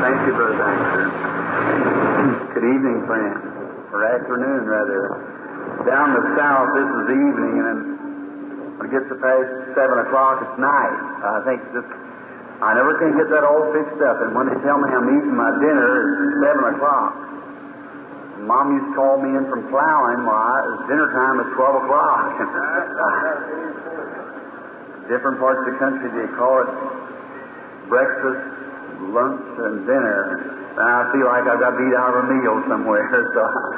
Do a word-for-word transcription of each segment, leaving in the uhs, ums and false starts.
Thank you, Brother Baxter. Good evening, friends. Or afternoon, rather. Down the south, this is evening, and then when it gets to past seven o'clock, it's night. I think this, I never can get that all fixed up, and when they tell me I'm eating my dinner, it's seven o'clock. Mom used to call me in from plowing. Well, I, it's dinner time at twelve o'clock. Different parts of the country, they call it breakfast, lunch, and dinner. And I feel like I've got to eat out of a meal somewhere. So,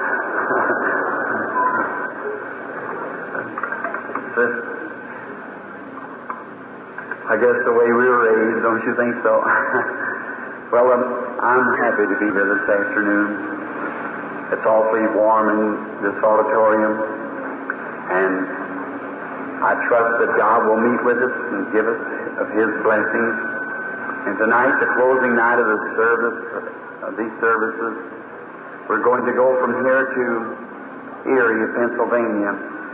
this, I guess the way we were raised, don't you think so? Well, um, I'm happy to be here this afternoon. It's awfully warm in this auditorium, and I trust that God will meet with us and give us of His blessings. And tonight, the closing night of the service, of these services, we're going to go from here to Erie, Pennsylvania.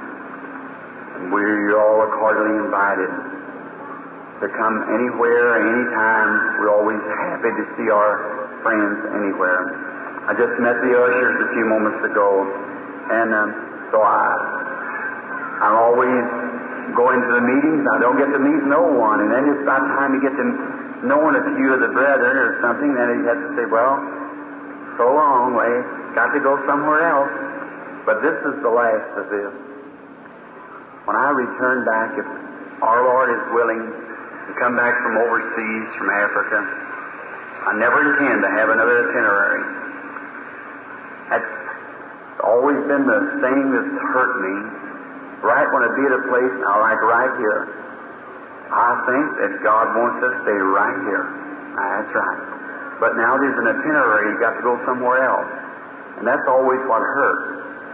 And we all are cordially invited to come anywhere, anytime. We're always happy to see our friends anywhere. I just met the ushers a few moments ago, and um, so I, I'm always going to the meetings. I don't get to meet no one, and then it's about time to get to knowing a few of the brethren or something. Then you have to say, well, so long, we got to go somewhere else. But this is the last of this. When I return back, if our Lord is willing to come back from overseas, from Africa, I never intend to have another itinerary. That's always been the thing that's hurt me. Right when I be at a place, now like right here, I think that God wants us to stay right here. That's right. But now there's an itinerary, you've got to go somewhere else. And that's always what hurts.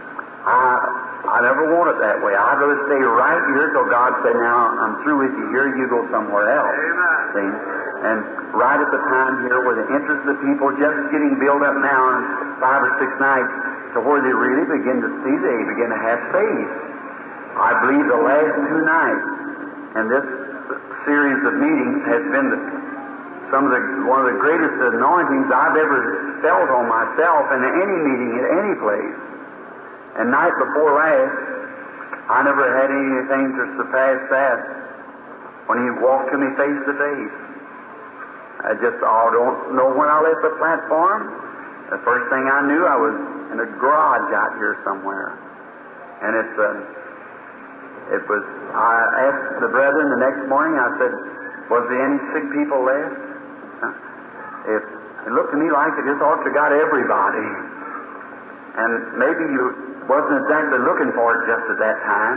I I never want it that way. I'd rather stay right here till God say, now I'm through with you here, you go somewhere else. Amen. See? And right at the time here where the interest of the people just getting built up now in five or six nights to where they really begin to see, they begin to have faith. I believe the last two nights and this series of meetings has been the, some of the one of the greatest anointings I've ever felt on myself in any meeting at any place. And night before last, I never had anything to surpass that when He walked to me face to face. I just oh, don't know when I left the platform. The first thing I knew, I was in a garage out here somewhere, and it's uh, it was. I asked the brethren the next morning. I said, "Was there any sick people left?" Huh? If it looked to me like it just ought to got everybody, and maybe you wasn't exactly looking for it just at that time.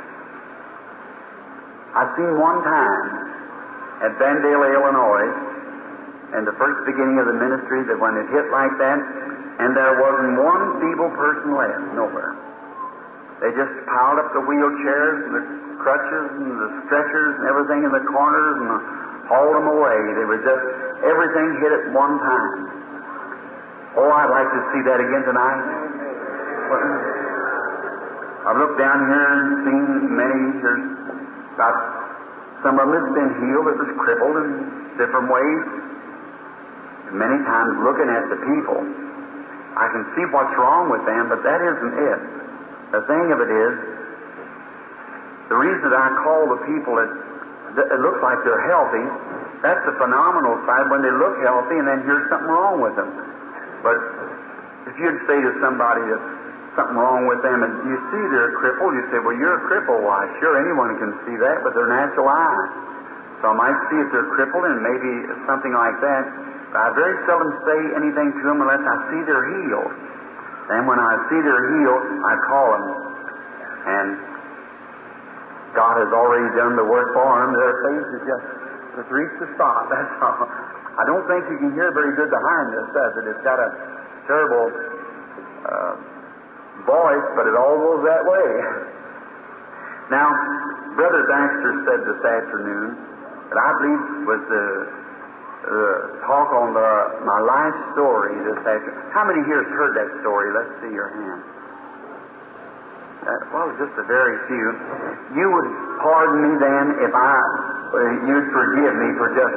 I seen one time at Vandale, Illinois, and the first beginning of the ministry, that when it hit like that, and there wasn't one feeble person left, nowhere. They just piled up the wheelchairs and the crutches and the stretchers and everything in the corners and hauled them away. They were just, everything hit at one time. Oh, I'd like to see that again tonight. Well, I've looked down here and seen many, there's about, some of them has been healed that was crippled in different ways. And many times looking at the people, I can see what's wrong with them, but that isn't it. The thing of it is, the reason that I call the people that, that it looks like they're healthy, that's the phenomenal side when they look healthy and then here's something wrong with them. But if you'd say to somebody that something wrong with them, and you see they're crippled, you say, well, you're a cripple. Why, sure, anyone can see that with their natural eye. So I might see if they're crippled and maybe something like that, but I very seldom say anything to them unless I see they're healed. Then when I see they're healed, I call them, and God has already done the work for them. Their faith is just, just reached the spot, that's all. I don't think you can hear very good behind this, does it? It's got a terrible uh, voice, but it all goes that way. Now, Brother Baxter said this afternoon that I believe was the uh, talk on the, my life story this afternoon. How many here has heard that story? Let's see your hand. Uh, well, just a very few. You would pardon me then if I, uh, you'd forgive me for just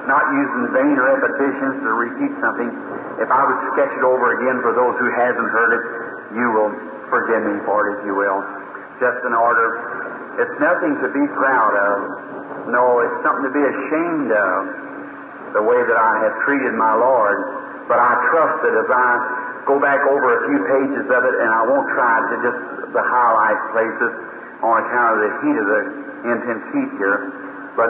not using vain repetitions to repeat something, if I would sketch it over again for those who hasn't heard it, you will forgive me for it, if you will. Just in order. It's nothing to be proud of. No, it's something to be ashamed of, the way that I have treated my Lord. But I trust that as I go back over a few pages of it, and I won't try to just the highlight places on account of the heat of the intense heat here, but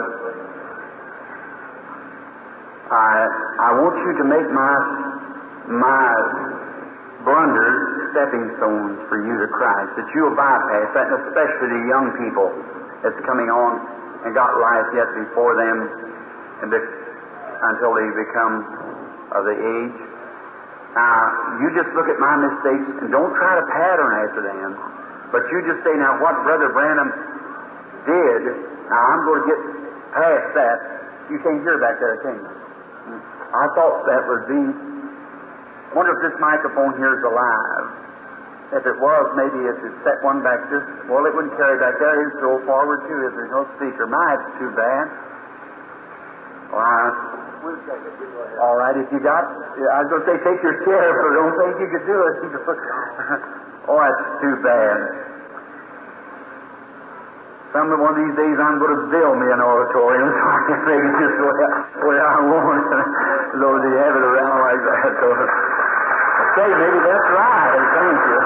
I I want you to make my my blunders stepping stones for you to Christ, that you'll bypass that, and especially the young people that's coming on and got life yet before them, and be, until they become of the age. Now, you just look at my mistakes and don't try to pattern after them, but you just say, now what Brother Branham did, now I'm going to get past that. You can't hear back there, can you? I thought that would be, wonder if this microphone here is alive. If it was, maybe if it set one back this, well, it wouldn't carry back there. It'd go forward too if there's no speaker. My, it's too bad. All right. All right, if you got, I was going to say take your chair, but I don't think you could do it. Oh, that's too bad. Some one of these days I'm going to build me an auditorium so I can make it just where, where I want it. Though they have it around like that. So, say, maybe that's right. Thank you.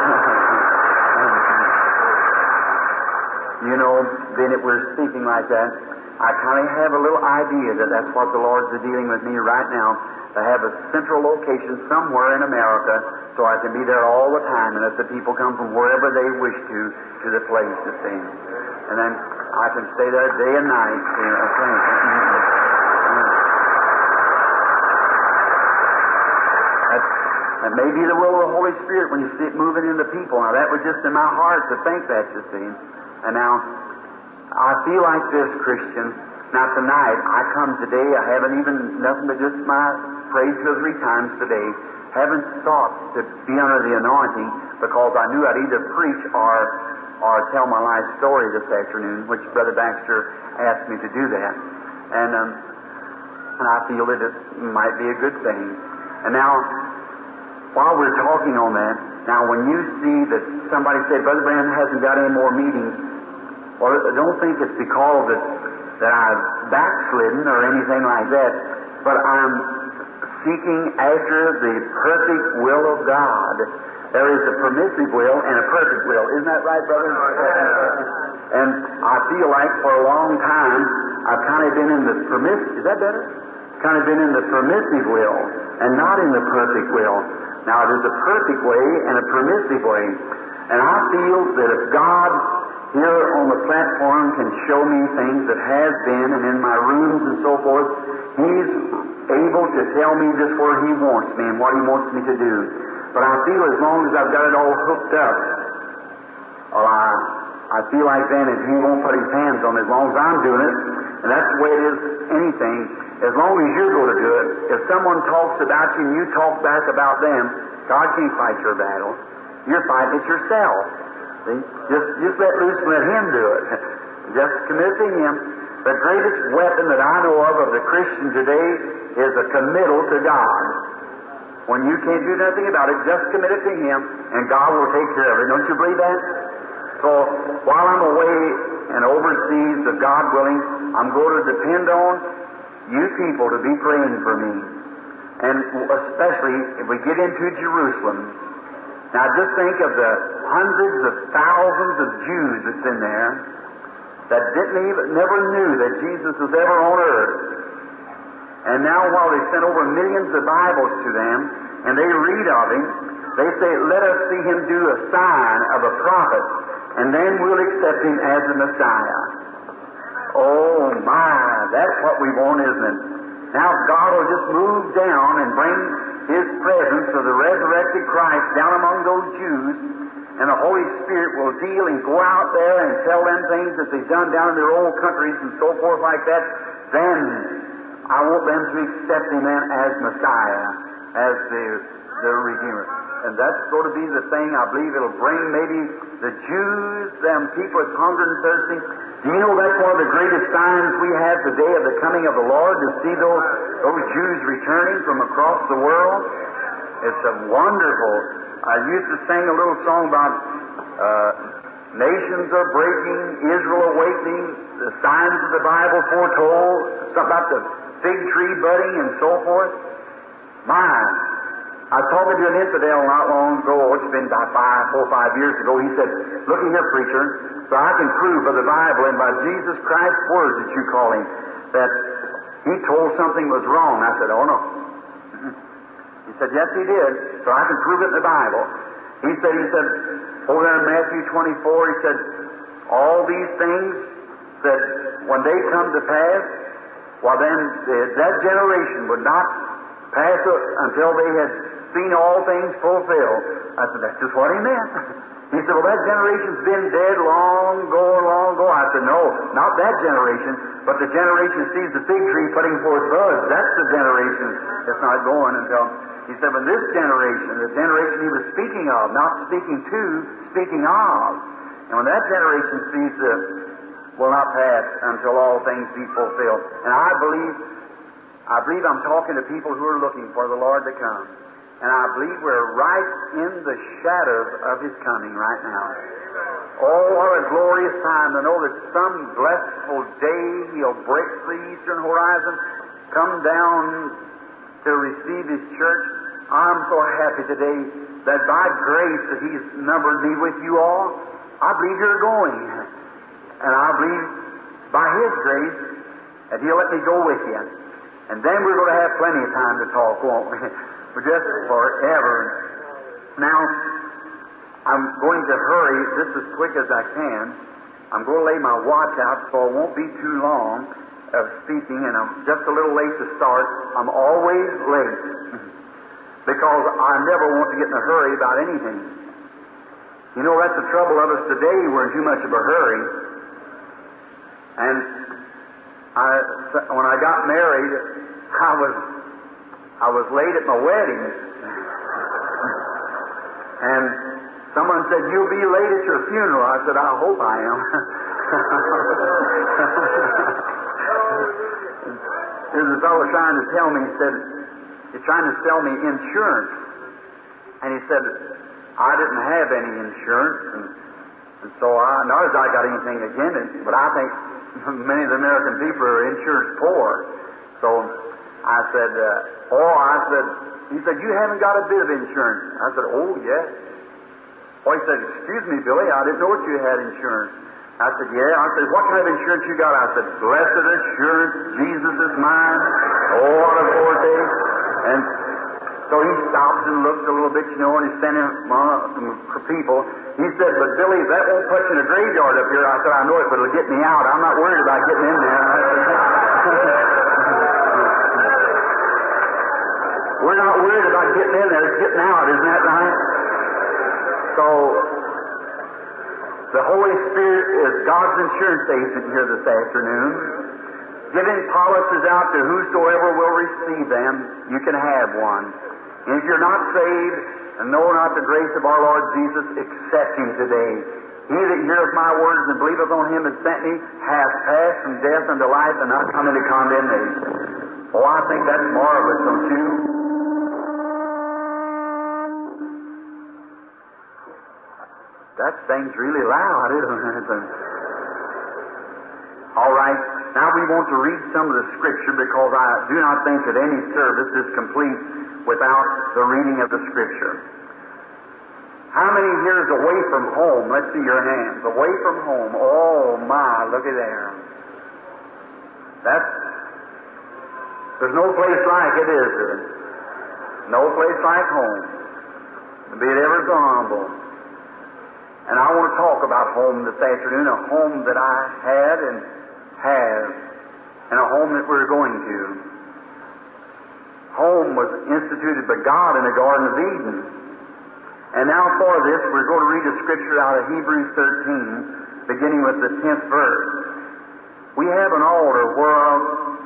You know, then if we're speaking like that, I kind of have a little idea that that's what the Lord's dealing with me right now, to have a central location somewhere in America so I can be there all the time, and if the people come from wherever they wish to, to the place to sing. And then I can stay there day and night. You know, that, that may be the will of the Holy Spirit when you see it moving in the people. Now, that was just in my heart to think that, you see. And now, I feel like this, Christian. Now tonight, I come today, I haven't even, nothing but just my prayed two or three times today, haven't sought to be under the anointing because I knew I'd either preach or or tell my life story this afternoon, which Brother Baxter asked me to do that. And, um, and I feel that it might be a good thing. And now, while we're talking on that, now when you see that somebody said, Brother Branham hasn't got any more meetings, well, I don't think it's because that, that I've backslidden or anything like that, but I'm seeking after the perfect will of God. There is a permissive will and a perfect will. Isn't that right, brother? And I feel like for a long time I've kind of been in the permissive, is that better? Kind of been in the permissive will and not in the perfect will. Now, there's a perfect way and a permissive way. And I feel that if God here on the platform can show me things that have been and in my rooms and so forth, He's able to tell me just where He wants me and what He wants me to do. But I feel as long as I've got it all hooked up, well, I, I feel like then if He won't put His hands on it, as long as I'm doing it, and that's the way it is anything, as long as you're going to do it, if someone talks about you and you talk back about them, God can't fight your battle. You're fighting it yourself. See? Just, just let loose and let Him do it. Just commit to Him. The greatest weapon that I know of of the Christian today is a committal to God. When you can't do nothing about it, just commit it to Him, and God will take care of it. Don't you believe that? So, while I'm away and overseas, if God willing, I'm going to depend on you people to be praying for me. And especially if we get into Jerusalem. Now, just think of the hundreds of thousands of Jews that's in there that didn't even, never knew that Jesus was ever on earth. And now while they sent over millions of Bibles to them, and they read of Him, they say, let us see Him do a sign of a prophet, and then we'll accept Him as the Messiah. Oh my, that's what we want, isn't it? Now God will just move down and bring His presence of the resurrected Christ down among those Jews, and the Holy Spirit will deal and go out there and tell them things that they've done down in their own countries and so forth like that. Then I want them to accept Him then as Messiah, as the, the Redeemer. And that's going to be the thing, I believe it'll bring maybe the Jews, them people that's hungry and thirsty, Do you know that's one of the greatest signs we have today of the coming of the Lord, to see those, those Jews returning from across the world? It's a wonderful. I used to sing a little song about uh, nations are breaking, Israel awakening, the signs of the Bible foretold, something about the fig tree budding and so forth. My, I was talking to an infidel not long ago, it's been about five, four, five years ago. He said, "Look here, preacher, so I can prove by the Bible and by Jesus Christ's words that you call him, that he told something was wrong." I said, "Oh no." He said, "Yes, he did, so I can prove it in the Bible." He said, he said, over there in Matthew twenty-four, he said, "All these things that when they come to pass, well then that generation would not pass until they had seen all things fulfilled." I said, "That's just what he meant." He said, "Well, that generation's been dead long ago, long ago." I said, "No, not that generation, but the generation sees the fig tree putting forth buds. That's the generation that's not going until..." He said, "But this generation, the generation he was speaking of, not speaking to, speaking of, and when that generation sees the, will not pass until all things be fulfilled." And I believe, I believe I'm talking to people who are looking for the Lord to come. And I believe we're right in the shadows of His coming right now. Oh, what a glorious time to know that some blessful day He'll break the eastern horizon, come down to receive His church. I'm so happy today that by grace that He's numbered me with you all. I believe you're going. And I believe by His grace that He'll let me go with you. And then we're going to have plenty of time to talk, won't we? For just forever. Now, I'm going to hurry just as quick as I can. I'm going to lay my watch out so it won't be too long of speaking, and I'm just a little late to start. I'm always late because I never want to get in a hurry about anything. You know, that's the trouble of us today. We're in too much of a hurry. And I, when I got married, I was I was late at my wedding. And someone said, "You'll be late at your funeral." I said, "I hope I am." There's a fellow trying to tell me, he said, he's trying to sell me insurance. And he said, I didn't have any insurance, and, and so I, not as I got anything against it, but I think many of the American people are insurance poor. So I said, uh, oh, I said, he said, "You haven't got a bit of insurance." I said, "Oh, yes." Well, he said, "Excuse me, Billy, I didn't know that you had insurance." I said, "Yeah." I said, "What kind of insurance you got?" I said, "Blessed assurance, Jesus is mine." Oh, what a forte. And so he stopped and looked a little bit, you know, and he's sending some people. He said, "But Billy, that won't put you in a graveyard up here." I said, "I know it, but it'll get me out. I'm not worried about getting in there." I said, we're not worried about getting in there. It's getting out, isn't that right? So the Holy Spirit is God's insurance agent here this afternoon, giving policies out to whosoever will receive them. You can have one. And if you're not saved and know not the grace of our Lord Jesus, accept Him today. He that heareth my words and believeth on Him that sent me hath passed from death unto life and not come into condemnation. Oh, I think that's marvelous, don't you? That thing's really loud, isn't it? All right, now we want to read some of the Scripture because I do not think that any service is complete without the reading of the Scripture. How many here is away from home? Let's see your hands. Away from home. Oh, my, look at there. That's, there's no place like it, is there? No place like home. Be it ever so humble. And I want to talk about home this afternoon, a home that I had and have, and a home that we're going to. Home was instituted by God in the Garden of Eden. And now for this, we're going to read a scripture out of Hebrews thirteen, beginning with the tenth verse. We have an altar whereof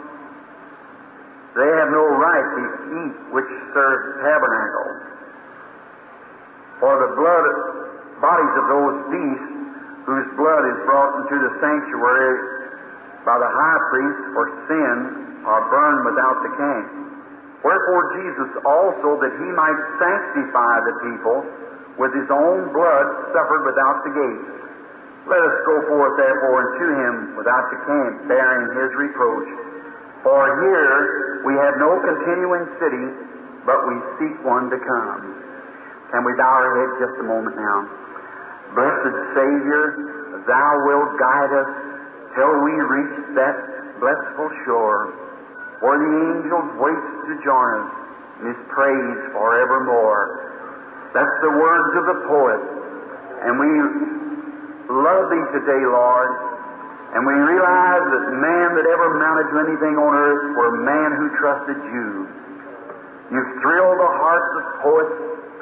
they have no right to eat which serve tabernacle. For the blood bodies of those beasts whose blood is brought into the sanctuary by the high priest for sin, are burned without the camp. Wherefore Jesus also, that he might sanctify the people, with his own blood suffered without the gates. Let us go forth therefore unto him without the camp, bearing his reproach. For here we have no continuing city, but we seek one to come. Can we bow our heads just a moment now? Blessed Savior, Thou wilt guide us till we reach that blissful shore, where the angels wait to join us in His praise forevermore. That's the words of the poet. And we love Thee today, Lord, and we realize that man that ever amounted to anything on earth were man who trusted You. You've thrilled the hearts of poets,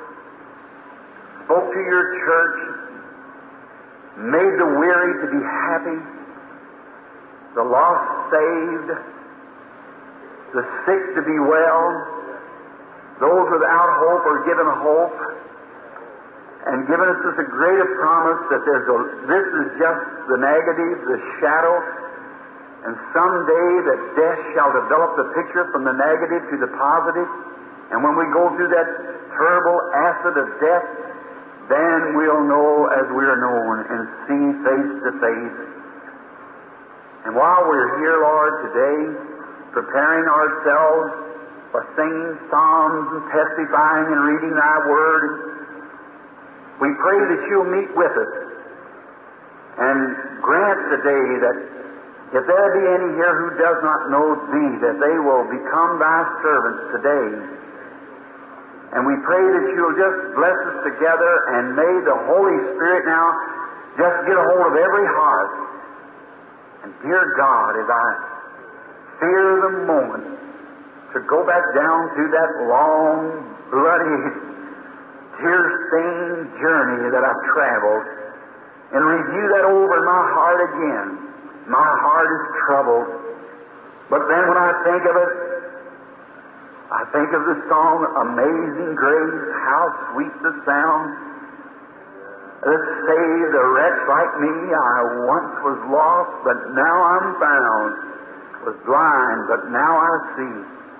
spoke to Your church, made the weary to be happy, the lost saved, the sick to be well, those without hope are given hope, and given us this a greater promise that there's a, this is just the negative, the shadow, and someday that death shall develop the picture from the negative to the positive, and when we go through that terrible acid of death, then we'll know as we are known and see face to face. And while we're here, Lord, today, preparing ourselves for singing psalms and testifying and reading Thy Word, we pray that You'll meet with us and grant today that if there be any here who does not know Thee, that they will become Thy servants today. And we pray that You'll just bless us together, and may the Holy Spirit now just get a hold of every heart. And dear God, as I fear the moment to go back down through that long, bloody, tear-stained journey that I've traveled, and review that over in my heart again. My heart is troubled. But then when I think of it, I think of the song, Amazing Grace, how sweet the sound that saved a wretch like me. I once was lost, but now I'm found. Was blind, but now I see.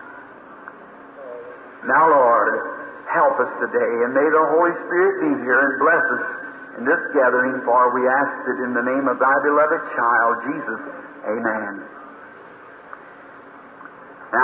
Now, Lord, help us today, and may the Holy Spirit be here and bless us in this gathering, for we ask it in the name of Thy beloved child, Jesus. Amen. Now,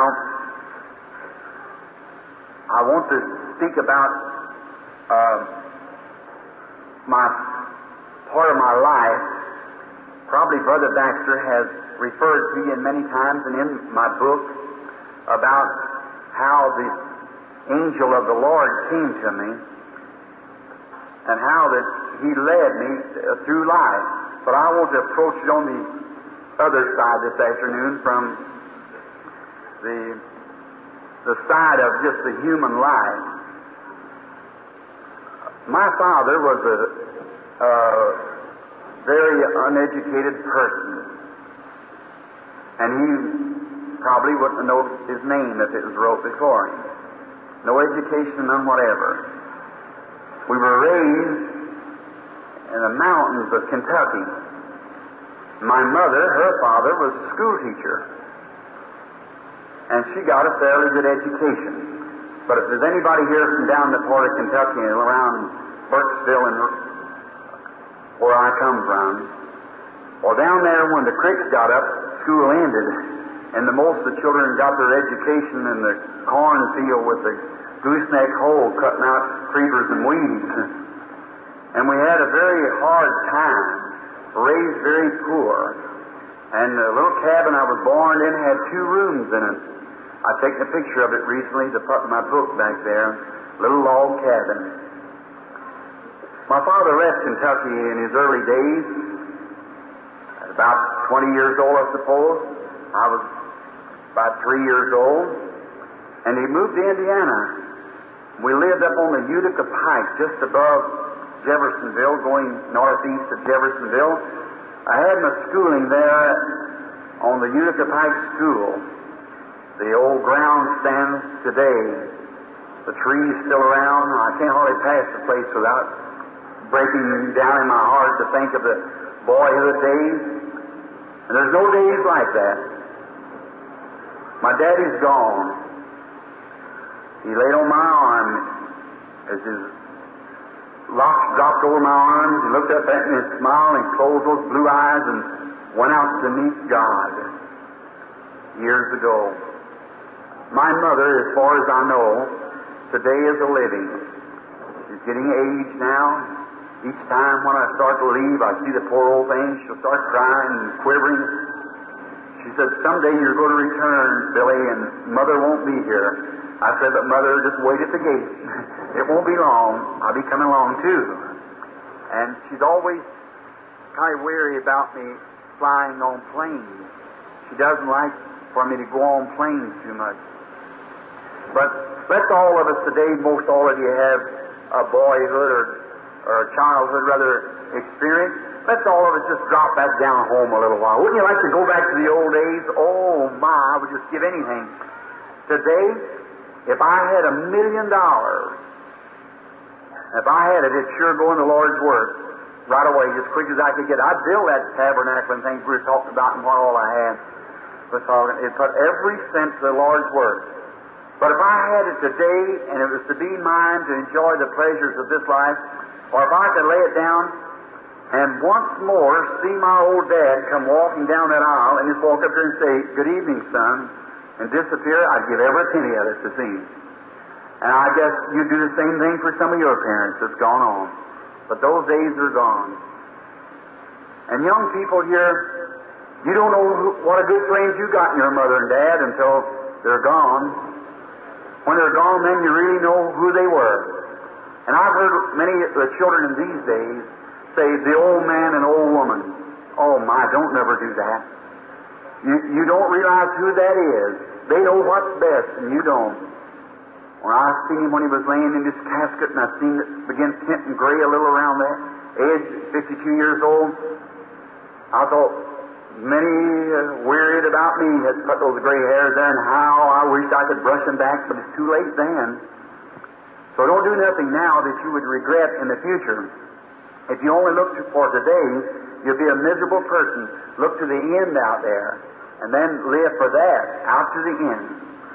I want to speak about uh, my part of my life. Probably Brother Baxter has referred to you many times, and in my book, about how the angel of the Lord came to me and how that He led me through life. But I want to approach it on the other side this afternoon, from the the side of just the human life. My father was a, a very uneducated person, and he probably wouldn't have known his name if it was wrote before him. No education, none whatever. We were raised in the mountains of Kentucky. My mother, her father, was a school teacher, and she got a fairly good education. But if there's anybody here from down the part of Kentucky and around Burkesville and where I come from, well, down there when the creeks got up, school ended, and the most of the children got their education in the cornfield with the gooseneck hoe cutting out creepers and weeds. And we had a very hard time, raised very poor. And the little cabin I was born in had two rooms in it. I've taken a picture of it recently to put in my book back there, little log cabin. My father left Kentucky in his early days, at about twenty years old, I suppose. I was about three years old, and he moved to Indiana. We lived up on the Utica Pike, just above Jeffersonville, going northeast of Jeffersonville. I had my schooling there on the Utica Pike School. The old ground stands today. The trees still around. I can't hardly pass the place without breaking down in my heart to think of the boyhood days. And there's no days like that. My daddy's gone. He laid on my arm as his locks dropped over my arms. He looked up at me and smiled and closed those blue eyes and went out to meet God years ago. My mother, as far as I know, today is a living. She's getting age now. Each time when I start to leave, I see the poor old thing. She'll start crying and quivering. She said, someday you're going to return, Billy, and Mother won't be here. I said, but Mother, just wait at the gate. It won't be long. I'll be coming along, too. And she's always kind of weary about me flying on planes. She doesn't like for me to go on planes too much. But let's all of us today, most all of you have a boyhood or, or a childhood, rather, experience. Let's all of us just drop back down home a little while. Wouldn't you like to go back to the old days? Oh, my, I would just give anything. Today, if I had a million dollars, if I had it, it'd sure go in the Lord's work right away, as quick as I could get it. I'd build that tabernacle and things we were talking about and what all I had was talking. It'd put every cent to the Lord's work. But if I had it today, and it was to be mine to enjoy the pleasures of this life, or if I could lay it down and once more see my old dad come walking down that aisle and just walk up here and say, good evening, son, and disappear, I'd give every penny of it to see him. And I guess you'd do the same thing for some of your parents that's gone on. But those days are gone. And young people here, you don't know who, what a good friends you got in your mother and dad until they're gone. When they're gone, then you really know who they were. And I've heard many of the children in these days say, the old man and old woman. Oh, my, don't never do that. You, you don't realize who that is. They know what's best, and you don't. When I seen him when he was laying in his casket, and I seen it begin tinting gray a little around that edge, fifty-two years old, I thought, many uh, wearied about me had put those gray hairs there, and how I wished I could brush them back, but it's too late then. So don't do nothing now that you would regret in the future. If you only look for today, you'll be a miserable person. Look to the end out there, and then live for that, out to the end.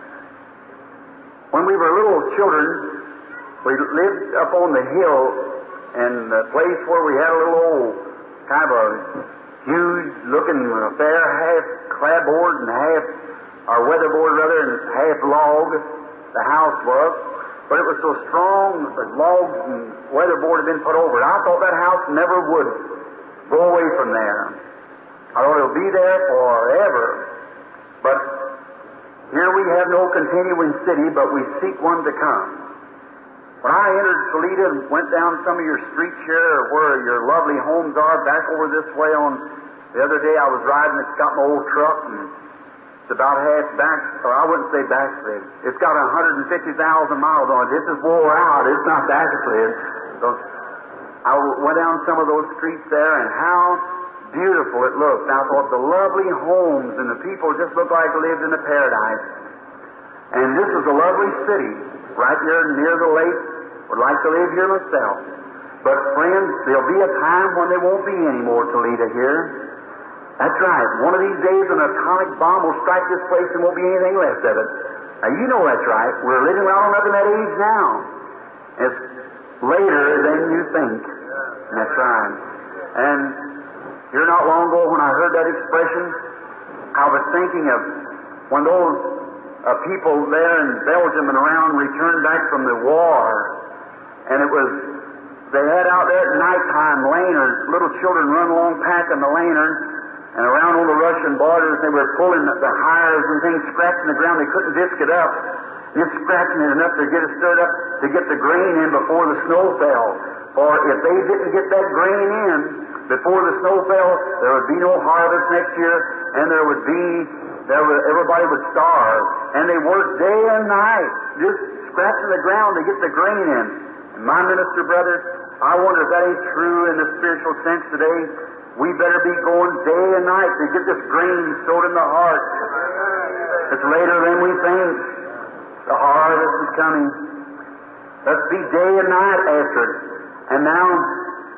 When we were little children, we lived up on the hill in a place where we had a little old, kind of a huge-looking affair, half clapboard and half, or weatherboard rather, and half log, the house was. But it was so strong that logs and weatherboard had been put over it. I thought that house never would go away from there. I thought it'll be there forever. But here we have no continuing city, but we seek one to come. When I entered Toledo and went down some of your streets here, where your lovely homes are, back over this way on, the other day I was riding, it's got my old truck, and it's about half back, or I wouldn't say backslid. It's got one hundred fifty thousand miles on it. This is wore out. It's not backslid. So I went down some of those streets there, and how beautiful it looked. I thought the lovely homes and the people just looked like they lived in a paradise. And this is a lovely city, right here near the lake. Would like to live here myself. But friends, there'll be a time when there won't be any more Toledo here. That's right. One of these days an atomic bomb will strike this place and won't be anything left of it. Now you know that's right. We're living right on up in that age now. It's later than you think. That's right. And here not long ago when I heard that expression, I was thinking of when those uh, people there in Belgium and around returned back from the war. And it was, they had out there at nighttime lanterns, little children run along packing the lantern, and around on the Russian borders they were pulling the, the hires and things, scratching the ground. They couldn't disc it up, just scratching it enough to get it stirred up to get the grain in before the snow fell. For if they didn't get that grain in before the snow fell, there would be no harvest next year, and there would be, there would, everybody would starve. And they worked day and night, just scratching the ground to get the grain in. And my minister brothers, I wonder if that ain't true in the spiritual sense today. We better be going day and night to get this grain sowed in the heart. It's later than we think. The harvest is coming. Let's be day and night after it. And now,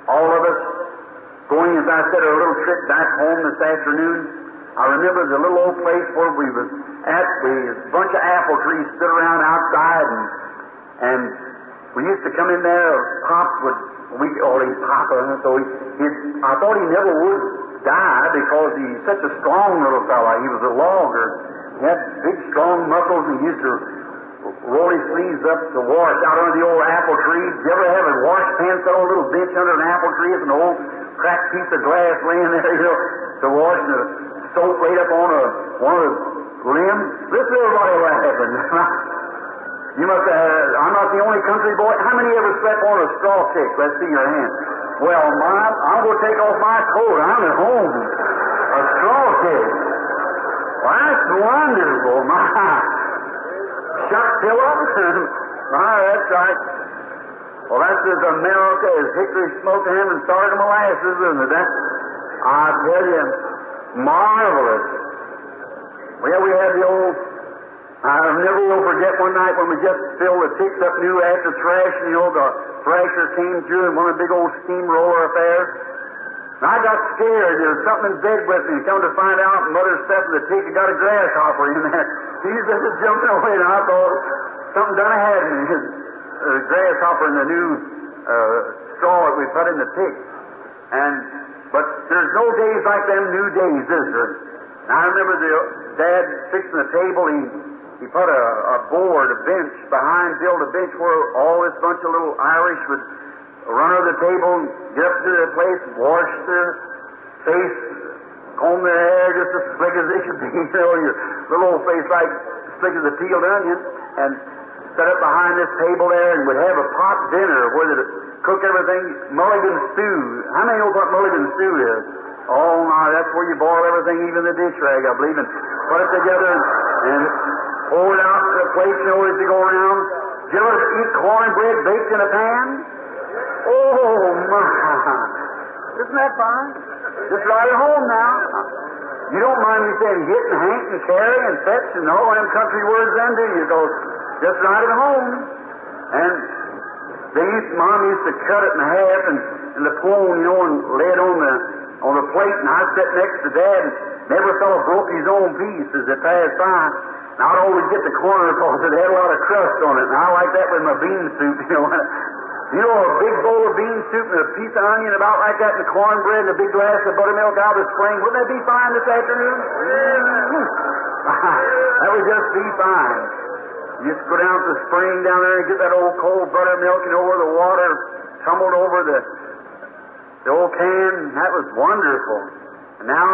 all of us going, as I said, a little trip back home this afternoon. I remember the little old place where we was at, we, a bunch of apple trees stood around outside, and, and we used to come in there, Pop would, we called him Papa, so he, he, I thought he never would die because he's such a strong little fella. He was a logger. He had big, strong muscles, and he used to roll his sleeves up to wash out under the old apple tree. Did you ever have a wash pan set on a little bench under an apple tree with an old cracked piece of glass laying there, you know, to wash, and the soap laid up on a, one of the limbs? This is everybody laughing. You must have, I'm not the only country boy. How many ever slept on a straw tick? Let's see your hand. Well, my, I'm going to take off my coat. I'm at home. A straw tick. Well, that's wonderful. My, shuck Philip. My, that's right. Well, that's as America as hickory smoked ham and started molasses, isn't it? That, I tell you, marvelous. Well, we had the old, I never will forget one night when we just filled the ticks up new after thrashing, you know, the thrasher came through in one of the big old steamroller affairs. And I got scared. There was something in bed with me. Come to find out, Mother said the tick had got a grasshopper in there. He was jumping away, and I thought something done had me. A grasshopper in the new uh, straw that we put in the tick. And but there's no days like them new days, is there? And I remember the Dad fixing the table. He he put a, a board, a bench behind, built a bench where all this bunch of little Irish would run over the table, get up to their place, wash their face, comb their hair just as slick as they should be, you know, your little old face like slick as a peeled onion, and set up behind this table there and would have a pot dinner where they'd cook everything, mulligan stew. How many know what mulligan stew is? Oh, my, that's where you boil everything, even the dish rag, I believe, and put it together and, and pour it out to the plate, you know, as you go around. Did you ever eat cornbread baked in a pan? Oh, my. Isn't that fine? Just right at home now. You don't mind me saying hit and hank and carry and fetch and all them country words then, do you? Because just right at home. And they used, Mom used to cut it in half and, and the pone, you know, and lay it on the on the plate, and I'd sit next to Dad, and never fella broke his own piece as it passed by. And I'd always get the corner because it had a lot of crust on it, and I like that with my bean soup, you know. You know, a big bowl of bean soup and a piece of onion about like that, and the cornbread and a big glass of buttermilk out of the spring. Wouldn't that be fine this afternoon? That would just be fine. You just go down to the spring down there and get that old cold buttermilk, you know, where the water tumbled over the, the old can. That was wonderful. And now,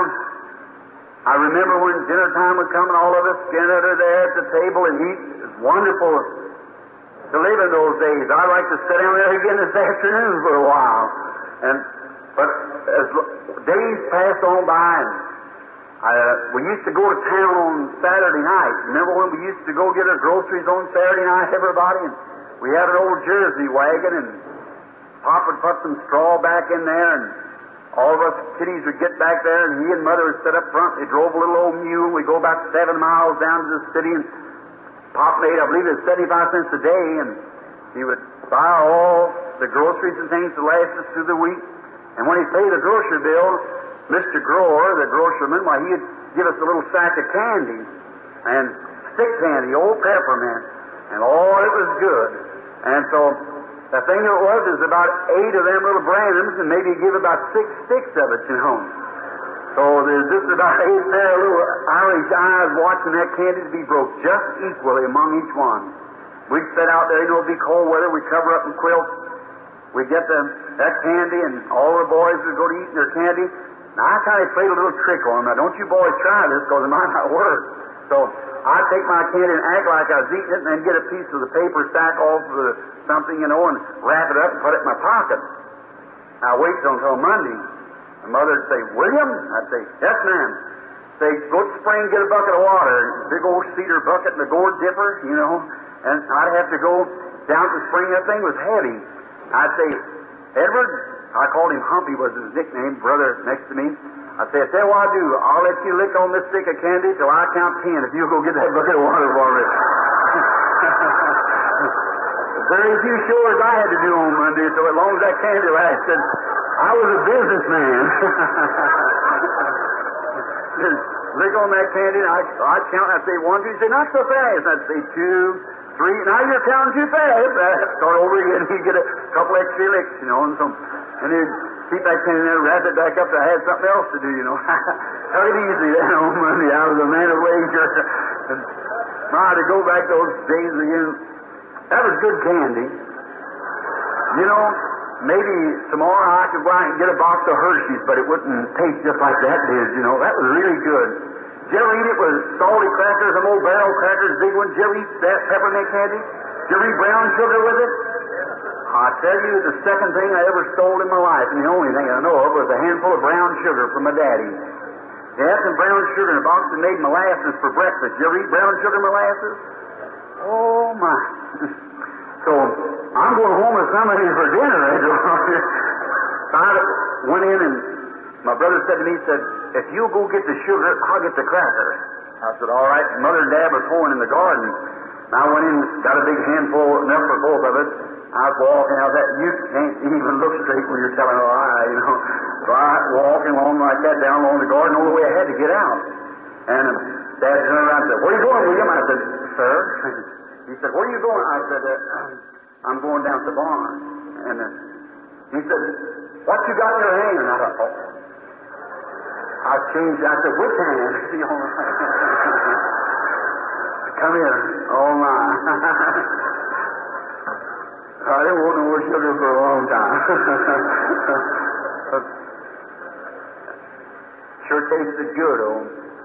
I remember when dinner time would come and all of us gathered there at the table and eat. It was wonderful to live in those days. I'd like to sit down there again this afternoon for a while. And but as days passed on by, and I, uh, we used to go to town on Saturday night. Remember when we used to go get our groceries on Saturday night, everybody? And we had an old Jersey wagon, and Pop would put some straw back in there, and all of us kiddies would get back there, and he and Mother would sit up front. They drove a little old mule. We'd go about seven miles down to the city, and Pop made, I believe it was seventy-five cents a day, and he would buy all the groceries and things to last us through the week. And when he'd pay the grocery bill, Mister Grower, the grocerman, why, he'd give us a little sack of candy, and stick candy, old peppermint, and oh, it was good. And so the thing that it was is about eight of them little Branhams, and maybe he'd give about six sticks of it, you know. So there's just about eight pair of little Irish eyes watching that candy to be broke just equally among each one. We'd sit out there, you know, it'd be cold weather, we'd cover up in quilts, we'd get the, that candy, and all the boys would go to eat their candy. Now, I kind of played a little trick on them. Now, don't you boys try this, because it might not work. So I'd take my candy and act like I was eating it, and then get a piece of the paper sack off of something, you know, and wrap it up and put it in my pocket. I'd wait till until Monday. And Mother would say, William? I'd say, yes, ma'am. Say, go to the spring and get a bucket of water, a big old cedar bucket and a gourd dipper, you know. And I'd have to go down to the spring. That thing was heavy. I'd say, Edward, I called him Humpy, was his nickname, brother next to me. I'd say, I tell you what I'll do. I'll let you lick on this stick of candy till I count ten if you'll go get that bucket of water for me. Very few chores I had to do on Monday, so as long as that candy lasted, I was a businessman. Lick on that candy, and I, I'd count, I'd say one, two, say, not so fast. I'd say two, three, now you're counting too fast. I'd start over again, you get a couple extra licks, you know, and so, and then keep that candy there, wrap it back up, I had something else to do, you know. Took it easy then on Monday. I was a man of leisure. And my, to go back those days again, that was good candy. You know, maybe tomorrow I could go out and get a box of Hershey's, but it wouldn't taste just like that did, you know. That was really good. Did you ever eat it with salty crackers, them old barrel crackers, big ones? Did you ever eat that peppermint candy? Did you ever eat brown sugar with it? I tell you, the second thing I ever stole in my life, and the only thing I know of, was a handful of brown sugar from my daddy. They had some brown sugar in a box and made molasses for breakfast. Did you ever eat brown sugar molasses? Oh, my. So, I'm going home with somebody for dinner. So I went in, and my brother said to me, he said, if you'll go get the sugar, I'll get the crackers. I said, all right. Mother and Dad were pulling in the garden. And I went in, got a big handful, enough for both of us. I was walking out that, you can't even look straight when you're telling a lie, you know. So I walking along like that down along the garden, all the way I had to get out. And uh, Dad turned around and said, where are you going, William? I said, sir. He said, where are you going? I said, uh, I'm going down to the barn. And uh, he said, what you got in your hand? And I thought, oh. I changed. I said, which hand? Come here. Oh, my. I didn't want no more sugar for a long time. Sure tasted good, oh.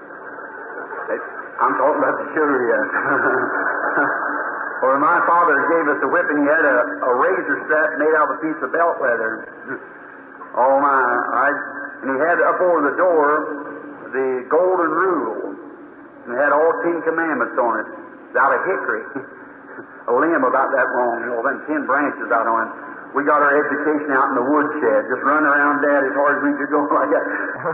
I'm talking about the sugar yet. Well, my father gave us a whipping. He had a, a razor strap made out of a piece of belt leather. Oh, my. I, and he had up over the door the golden rule. And it had all Ten Commandments on it. It's out of hickory. A limb about that long, you know, then ten branches out on it. We got our education out in the woodshed, just running around Dad as hard as we could go like that.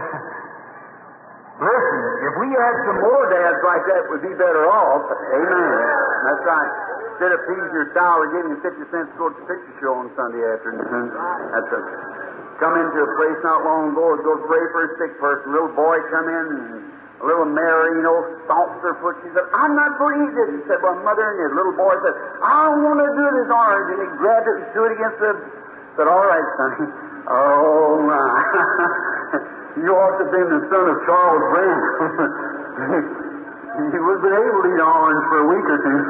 Listen, if we had some more dads like that, we'd be better off. Amen. That's right. Instead of feeding your child, we're giving you fifty cents to go to the picture show on Sunday afternoon. That's a, come into a place not long ago, to go pray for a sick person. A little boy come in, and a little Mary, you know, stomps her foot. She said, I'm not going to eat this. He said, well, Mother, and his little boy said, I don't want to do this orange. And he grabbed it and threw it against the... said, all right, sonny. Oh, my. You ought to have been the son of Charles Brand. He would have been able to eat orange for a week or two.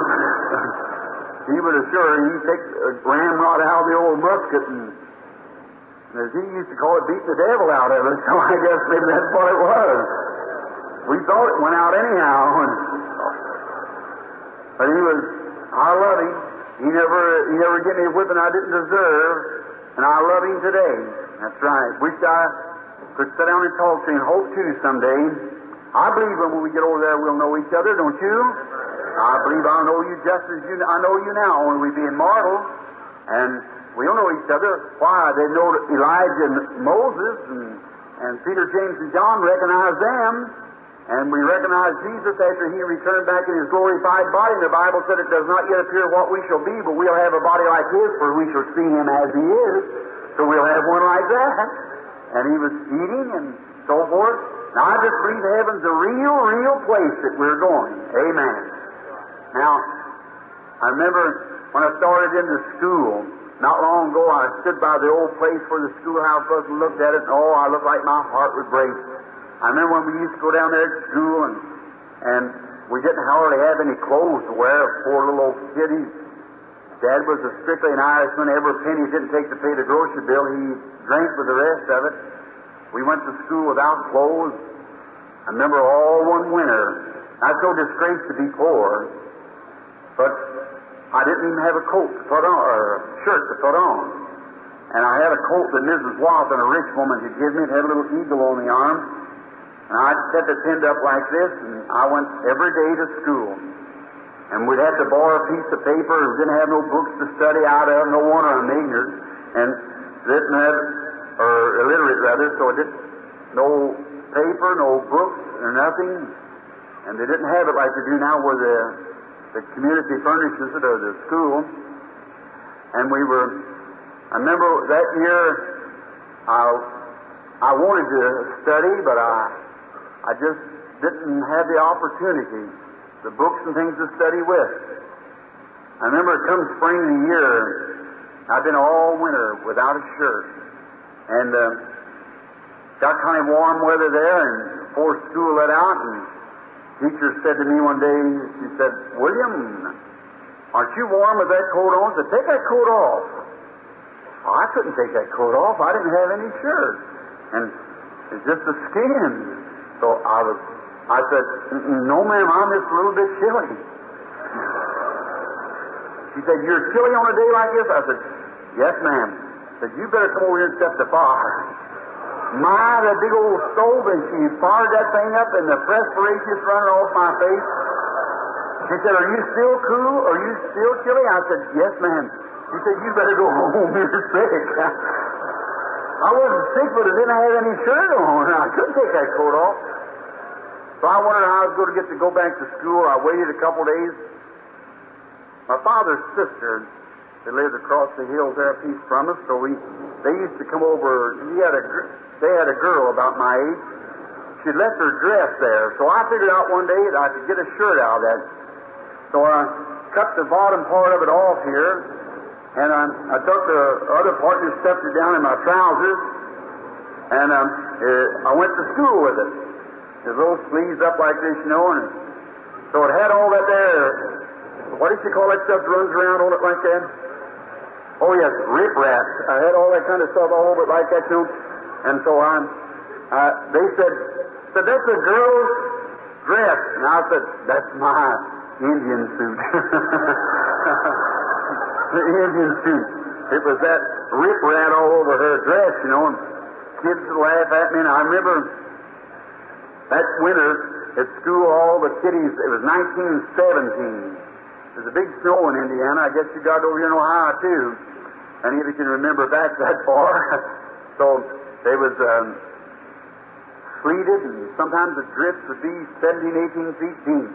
He would have sure, he'd take a ramrod out of the old musket and, as he used to call it, beat the devil out of it. So I guess maybe that's what it was. We thought it went out anyhow, and, but he was, I love him. He never, he never gave me a whipping I didn't deserve, and I love him today. That's right. Wish I could sit down and talk to him. Hope to someday. I believe when we get over there we'll know each other, don't you? I believe I'll know you just as you, I know you now, only we being mortal, and we'll know each other. Why? They know Elijah and Moses, and, and Peter, James, and John recognize them. And we recognize Jesus after He returned back in His glorified body. And the Bible said it does not yet appear what we shall be, but we'll have a body like His, for we shall see Him as He is. So we'll have one like that. And He was eating and so forth. Now I just believe heaven's a real, real place that we're going. Amen. Now, I remember when I started into school, not long ago, I stood by the old place where the schoolhouse was and looked at it, and oh, I looked like my heart would break. I remember when we used to go down there to school, and and we didn't hardly have any clothes to wear. Poor little old kid. He, Dad was a strictly an Irishman. Every penny he didn't take to pay the grocery bill, he drank with the rest of it. We went to school without clothes. I remember all one winter. I was so disgraced to be poor, but I didn't even have a coat to put on, or a shirt to put on. And I had a coat that Missus Watson, a rich woman, had given me. It had a little eagle on the arm. And I'd set it pinned up like this, and I went every day to school. And we'd have to borrow a piece of paper. We didn't have no books to study out of. No wonder I'm ignorant. And didn't have, or illiterate rather, so I didn't, no paper, no books, or nothing. And they didn't have it like they do now where the, the community furnishes it, or the school. And we were, I remember that year, I, I wanted to study, but I, I just didn't have the opportunity, the books and things to study with. I remember it comes spring of the year, I've been all winter without a shirt, and uh, got kind of warm weather there, and before school let out, and teacher said to me one day, she said, "William, aren't you warm with that coat on?" I said, "Take that coat off." Well, I couldn't take that coat off. I didn't have any shirt, and it's just the skin. So I was, I said, "No, ma'am, I'm just a little bit chilly." She said, "You're chilly on a day like this?" I said, "Yes, ma'am." She said, "You better come over here and step the fire." My, that big old stove, and she fired that thing up, and the perspiration's running off my face. She said, "Are you still cool? Are you still chilly?" I said, "Yes, ma'am." She said, "You better go home. You're sick." I wasn't sick, but I didn't have any shirt on. I couldn't take that coat off. So I wondered how I was going to get to go back to school. I waited a couple days. My father's sister, they lived across the hills there a piece from us, so we they used to come over. He had a they had a girl about my age. She'd left her dress there, so I figured out one day that I could get a shirt out of that. So I cut the bottom part of it off here, and I, I took the other part and stuffed it down in my trousers, and um, uh, I went to school with it. His little sleeves up like this, you know, and so it had all that there. What did you call that stuff that runs around on it like that? Oh, yes, rip-rap. I had all that kind of stuff all over it like that, too. And so I, uh, they said, said, "That's a girl's dress." And I said, "That's my Indian suit." The Indian suit. It was that rip-rat all over her dress, you know, and kids would laugh at me. And I remember that winter at school, all the kiddies, it was nineteen seventeen. There's a big snow in Indiana. I guess you got over here in Ohio, too. Any of you can remember back that far. So they was um, sleeted, and sometimes the drifts would be seventeen, eighteen feet deep.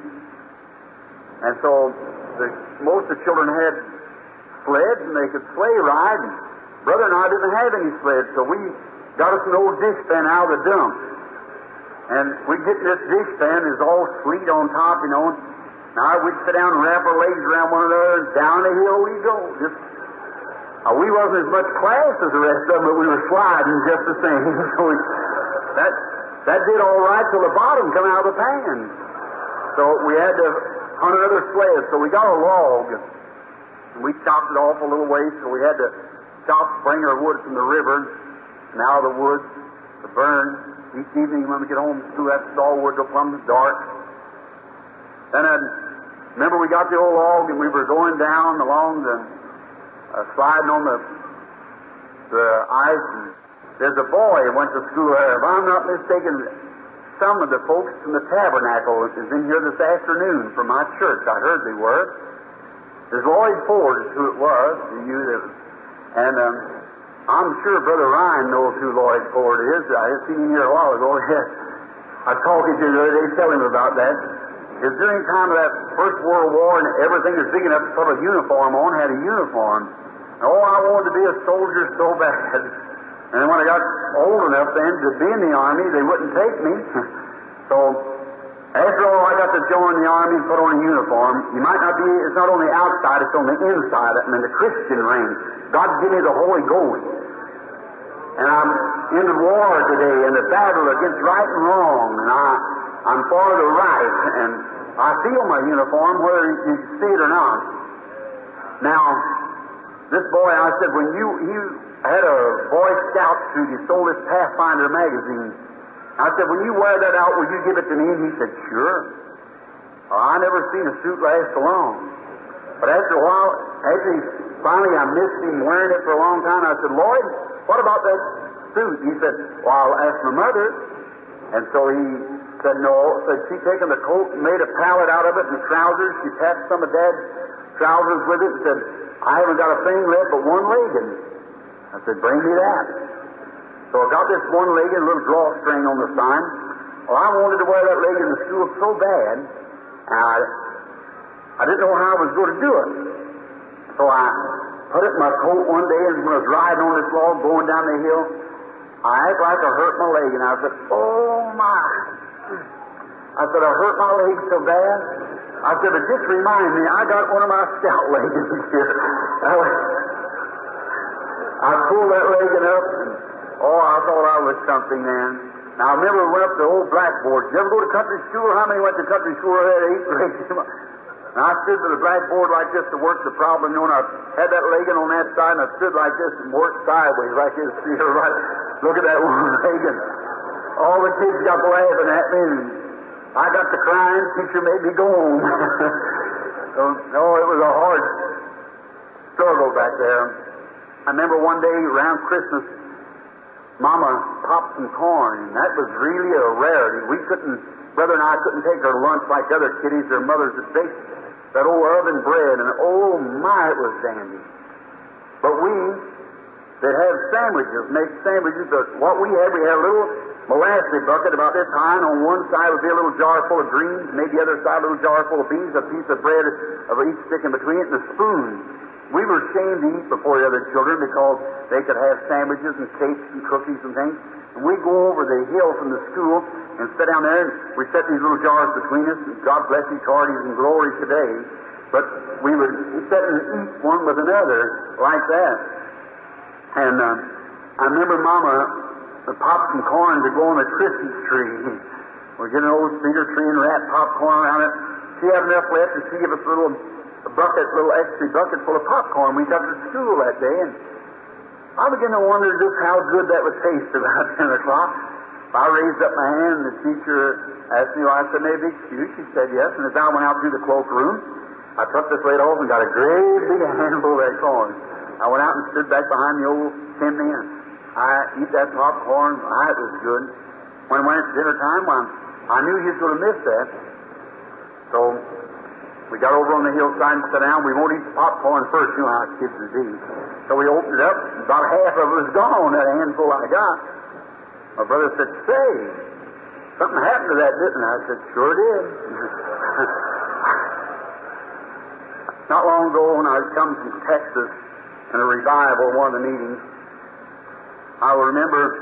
And so the, most of the children had sleds, and they could sleigh ride. And Brother and I didn't have any sleds, so we got us an old dish pan out of the dump. And we'd get this dish pan, is all sleet on top, you know. Now we'd sit down and wrap our legs around one another, and down the hill we go. Just, uh, we wasn't as much class as the rest of them, but we were sliding just the same. So we, that that did all right till the bottom come out of the pan. So we had to hunt another sled. So we got a log, and we chopped it off a little ways. So we had to chop, bring our wood from the river, and out of the woods to burn. Each evening when we get home from school, that saw wood till plumb dark. Then I remember we got the old log, and we were going down along the, uh, sliding on the, the ice, and there's a boy who went to school there. If I'm not mistaken, some of the folks from the tabernacle is in here this afternoon from my church. I heard they were. There's Lloyd Ford is who it was, you that, and um, I'm sure Brother Ryan knows who Lloyd Ford is. I had seen him here a while ago. I talked to him the other day, tell him about that. It was during the time of that First World War, and everything was big enough to put a uniform on, had a uniform. And, oh, I wanted to be a soldier so bad. And when I got old enough then to be in the Army, they wouldn't take me. So, after all, I got to join the Army and put on a uniform. You might not be, it's not on the outside, it's on the inside, I mean the Christian ring. God gave me the Holy Ghost. And I'm in the war today, in the battle against right and wrong, and I... I'm for the right, and I feel my uniform, whether you see it or not. Now, this boy, I said, when you, you had a Boy Scout suit, you sold this Pathfinder magazine. I said, when you wear that out, will you give it to me? And he said, sure. Well, I never seen a suit last so long. But after a while, after he, finally I missed him wearing it for a long time, I said, Lloyd, what about that suit? He said, well, I'll ask my mother. And so he said, no. Said she taken the coat and made a pallet out of it and trousers. She patched some of Dad's trousers with it and said, I haven't got a thing left but one leg. And I said, bring me that. So I got this one leg and a little drawstring on the sign. Well, I wanted to wear that leg in the school so bad, and I, I didn't know how I was going to do it. So I put it in my coat one day, and when I was riding on this log going down the hill, I act like I hurt my leg, and I said, oh my. I said, I hurt my leg so bad. I said, but just remind me, I got one of my scout legs here. I pulled that leg up, and oh, I thought I was something then. Now, I remember we went up to the old blackboard. Did you ever go to country school? How many went to country school at eighth grade? And I stood to the blackboard like this to work the problem, you know, and I had that leg on that side, and I stood like this and worked sideways like this. See her right? Look at that one leg, and all the kids got laughing at me, and I got to crying. Teacher made me go home. So, no, it was a hard struggle back there. I remember one day around Christmas, Mama popped some corn, and that was really a rarity. We couldn't, Brother and I couldn't take her lunch like other kiddies. Their mothers would bake that old oven bread, and oh my, it was dandy. But we, they'd have sandwiches, make sandwiches, but what we had, we had a little molasses bucket about this high, and on one side would be a little jar full of greens, maybe the other side a little jar full of beans, a piece of bread of each stick in between it, and a spoon. We were ashamed to eat before the other children because they could have sandwiches and cakes and cookies and things. And we'd go over the hill from the school and sit down there, and we set these little jars between us, and God bless each hearties and glory today. But we would sit and eat one with another like that. And uh, I remember Mama popped some corn to go on the Christmas tree. We'd get an old cedar tree and wrap popcorn around it. She had enough left, and she gave us a little a bucket, little extra bucket full of popcorn. We took it to school that day, and I began to wonder just how good that would taste about ten o'clock. I raised up my hand, and the teacher asked me, well, I said, may I be excused? She said yes, and as I went out through the cloakroom, I took this lid off and got a great big handful of that corn. I went out and stood back behind the old chimney, and I eat that popcorn. Ah, it was good. When it went to dinner time, well, I knew he was going to miss that. So we got over on the hillside and sat down. We won't eat the popcorn first, you know how kids would do. So we opened it up, and about half of it was gone, that handful I got. My brother said, say, something happened to that, didn't it? I said, sure did. Not long ago, when I had come from Texas in a revival, one of the meetings, I remember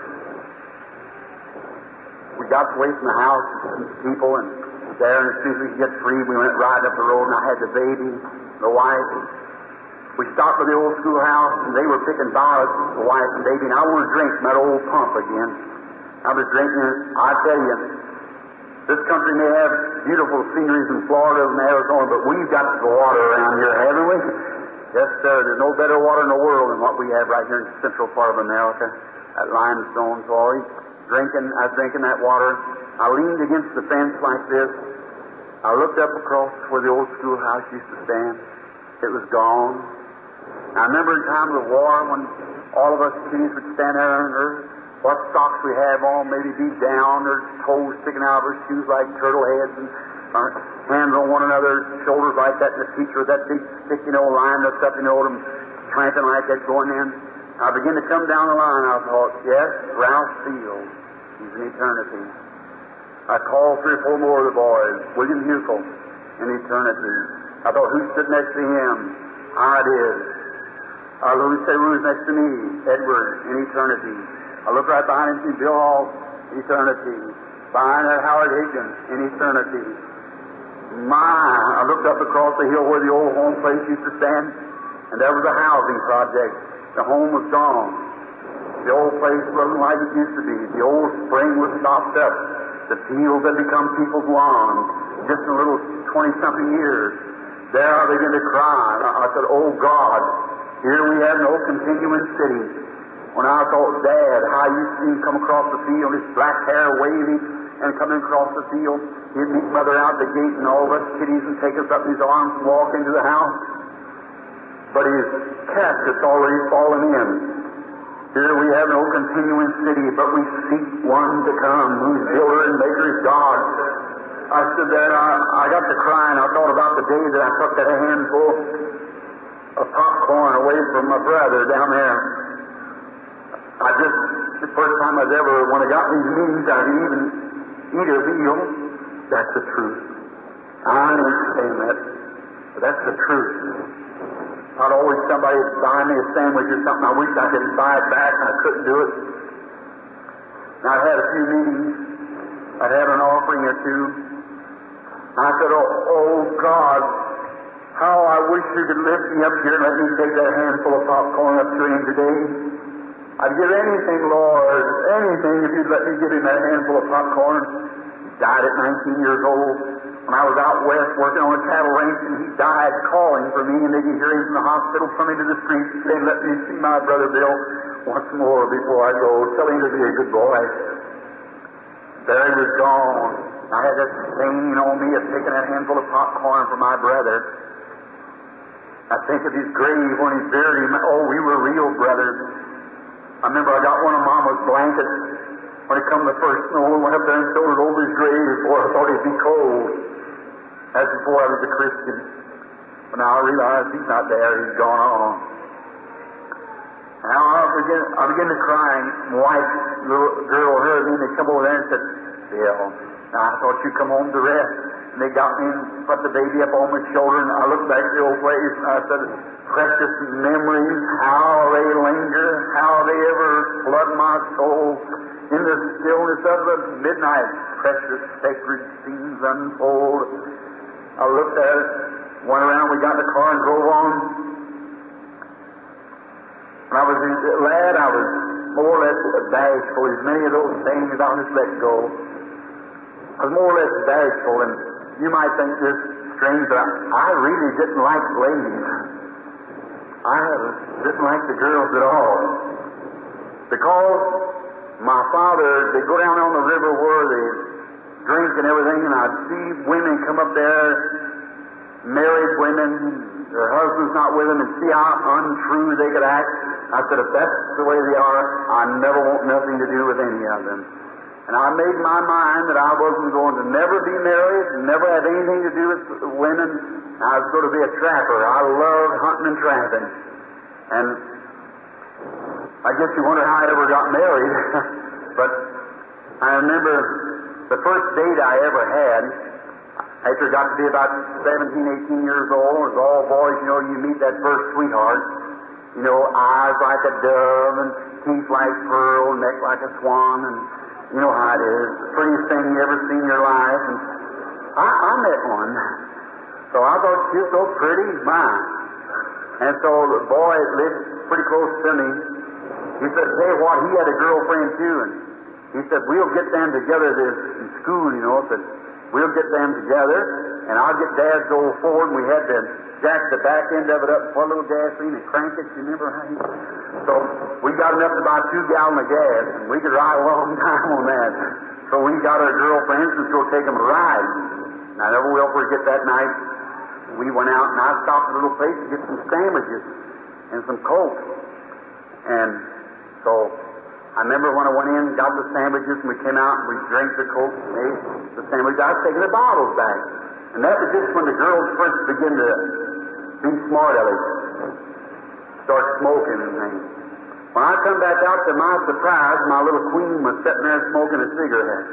we got away from the house and people, and there, and as soon as we could get free, we went right up the road, and I had the baby, the wife. We stopped at the old schoolhouse, and they were picking violets, the wife and baby, and I wanted to drink from that old pump again. I was drinking it. I tell you, this country may have beautiful sceneries in Florida and Arizona, but we've got the water around here, haven't we? Yes, sir. There's no better water in the world than what we have right here in the central part of America, that limestone. So I was drinking, I was drinking that water. I leaned against the fence like this. I looked up across where the old schoolhouse used to stand. It was gone. I remember in time of the war when all of us kiddies would stand there under what socks we have on, maybe be down, or toes sticking out of our shoes like turtle heads, and our hands on one another's shoulders like that, and the teacher with that big stick, you know, lined us up, you know, and tramping like that going in. I began to come down the line. I thought, yes, Ralph Field, he's in eternity. I called three or four more of the boys. William Huckel, in eternity. I thought, who stood next to him? I did. I looked and said, who's next to me? Edward, in eternity. I looked right behind him, see Bill Hall, eternity. Behind that, Howard Higgins, in eternity. My, I looked up across the hill where the old home place used to stand, and there was a housing project. The home was gone. The old place wasn't like it used to be. The old spring was stopped up. The fields had become people's lawns. Just in a little twenty-something years. There I began to cry. I said, oh God, here we have no continuing city. When I thought, Dad, how you see him come across the field, his black hair waving and coming across the field, he'd meet Mother out the gate and all of us kiddies and take us up in his arms and walk into the house. But his casket's already fallen in. Here we have no continuing city, but we seek one to come, whose builder and maker is God. I stood there and I, I got to crying. I thought about the day that I took that handful of popcorn away from my brother down there. I just, the first time I was ever, when I got these means, I could even eat a meal. That's the truth. I understand that, but that's the truth. I'd always somebody would buy me a sandwich or something. I wish I could buy it back, and I couldn't do it. And I'd had a few meetings. I'd had an offering or two. I said, oh, oh God, how I wish you could lift me up here and let me take that handful of popcorn up to him today. I'd give anything, Lord, anything if you'd let me give him that handful of popcorn. He died at nineteen years old when I was out west working on a cattle ranch, and he died calling for me, and they could hear him from the hospital from into the street saying, let me see my brother Bill once more before I go. Tell him to be a good boy. There he was gone. I had that stain on me of taking that handful of popcorn for my brother. I think of his grave when he buried him. Oh, we were real brothers. I remember I got one of Mama's blankets when it come the first snow and went up there and threw it over his grave before I thought he'd be cold. That's before I was a Christian. But now I realize he's not there. He's gone on. Now I began, I began to cry, and my wife, little girl, heard me, and they come over there and said, Bill, I thought you'd come home to rest. And they got me and put the baby up on my shoulder, and I looked back at the old place, and I said, precious memories, how they linger, how they ever flood my soul. In the stillness of the midnight, precious sacred scenes unfold. I looked at it, went around, we got in the car and drove on. When I was a lad, I was more or less bashful. As many of those things I'll just let go. I was more or less bashful, and you might think this strange, but I really didn't like ladies. I didn't like the girls at all. Because my father, they go down on the river where they drink and everything, and I'd see women come up there, married women, their husbands not with them, and see how untrue they could act. I said, if that's the way they are, I never want nothing to do with any of them. And I made my mind that I wasn't going to never be married, never have anything to do with women. I was going to be a trapper. I loved hunting and trapping. And I guess you wonder how I ever got married. But I remember the first date I ever had, after I got to be about seventeen, eighteen years old, as all boys, you know, you meet that first sweetheart. You know, eyes like a dove and teeth like pearl, neck like a swan, and you know how it is. The prettiest thing you ever seen in your life. And I, I met one. So I thought she was so pretty, mine. And so the boy lived pretty close to me. He said, hey, what, he had a girlfriend too. And he said, we'll get them together this, in school, you know. Said, we'll get them together, and I'll get Dad's old Ford, and we had to jack the back end of it up and put a little gasoline and crank it. You remember how he... So we got enough to buy two gallons of gas, and we could ride a long time on that. So we got our girlfriends and go take them a ride. And I never will forget that night. We went out, and I stopped at a little place to get some sandwiches and some Coke. And so I remember when I went in, got the sandwiches, and we came out, and we drank the Coke and ate the sandwich. I was taking the bottles back. And that was just when the girls first began to be smart aleck, start smoking and things. When I come back out, to my surprise, my little queen was sitting there smoking a cigarette.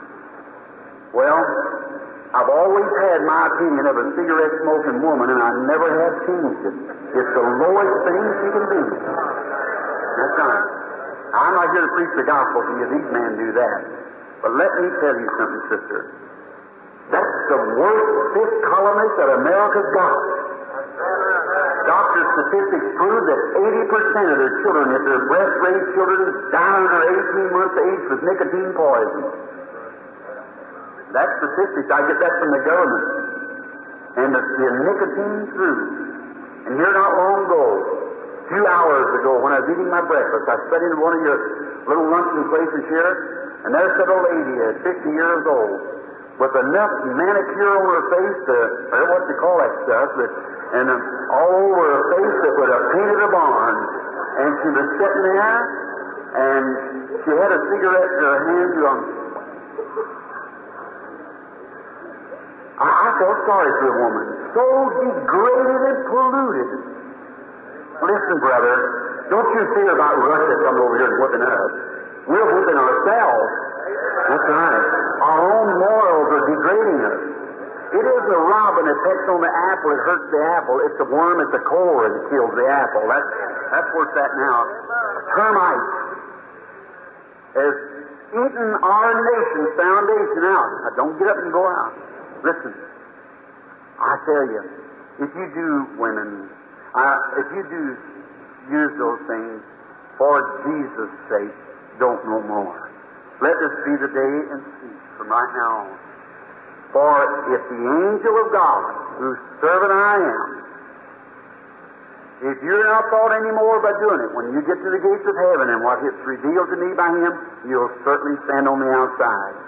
Well, I've always had my opinion of a cigarette-smoking woman, and I never have changed it. It's the lowest thing she can do. That's right. I'm not here to preach the gospel to you. These men do that. But let me tell you something, sister. That's the worst fifth columnist that America's got. Doctor statistics prove that eighty percent of their children, if they're breast-raised children, die under eighteen months of age with nicotine poison. That's statistics. I get that from the government. And the, the nicotine through. And here not long ago, a few hours ago, when I was eating my breakfast, I sat in one of your little luncheon places here, and there sat a lady at fifty years old, with enough manicure on her face to, or what you call that stuff, but, and um, all over her face that would have painted a barn. And she was sitting there, and she had a cigarette in her hand. Um, I, I felt sorry for the woman. So degraded and polluted. Listen, brother, don't you fear about Russia coming over here and whipping us. We're whipping ourselves. That's right. Our own morals are degrading us. It isn't a robin that pecks on the apple, it hurts the apple. It's the worm at the core that kills the apple. That's, that's where it's at now. Termites. As eating our nation's foundation out. Now, don't get up and go out. Listen, I tell you, if you do, women, uh, if you do use those things for Jesus' sake, don't no more. Let this be the day and cease from right now on. For if the angel of God, whose servant I am, if you're not thought any more about doing it, when you get to the gates of heaven and what it's revealed to me by Him, you'll certainly stand on the outside.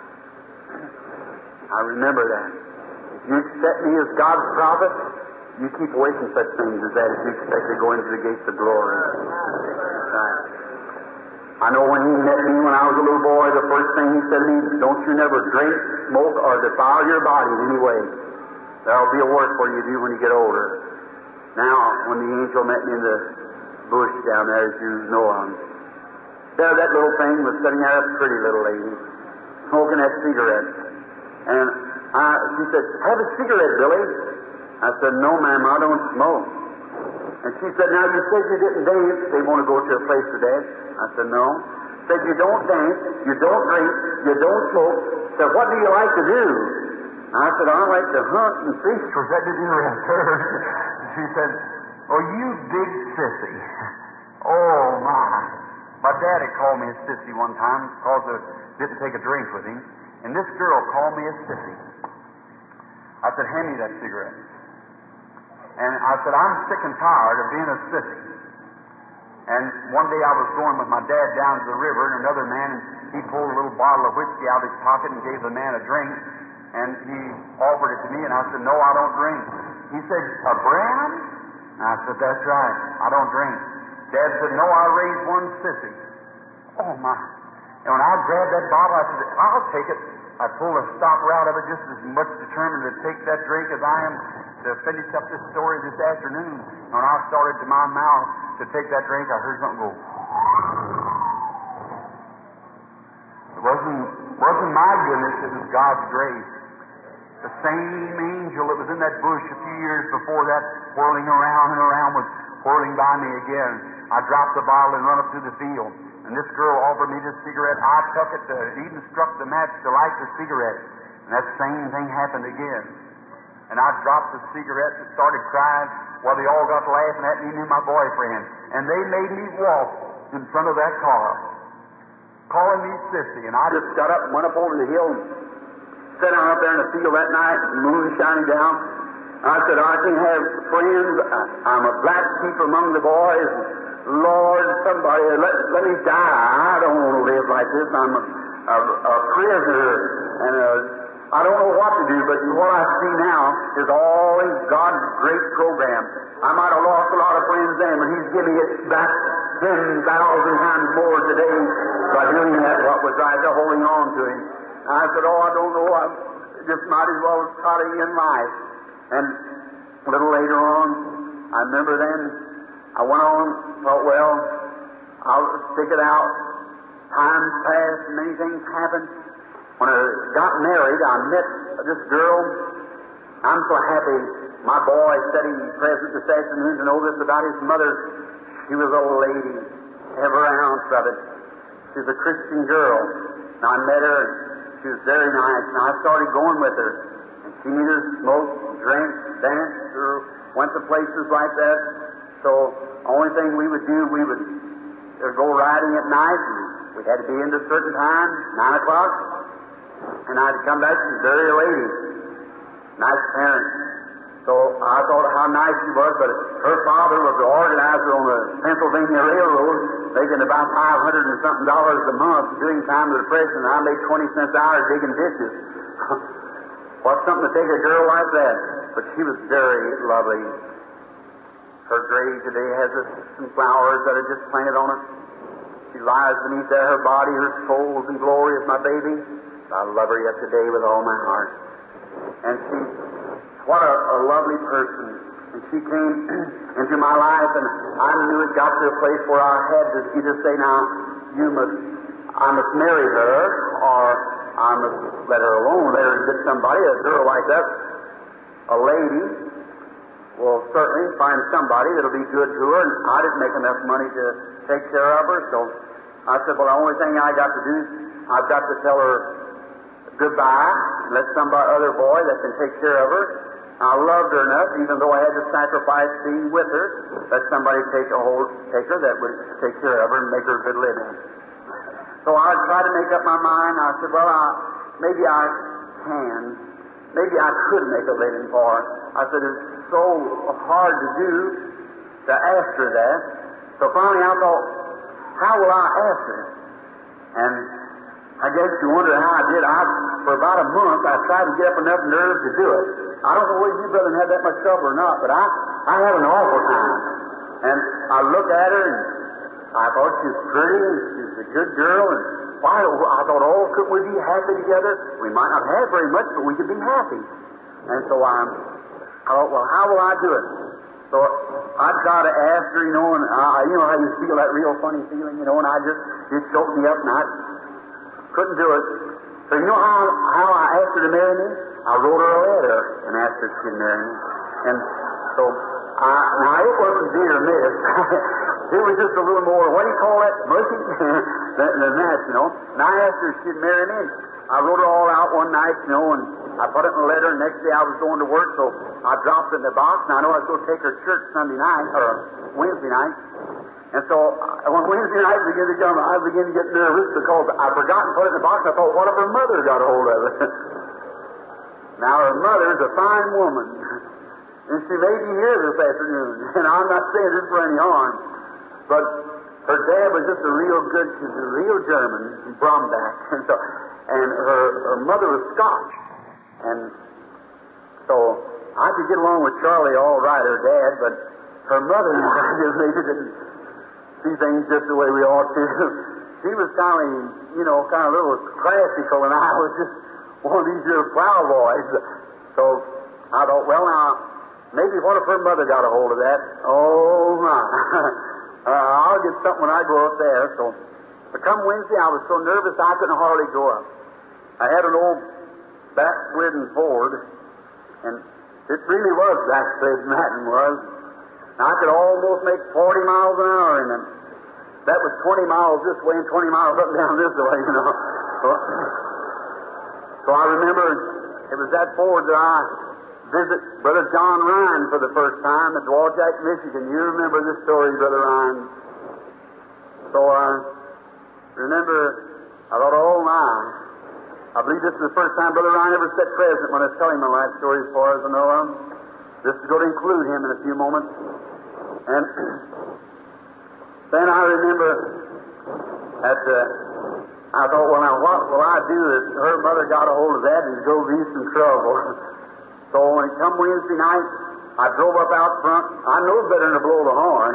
I remember that. If you accept me as God's prophet, you keep away from such things as that if you expect to go into the gates of glory. Right. I know when He met me when I was a little boy, the first thing He said to me, don't you never drink, smoke, or defile your body in any way. There'll be a work for you to do when you get older. Now, when the angel met me in the bush down there, as you know of, there that little thing was sitting there, a pretty little lady, smoking that cigarette. And I, she said, have a cigarette, Billy. I said, no, ma'am, I don't smoke. And she said, now, you said you didn't dance. They want to go to a place today. I said, no. Said, you don't dance, you don't drink, you don't smoke. Said, what do you like to do? I said, I like to hunt and fish. Was that did you rest her? She said, oh, you big sissy. Oh, my. My daddy called me a sissy one time because I didn't take a drink with him. And this girl called me a sissy. I said, hand me that cigarette. And I said, I'm sick and tired of being a sissy. And one day I was going with my dad down to the river, and another man, he pulled a little bottle of whiskey out of his pocket and gave the man a drink. And he offered it to me, and I said, no, I don't drink. He said, a brand? And I said, that's right, I don't drink. Dad said, no, I raised one sissy. Oh, my. And when I grabbed that bottle, I said, I'll take it. I pulled a stopper out of it just as much determined to take that drink as I am to finish up this story this afternoon. And when I started to my mouth to take that drink, I heard something go. It wasn't, wasn't my goodness, it was God's grace. The same angel that was in that bush a few years before that, whirling around and around, was whirling by me again. I dropped the bottle and run up through the field. And this girl offered me this cigarette. I took it, to, it even struck the match to light the cigarette. And that same thing happened again. And I dropped the cigarette and started crying while they all got laughing at me and my boyfriend. And they made me walk in front of that car, calling me sissy. And I just got up and went up over the hill and sat down up there in the field that night, moon shining down. I said, I can have friends. I'm a black sheep among the boys. Lord, somebody, let, let me die. I don't want to live like this. I'm a, a, a prisoner, and a, I don't know what to do, but what I see now is all in God's great program. I might have lost a lot of friends then, but He's giving it back ten thousand times more today by doing that, what was right, to holding on to Him. I said, oh, I don't know, I just might as well try to end life. And a little later on, I remember then, I went on, thought, well, I'll stick it out. Times passed, many things happened. When I got married, I met this girl. I'm so happy. My boy sitting present this afternoon to know this about his mother. She was a lady, every ounce of it. She was a Christian girl. And I met her, and she was very nice, and I started going with her. And she neither smoked, drank, danced, or went to places like that. So, the only thing we would do, we would go riding at night, and we had to be in at a certain time, nine o'clock, and I'd come back, she's a very lady, nice parent. So I thought how nice she was, but her father was the organizer on the Pennsylvania Railroad, making about five hundred and something dollars a month during time of the Depression, and I made twenty cents an hour digging ditches. What's something to take a girl like that? But she was very lovely. Her grave today has some flowers that are just planted on it. She lies beneath there, her body, her soul is in glory as my baby. I love her yet today with all my heart. And she, what a, a lovely person. And she came into my life, and I knew it got to a place where I had to either say, now, you must, I must marry her, or I must let her alone, let her get somebody, a girl like that, a lady. Will certainly find somebody that'll be good to her, and I didn't make enough money to take care of her, so I said, well, the only thing I got to do, I've got to tell her goodbye, let somebody, other boy that can take care of her. I loved her enough, even though I had to sacrifice being with her, let somebody take a hold, take her that would take care of her and make her a good living. So I tried to make up my mind. I said, well, I, maybe I can. Maybe I could make a living for her. I said, it's so hard to do to ask her that. So finally I thought, how will I ask her? And I guess you wonder how I did. I, for about a month, I tried to get up enough nerve to do it. I don't know whether you brethren had that much trouble or not, but I, I had an awful time. And I looked at her, and I thought she was pretty, and she was a good girl, and why, I thought, oh, couldn't we be happy together? We might not have very much, but we could be happy. And so I, I thought, well, how will I do it? So I tried to ask her, you know, and I, you know how you feel that real funny feeling, you know, and I just, it choked me up, and I couldn't do it. So you know how, how I asked her to marry me? I wrote her a letter and asked her if she'd marry me. And so, I, now it wasn't dear miss. It was just a little more, what do you call that, mushy than, than that, you know. And I asked her if she'd marry me. I wrote her all out one night, you know, and I put it in a letter, and next day I was going to work, so I dropped it in the box, and I know I was going to take her to church Sunday night, or Wednesday night. And so, when Wednesday night began to come, I began to get nervous because I forgot to put it in the box. I thought, what if her mother got a hold of it? Now, her mother's a fine woman, and she may be here this afternoon, and I'm not saying this for any harm, but her dad was just a real good, she's a real German, from Bromback, and so, and her, her mother was Scotch, and so I could get along with Charlie all right, her dad, but her mother and I just maybe didn't see things just the way we ought to. She was kind of, you know, kind of a little classical, and I was just one of these little plowboys. So I thought, well, now, maybe what if her mother got a hold of that? Oh, my. uh, I'll get something when I go up there. So, but come Wednesday, I was so nervous I couldn't hardly go up. I had an old backslidden Ford, and it really was backslidden, that one was. Now, I could almost make forty miles an hour in them. That was twenty miles this way and twenty miles up and down this way, you know. So, so I remember it was that Ford that I visited Brother John Ryan for the first time at Dwaljack, Michigan. You remember this story, Brother Ryan. So I remember, I thought, oh my, I believe this is the first time Brother Ryan ever sat present when I was telling my life story as far as I know of. This is going to include him in a few moments. And then I remember that uh, I thought, well, now what will I do if her mother got a hold of that and go be some trouble? So when it come Wednesday night, I drove up out front. I know better than to blow the horn.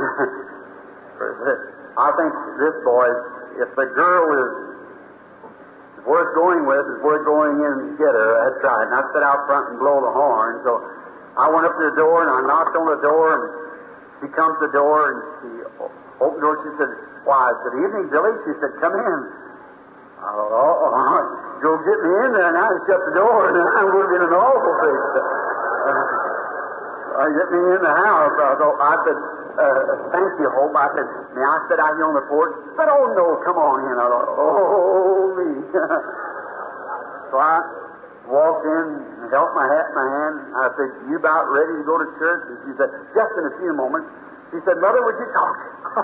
I think this boy, if the girl is worth going with, is worth going in and get her, that's right. And I sit out front and blow the horn. So I went up to the door and I knocked on the door, and she comes to the door and she opened the door. She said, why, good evening, Billy. She said, come in. I thought, oh, go get me in there now and shut the door, and I'm going to be in an awful fix. Uh, get me in the house. I thought, I said, uh, thank you, Hope. I said, may I sit out here on the porch? She said, oh, no, come on in. I thought, oh, me. So I walked in and held my hat in my hand. I said, you about ready to go to church? And she said, just in a few moments. She said, Mother, would you talk?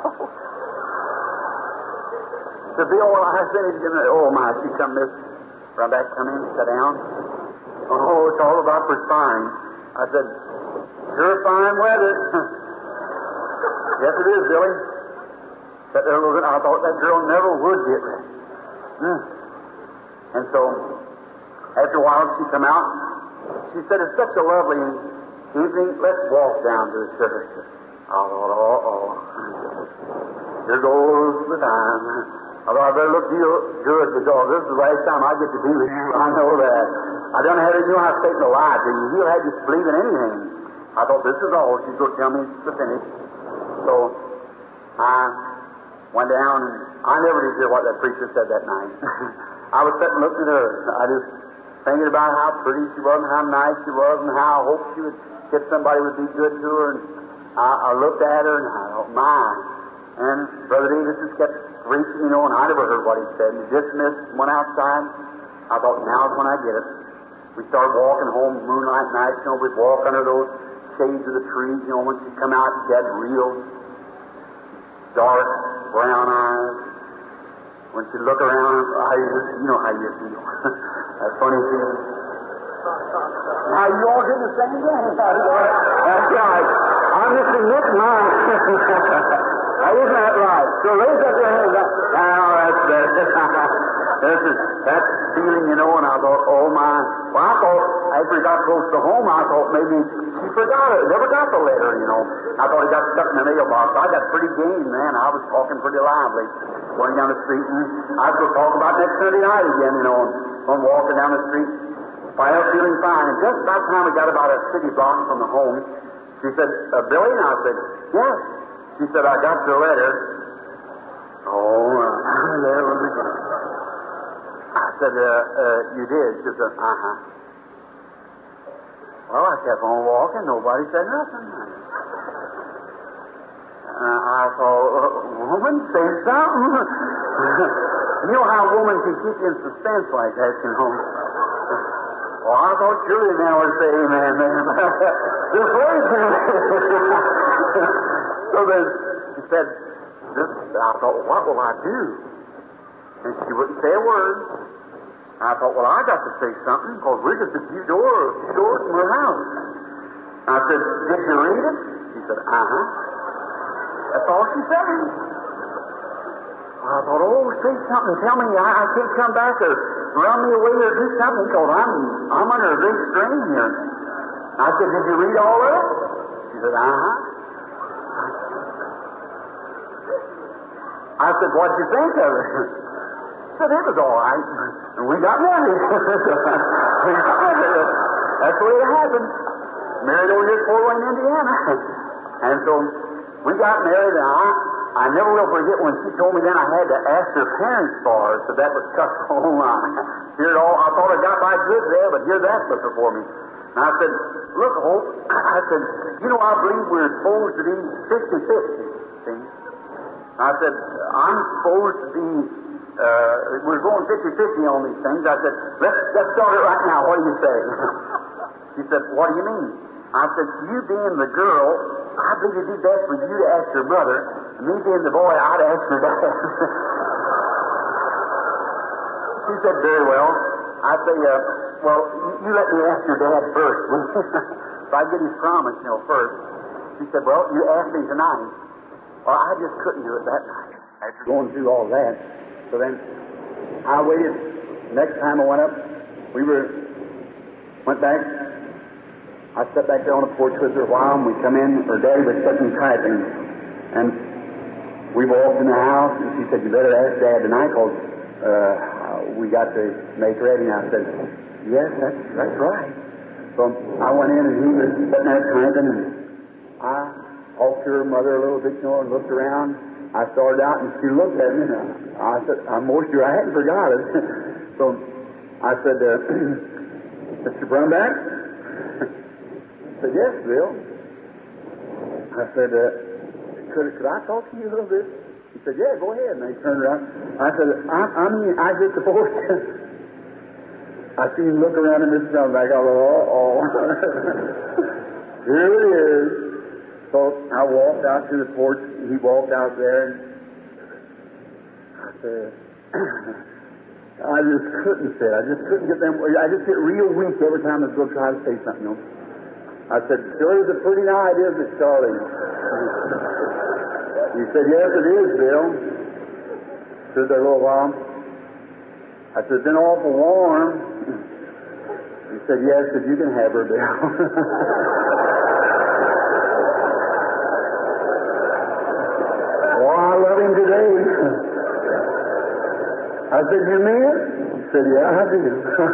To be all I said, oh my, she come this, run back, come in, sit down. Oh, it's all about perspiring. I said, sure fine weather. Yes, it is, Billy. Sat there a little bit, I thought that girl never would get ready. Mm. And so, after a while, she come out. She said, it's such a lovely evening, let's walk down to the church. I thought, oh, oh. Here goes the time. I thought I better look real good because this is the last time I get to be with you. I know that. I don't have to, you don't have to take no lie to you. He'll have you believe in anything. I thought this is all. She's going to tell me to finish. So I went down, and I never did hear what that preacher said that night. I was sitting looking at her. I just thinking about how pretty she was and how nice she was and how I hoped she would get somebody would be good to her. And I, I looked at her and I thought, my. And Brother Davis just kept reaching, you know, and I never heard what he said. He dismissed, went outside. I thought, now's when I get it. We started walking home moonlight nights, you know, we'd walk under those shades of the trees, you know, when she'd come out, she had real dark brown eyes. When she'd look around, I just, you know how you feel. That funny feeling. Now, you all did the same thing. That's right. I'm just admitting mine. Now, isn't that right? So raise up your hands. Now, that's better. This is, that feeling, you know, and I thought, oh my. Well, I thought, after he got close to home, I thought maybe she forgot it, never got the letter, you know. I thought he got stuck in the mailbox. I got pretty game, man. I was talking pretty lively, going down the street, and I was going to talk about next Sunday night again, you know, and I'm walking down the street. I was feeling fine, and just about the time we got about a city block from the home, she said, uh, Billy? And I said, yes. She said, I got your letter. Oh, uh, there was it. I said, uh, uh, you did? She said, uh-huh. Well, I kept on walking. Nobody said nothing. Uh, I thought, uh, woman, say something. You know how a woman can keep you in suspense like that, you know. Well, I thought surely now would say amen, man. Just wait a minute. So then she said, this, I thought, well, what will I do? And she wouldn't say a word. I thought, well, I got to say something, because we're just a few doors, a few doors from her house. I said, did you read it? She said, uh-huh. That's all she said. I thought, oh, say something. Tell me I, I can't come back or run me away or do something, because I'm, I'm under a big strain here. I said, did you read all of it? She said, uh-huh. I said, what'd you think of it? She said, it was all right. And we got married. We got married. That's the way it happened. Married over here at Fort Wayne, Indiana. And so we got married, and I, I never will forget when she told me then I had to ask her parents for her, so that was cut the whole line. Here it all, I thought I got my goods there, but here that was before me. And I said, look, Hope, I said, you know, I believe we're supposed to be fifty-fifty, see? I said, I'm supposed to be, uh, we're going fifty-fifty on these things. I said, let's, let's start it right now. What do you say? She said, what do you mean? I said, you being the girl, I believe it'd be best for you to ask your mother, and me being the boy, I'd ask your dad. She said, very well. I say, uh, well, you, you let me ask your dad first. So I get his promise, you know, first. She said, well, you asked me tonight. Well, I just couldn't do it that night. After going through all that. So then I waited. Next time I went up, we were, went back. I sat back there on the porch with her a while, and we come in. Her daddy was sitting typing. And we walked in the house, and she said, you better ask Dad tonight, because uh, we got to make ready. And I said, yes, that's, that's right. So I went in, and he was sitting there typing, and I talked to her mother a little bit, you know, and looked around. I started out, and she looked at me, and I, I said, I'm more sure I hadn't forgot it. So I said, uh, Mister Brumback? I said, yes, Bill. I said, uh, could, could I talk to you a little bit? He said, yeah, go ahead. And they turned around. I said, I, I mean, I just supposed to. I seen him look around at Mister Brumback. I thought, oh, oh. Here it is. So I walked out to the porch, and he walked out there, and I said, I just couldn't say it. I just couldn't get them. I just get real weak every time I was going to try to say something, you know. I said, sure is a pretty night, isn't it, Charlie? He said, yes, it is, Bill. Stood there a little while. I said, it's been awful warm. He said, yes, but you can have her, Bill. Oh, I love him today. I said, you mean it? He said, yeah, I do.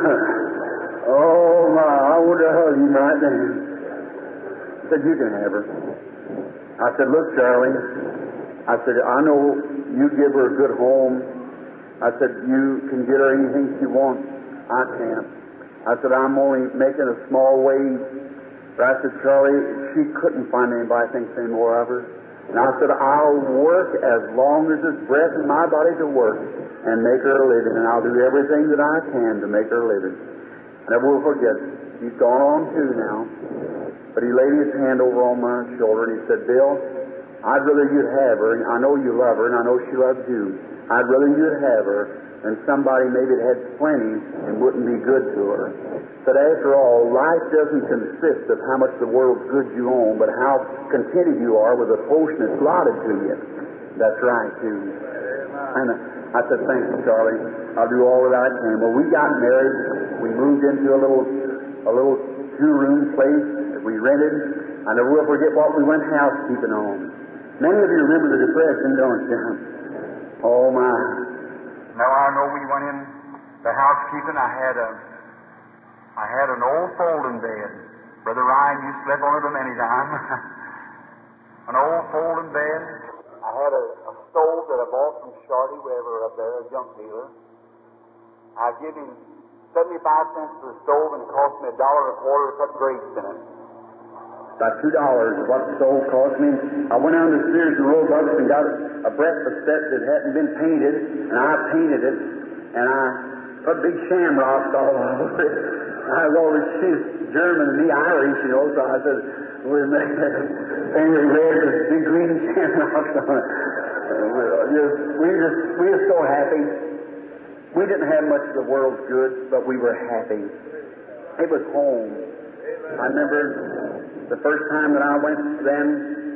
Oh, my, I want to hug him right now. I said, you can have her. I said, look, Charlie, I said, I know you give her a good home. I said, you can get her anything she wants. I can't. I said, I'm only making a small wage. But I said, Charlie, she couldn't find anybody thinks any more of her. And I said, I'll work as long as there's breath in my body to work and make her a living, and I'll do everything that I can to make her a living. I never will forget, he's gone on too now, but he laid his hand over on my shoulder and he said, Bill, I'd rather you'd have her, and I know you love her, and I know she loves you. I'd rather you'd have her than somebody maybe that had plenty and wouldn't be good to her. But after all, life doesn't consist of how much the world's goods you own, but how contented you are with the portion that's allotted to you. That's right, too. And I said, thank you, Charlie. I'll do all that I can. Well, we got married. We moved into a little, a little two-room place that we rented. I never will forget what we went housekeeping on. Many of you remember the Depression, don't you? Oh, my. Now, I know we went in the housekeeping. I had a, I had an old folding bed. Brother Ryan, you slept on it many times. An old folding bed. I had a, a stove that I bought from Shardy, wherever up there, a junk dealer. I give him seventy-five cents for the stove, and it cost me a dollar and a quarter to put grapes in it. About two dollars is what the stove cost me. I went down to Sears and Roebuck and got a breakfast set that hadn't been painted, and I painted it, and I put big shamrocks all over it. I was always, she's German and me Irish, you know, so I said, we'll make that painted red with big green shamrocks on it. Just, we just, we were so happy. We didn't have much of the world's goods, but we were happy. It was home. I remember the first time that I went then,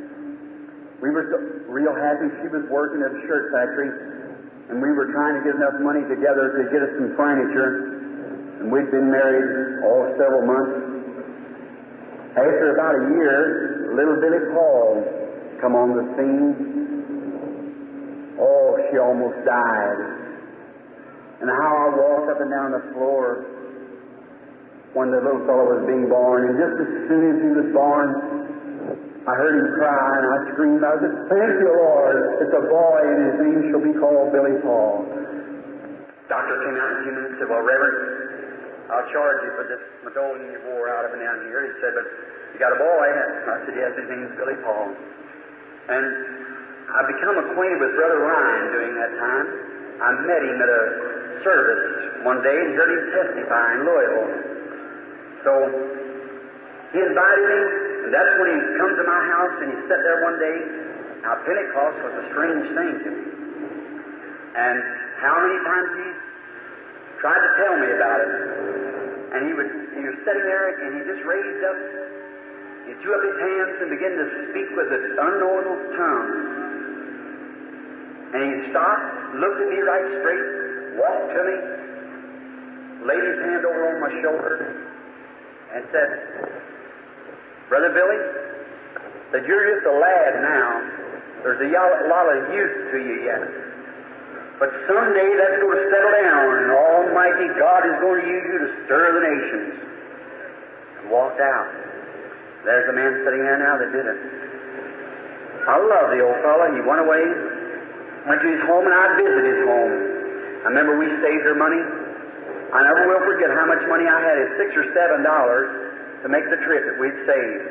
we were so real happy. She was working at a shirt factory, and we were trying to get enough money together to get us some furniture. And we'd been married, oh, several months. After about a year, little Billy Paul come on the scene. Oh, she almost died. And how I walked up and down the floor when the little fellow was being born, and just as soon as he was born, I heard him cry, and I screamed. I said, thank you, Lord. It's a boy, and his name shall be called Billy Paul. Doctor came out in a few minutes and said, well, Reverend, I'll charge you for this Madonna you bore out of and down here. He said, but you got a boy? I said, yes, his name's Billy Paul. And I become acquainted with Brother Ryan during that time. I met him at a service one day and heard him testify in Louisville. So he invited me, and that's when he come to my house, and he sat there one day. Now, Pentecost was a strange thing to me. And how many times he tried to tell me about it. And he would he was sitting there, and he just raised up, he threw up his hands and began to speak with an unknown tongue. And he stopped, looked at me right straight, walked to me, laid his hand over on my shoulder, and said, Brother Billy, said, you're just a lad now. There's a lot of youth to you yet. But someday that's going to settle down, and Almighty God is going to use you to stir the nations. And walked out. There's a man sitting there now that did it. I love the old fellow. He went away, went to his home, and I visited his home. I remember we saved our money. I never will forget how much money I had. It's six or seven dollars to make the trip that we'd saved.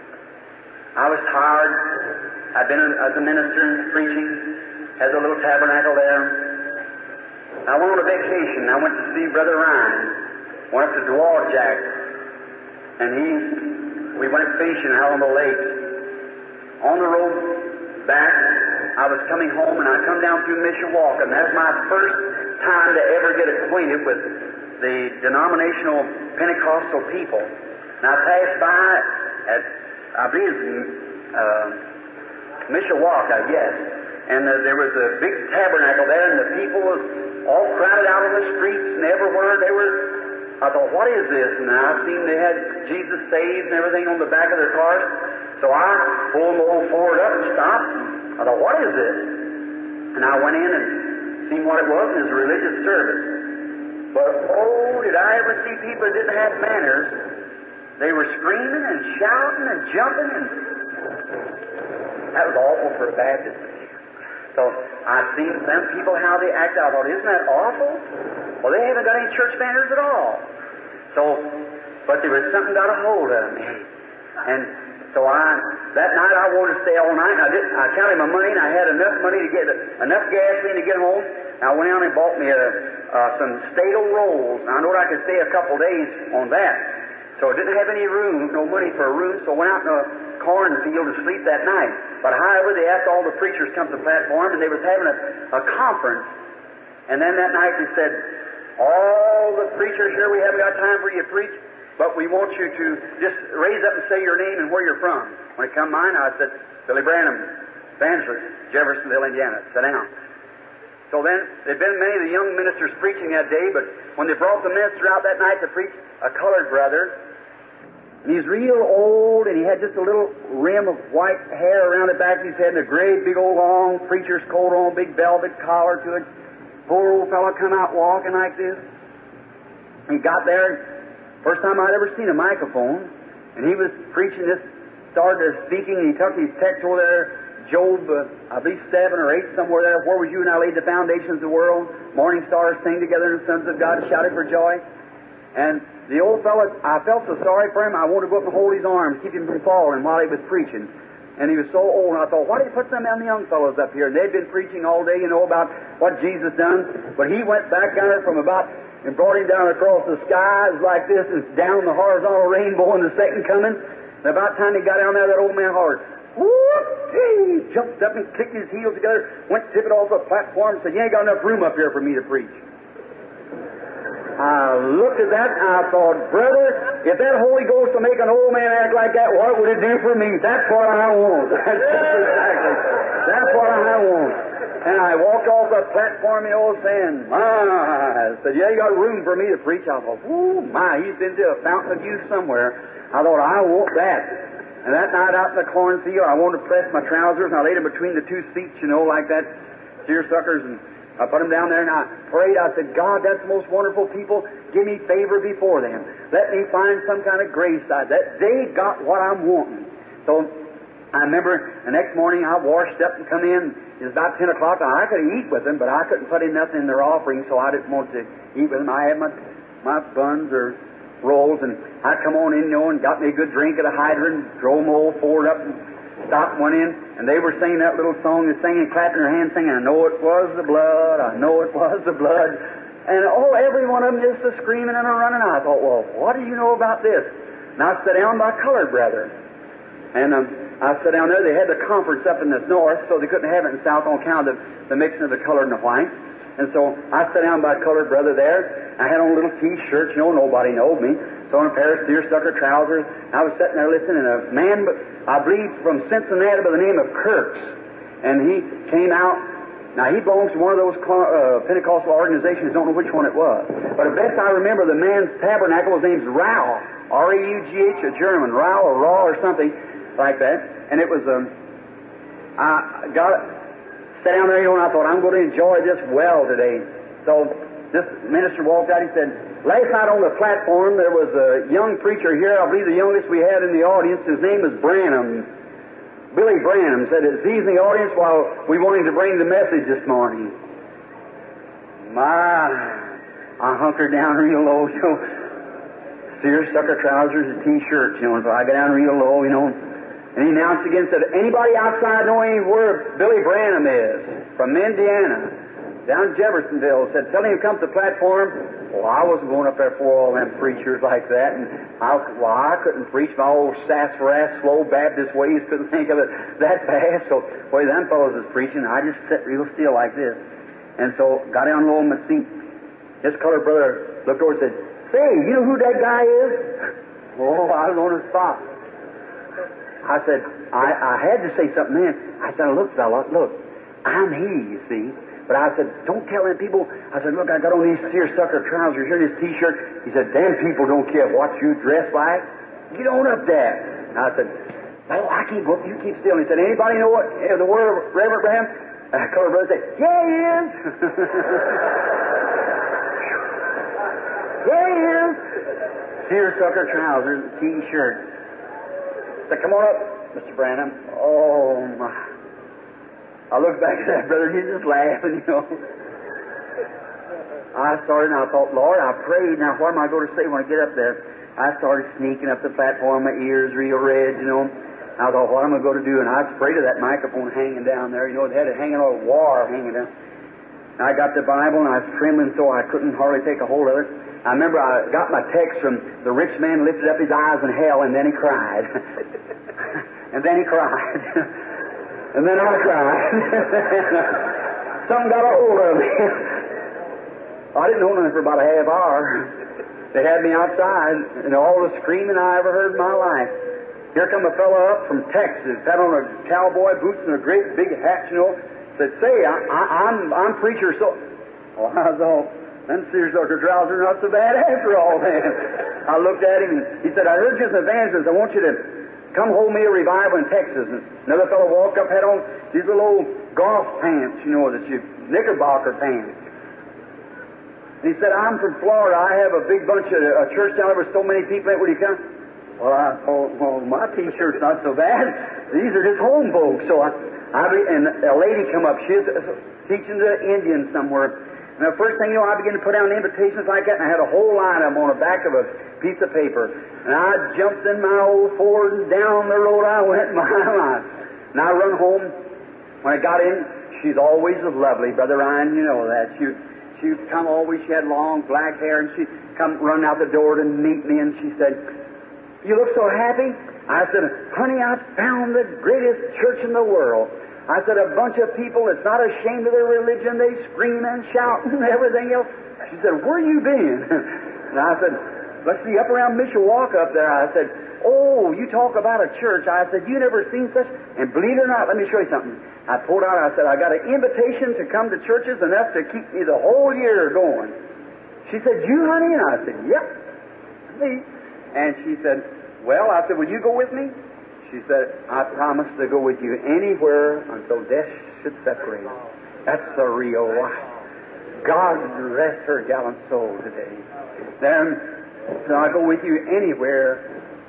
I was tired. I'd been as a minister preaching, had a little tabernacle there. I went on a vacation. I went to see Brother Ryan. Went up to Dwarjack, and he, we went fishing out on the lake. On the road back, I was coming home, and I come down through Mishawaka, and that's my first time to ever get acquainted with the denominational Pentecostal people. And I passed by at, I believe it's uh, Mishawaka, yes. And uh, there was a big tabernacle there, and the people was all crowded out on the streets and everywhere. They were, I thought, what is this? And I seen they had Jesus Saves and everything on the back of their cars. So I pulled the old Ford up and stopped. I thought, what is this? And I went in and seen what it was, and it was a religious service. But oh, did I ever see people that didn't have manners? They were screaming and shouting and jumping, and that was awful for a Baptist. So I've seen them people how they act. I thought, isn't that awful? Well, they haven't got any church manners at all. So, but there was something got a hold of me, and so I that night I wanted to stay all night, and I didn't. I counted my money, and I had enough money to get enough gasoline to get home. And I went out and bought me a, uh, some stale rolls. And I knew I could stay a couple days on that. So I didn't have any room, no money for a room, so I went out in a cornfield to sleep that night. But however, they asked all the preachers to come to the platform, and they was having a, a conference. And then that night they said, all the preachers here, we haven't got time for you to preach, but we want you to just raise up and say your name and where you're from. When it come mine, I said, Billy Branham, evangelist, Jeffersonville, Indiana. Sit down. So then, there'd been many of the young ministers preaching that day, but when they brought the minister out that night to preach, a colored brother, and he's real old, and he had just a little rim of white hair around the back of his head, and a great big old long preacher's coat on, big velvet collar to it. Poor old fellow come out walking like this. He got there, first time I'd ever seen a microphone, and he was preaching this, started speaking, and he took his text over there, Job, uh, I believe seven or eight, somewhere there. Where was you when I laid the foundations of the world? Morning stars sang together, and the sons of God shouted for joy. And the old fellow, I felt so sorry for him, I wanted to go up and hold his arms, keep him from falling while he was preaching. And he was so old, and I thought, why did he put some of them young fellows up here? And they'd been preaching all day, you know, about what Jesus done. But he went back down there from about, and brought him down across the skies like this, and down the horizontal rainbow in the second coming. And about time he got down there, that old man hollered, whoop! He jumped up and clicked his heels together, went tipping off the platform, and said, you ain't got enough room up here for me to preach. I looked at that and I thought, brother, if that Holy Ghost will make an old man act like that, what would it do for me? That's what I want. That's exactly. That's what I want. And I walked off the platform, you know, saying, my, I said, yeah, you got room for me to preach. I thought, oh my, he's been to a fountain of youth somewhere. I thought, I want that. And that night out in the cornfield, I wanted to press my trousers, and I laid them between the two seats, you know, like that, seersuckers, and I put them down there, and I prayed. I said, God, that's the most wonderful people. Give me favor before them. Let me find some kind of grace. I, that they got what I'm wanting. So I remember the next morning I washed up and come in. It was about ten o'clock. Now, I could eat with them, but I couldn't put in nothing in their offering, so I didn't want to eat with them. I had my, my buns or rolls, and I come on in, you know, and got me a good drink at a hydrant, drove my old Ford up and stopped, went in, and they were singing that little song, they're singing, clapping their hands, singing, I know it was the blood, I know it was the blood. And oh, every one of them just a screaming and a running. I thought, well, what do you know about this? And I sat down by colored brother. And um, I sat down there, they had the conference up in the north, so they couldn't have it in the south on account of the, the mixing of the colored and the white. And so I sat down by colored brother there. I had on little T-shirts, you know, nobody knowed me. So on a pair of seersucker trousers. I was sitting there listening, and a man, I believe, from Cincinnati by the name of Kirks. And he came out. Now, he belongs to one of those uh, Pentecostal organizations, don't know which one it was. But the best I remember, the man's tabernacle, his name's Rau, R A U G H, a German, Rau or Raw or something like that. And it was, um, I got sat down there, you know, and I thought, I'm going to enjoy this well today. So this minister walked out, he said, last night on the platform there was a young preacher here, I believe the youngest we had in the audience, his name is Branham. Billy Branham said, is he's in the audience while we wanted to bring the message this morning. My, I hunkered down real low, you know, seersucker trousers and T-shirts, you know, so I got down real low, you know. And he announced again, said, anybody outside know where Billy Branham is? From Indiana, down Jeffersonville. Said, tell him to come to the platform. Well, I wasn't going up there for all them preachers like that. And I, well, I couldn't preach my old sassafras, slow Baptist ways, couldn't think of it that fast. So, boy, them fellows was preaching. I just sat real still like this. And so, got down low in my seat. This colored brother looked over and said, say, you know who that guy is? Oh, I was on the spot. I said, I, I had to say something then. I said, look, fella, look, I'm he, you see. But I said, don't tell them people. I said, look, I got on these seersucker trousers here, this T-shirt. He said, them people don't care what you dress like. Get on up there. And I said, no, I can't go up. You keep still. And he said, anybody know what uh, the word of Reverend Branham? And the colored brother said, yeah, he is. yeah, he is. Seersucker trousers, T-shirt. Said, come on up, Mister Branham. Oh, my. I looked back at that brother, and he's just laughing, you know. I started, and I thought, Lord, I prayed. Now, what am I going to say when I get up there? I started sneaking up the platform, my ears real red, you know. I thought, what am I going to do? And I was afraid of that microphone hanging down there. You know, they had it hanging on a wire hanging down. And I got the Bible, and I was trembling so I couldn't hardly take a hold of it. I remember I got my text from the rich man lifted up his eyes in hell, and then he cried. and then he cried. and then I cried. Something got a hold of me. I didn't know nothing for about a half hour. They had me outside, and all the screaming I ever heard in my life. Here come a fellow up from Texas, had on a cowboy boots and a great big hat, you know. Said, say, I, I, I'm I'm preacher, so... Oh, I thought, then Sears Doctor Drowser not so bad after all, man. I looked at him, and he said, I heard you as an evangelist. I want you to come hold me a revival in Texas. And another fellow walked up, had on these little old golf pants, you know, that you... Knickerbocker pants. And he said, I'm from Florida. I have a big bunch of a church down there with so many people. Would you come? Well, I thought, well, my T-shirt's not so bad. These are just home folks. So I, I be, and a lady come up. She's teaching the Indians somewhere. And the first thing you know, I began to put down invitations like that, and I had a whole line of them on the back of a piece of paper. And I jumped in my old Ford, and down the road I went, my life. And I run home. When I got in, she's always lovely, Brother Ryan. You know that. She She'd come always, she had long black hair, and she'd come running out the door to meet me, and she said, you look so happy. I said, honey, I found the greatest church in the world. I said, a bunch of people that's not ashamed of their religion, they scream and shout and everything else. She said, where you been? And I said, let's see, up around Mishawaka up there. I said, oh, you talk about a church. I said, you never seen such, and believe it or not, let me show you something. I pulled out, I said, I got an invitation to come to churches, and that's to keep me the whole year going. She said, you, honey? And I said, yep, me. And she said, well, I said, will you go with me? She said, I promise to go with you anywhere until death should separate. That's the real wife. God rest her gallant soul today. Then, so I go with you anywhere.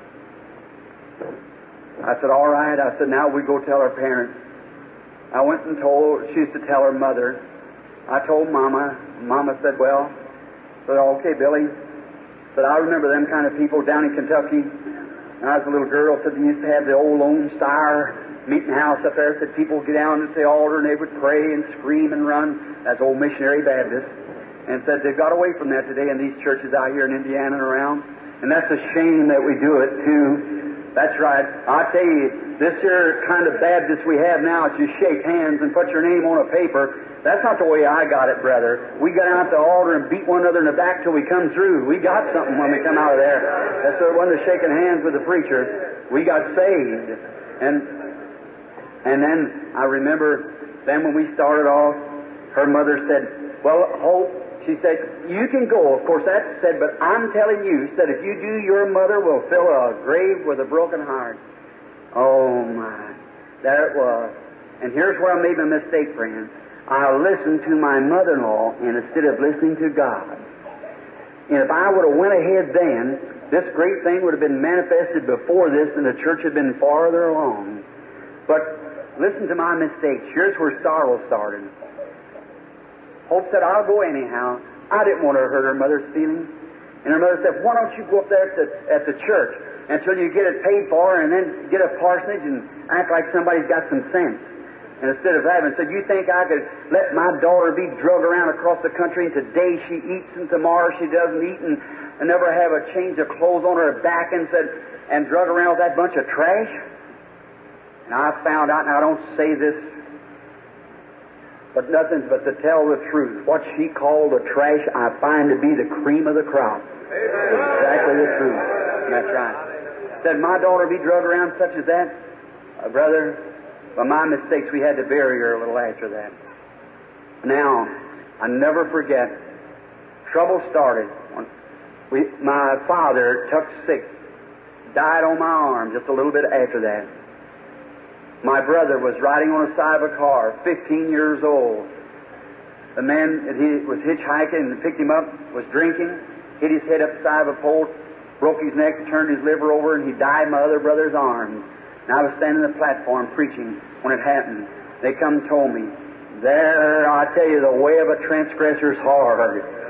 I said, all right. I said, now we go tell our parents. I went and told, she used to tell her mother. I told Mama. Mama said, well, said, okay, Billy. Said, I remember them kind of people down in Kentucky. When I was a little girl, said they used to have the old Lone Star meeting house up there. Said people would get down at the altar and they would pray and scream and run. That's old missionary Baptist. And said they've got away from that today in these churches out here in Indiana and around. And that's a shame that we do it, too. That's right. I tell you, this here kind of Baptist we have now, it's just shake hands and put your name on a paper. That's not the way I got it, brother. We got out the altar and beat one another in the back till we come through. We got something when we come out of there. That's what it wasn't shaking hands with the preacher. We got saved. And and then I remember then when we started off, her mother said, well, Hope, she said, you can go. Of course, that said, but I'm telling you, said, if you do, your mother will fill a grave with a broken heart. Oh, my. There it was. And here's where I made my mistake, friends. I listened to my mother-in-law instead of listening to God. And if I would have went ahead then, this great thing would have been manifested before this, and the church had been farther along. But listen to my mistakes. Here's where sorrow started. Hope said, I'll go anyhow. I didn't want to hurt her mother's feelings. And her mother said, why don't you go up there at the, at the church until you get it paid for and then get a parsonage and act like somebody's got some sense. And instead of that, and said, you think I could let my daughter be drugged around across the country and today she eats and tomorrow she doesn't eat and, and never have a change of clothes on her back and said, and drug around with that bunch of trash? And I found out, and I don't say this but nothing but to tell the truth. What she called the trash, I find to be the cream of the crop. Amen. Exactly the truth. That's right. Said my daughter be drug around such as that, uh, brother. By my mistakes, we had to bury her a little after that. Now, I never forget. Trouble started when we, my father took sick, died on my arm just a little bit after that. My brother was riding on the side of a car, fifteen years old. The man, he was hitchhiking and picked him up, was drinking, hit his head up the side of a pole, broke his neck, turned his liver over, and he died in my other brother's arms. And I was standing on the platform preaching when it happened. They come and told me, there, I tell you, the way of a transgressor's hard.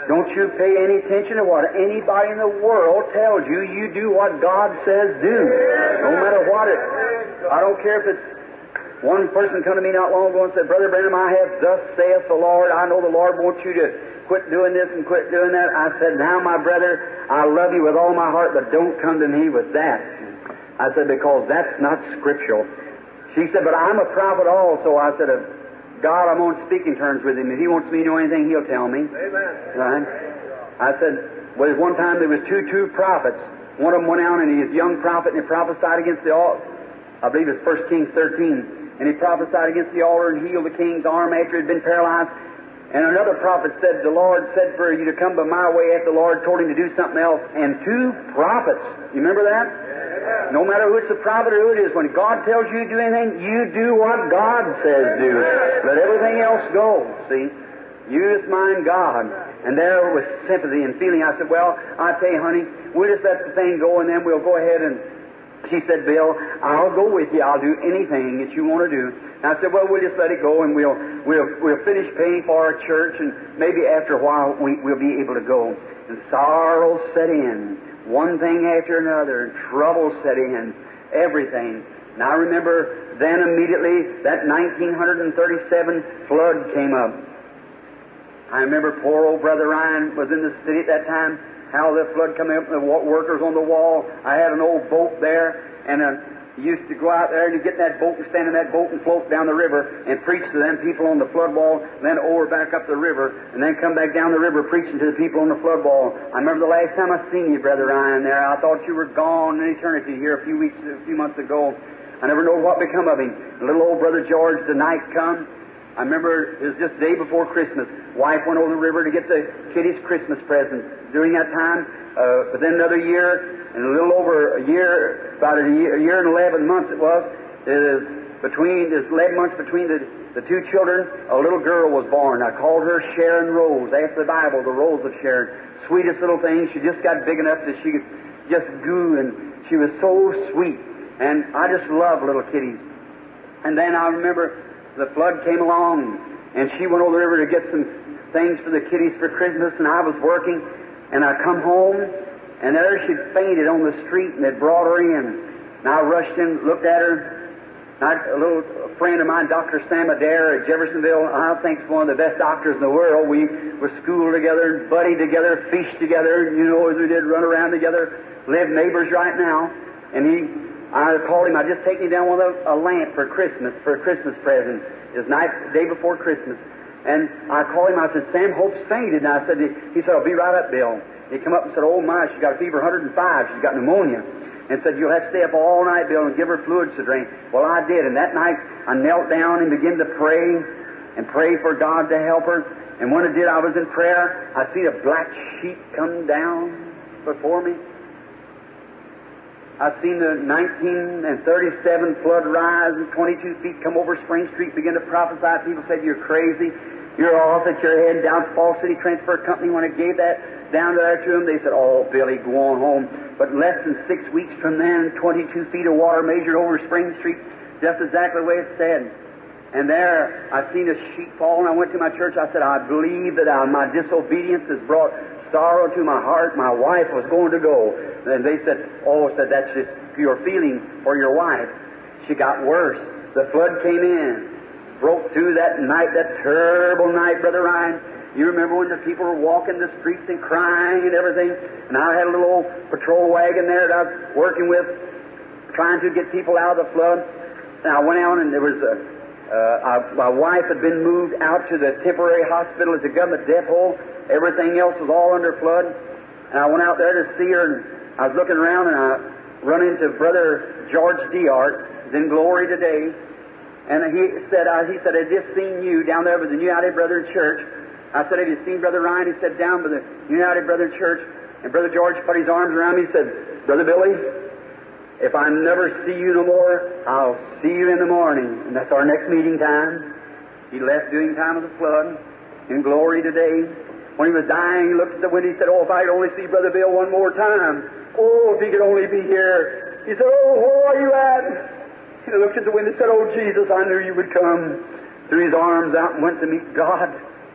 Don't you pay any attention to what anybody in the world tells you. You do what God says do. No matter what it. I don't care if it's one person come to me not long ago and said, Brother Branham, I have thus saith the Lord. I know the Lord wants you to quit doing this and quit doing that. I said, now, my brother, I love you with all my heart, but don't come to me with that. I said, because that's not scriptural. She said, but I'm a prophet also. I said, God, I'm on speaking terms with him. If he wants me to know anything, he'll tell me. Amen. Right? I said, well, one time there was two true prophets. One of them went out and he was a young prophet and he prophesied against the altar. I believe it's First Kings thirteen. And he prophesied against the altar and healed the king's arm after he had been paralyzed. And another prophet said, the Lord said for you to come by my way after the Lord told him to do something else. And two prophets. You remember that? Yeah. No matter who it's a prophet or who it is, when God tells you to do anything, you do what God says do. Let everything else go, see? You just mind God. And there was sympathy and feeling. I said, well, I tell you, honey, we'll just let the thing go and then we'll go ahead and... She said, Bill, I'll go with you. I'll do anything that you want to do. And I said, well, we'll just let it go and we'll we'll we'll finish paying for our church and maybe after a while we, we'll be able to go. And sorrow set in, one thing after another, and trouble set in, everything. And I remember then immediately that nineteen thirty-seven flood came up. I remember poor old Brother Ryan was in the city at that time. How the flood come up, the workers on the wall. I had an old boat there, and uh, used to go out there and you get in that boat and stand in that boat and float down the river and preach to them people on the flood wall, then over back up the river, and then come back down the river preaching to the people on the flood wall. I remember the last time I seen you, Brother Ryan, there. I thought you were gone in eternity here a few weeks, a few months ago. I never know what become of him. Little old Brother George, the night come. I remember it was just the day before Christmas. Wife went over the river to get the kiddies' Christmas presents. During that time, uh, but then another year, and a little over a year, about a year, a year and eleven months it was, it is between, there's eleven months between the, the two children, a little girl was born. I called her Sharon Rose, after the Bible, the Rose of Sharon. Sweetest little thing. She just got big enough that she could just goo, and she was so sweet. And I just love little kiddies. And then I remember the flood came along, and she went over the river to get some things for the kiddies for Christmas, and I was working, and I come home, and there she'd fainted on the street, and they'd brought her in. And I rushed in, looked at her, and I, a little a friend of mine, Doctor Sam Adair at Jeffersonville, I think he's one of the best doctors in the world. We were schooled together, buddied together, fished together, you know, as we did run around together, live neighbors right now. And he, I called him, I just taken him down with a, a lamp for Christmas, for a Christmas present. It was night, day before Christmas. And I called him, I said, Sam Hope's fainted. And I said, he said, I'll be right up, Bill. He come up and said, oh my, she's got a fever of one oh five, she's got pneumonia. And said, you'll have to stay up all night, Bill, and give her fluids to drink. Well, I did. And that night, I knelt down and began to pray and pray for God to help her. And when I did, I was in prayer. I seen a black sheet come down before me. I seen the nineteen thirty-seven flood rise and twenty-two feet come over Spring Street, begin to prophesy. People said, you're crazy. You're off at your head down to Falls City Transfer Company. When I gave that down there to them, they said, oh, Billy, go on home. But less than six weeks from then, twenty-two feet of water measured over Spring Street, just exactly the way it said. And there, I seen a sheet fall, and I went to my church. I said, I believe that I, my disobedience has brought sorrow to my heart. My wife was going to go. And they said, oh, said that's just pure feeling for your wife. She got worse. The flood came in, broke through that night, that terrible night, Brother Ryan. You remember when the people were walking the streets and crying and everything? And I had a little old patrol wagon there that I was working with, trying to get people out of the flood. And I went out and there was a, uh, I, my wife had been moved out to the temporary hospital as a government depot. Everything else was all under flood. And I went out there to see her, and I was looking around, and I run into Brother George Diart, who's in glory today. And he said, uh, he said, I just seen you down there with the United Brethren Church. I said, have you seen Brother Ryan? He said, down by the United Brethren Church. And Brother George put his arms around me and said, Brother Billy, if I never see you no more, I'll see you in the morning. And that's our next meeting time. He left during time of the flood, in glory today. When he was dying, he looked at the window. He said, oh, if I could only see Brother Bill one more time. Oh, if he could only be here. He said, oh, where are you at? He looked at the window and said, oh, Jesus, I knew you would come. Threw his arms out and went to meet God.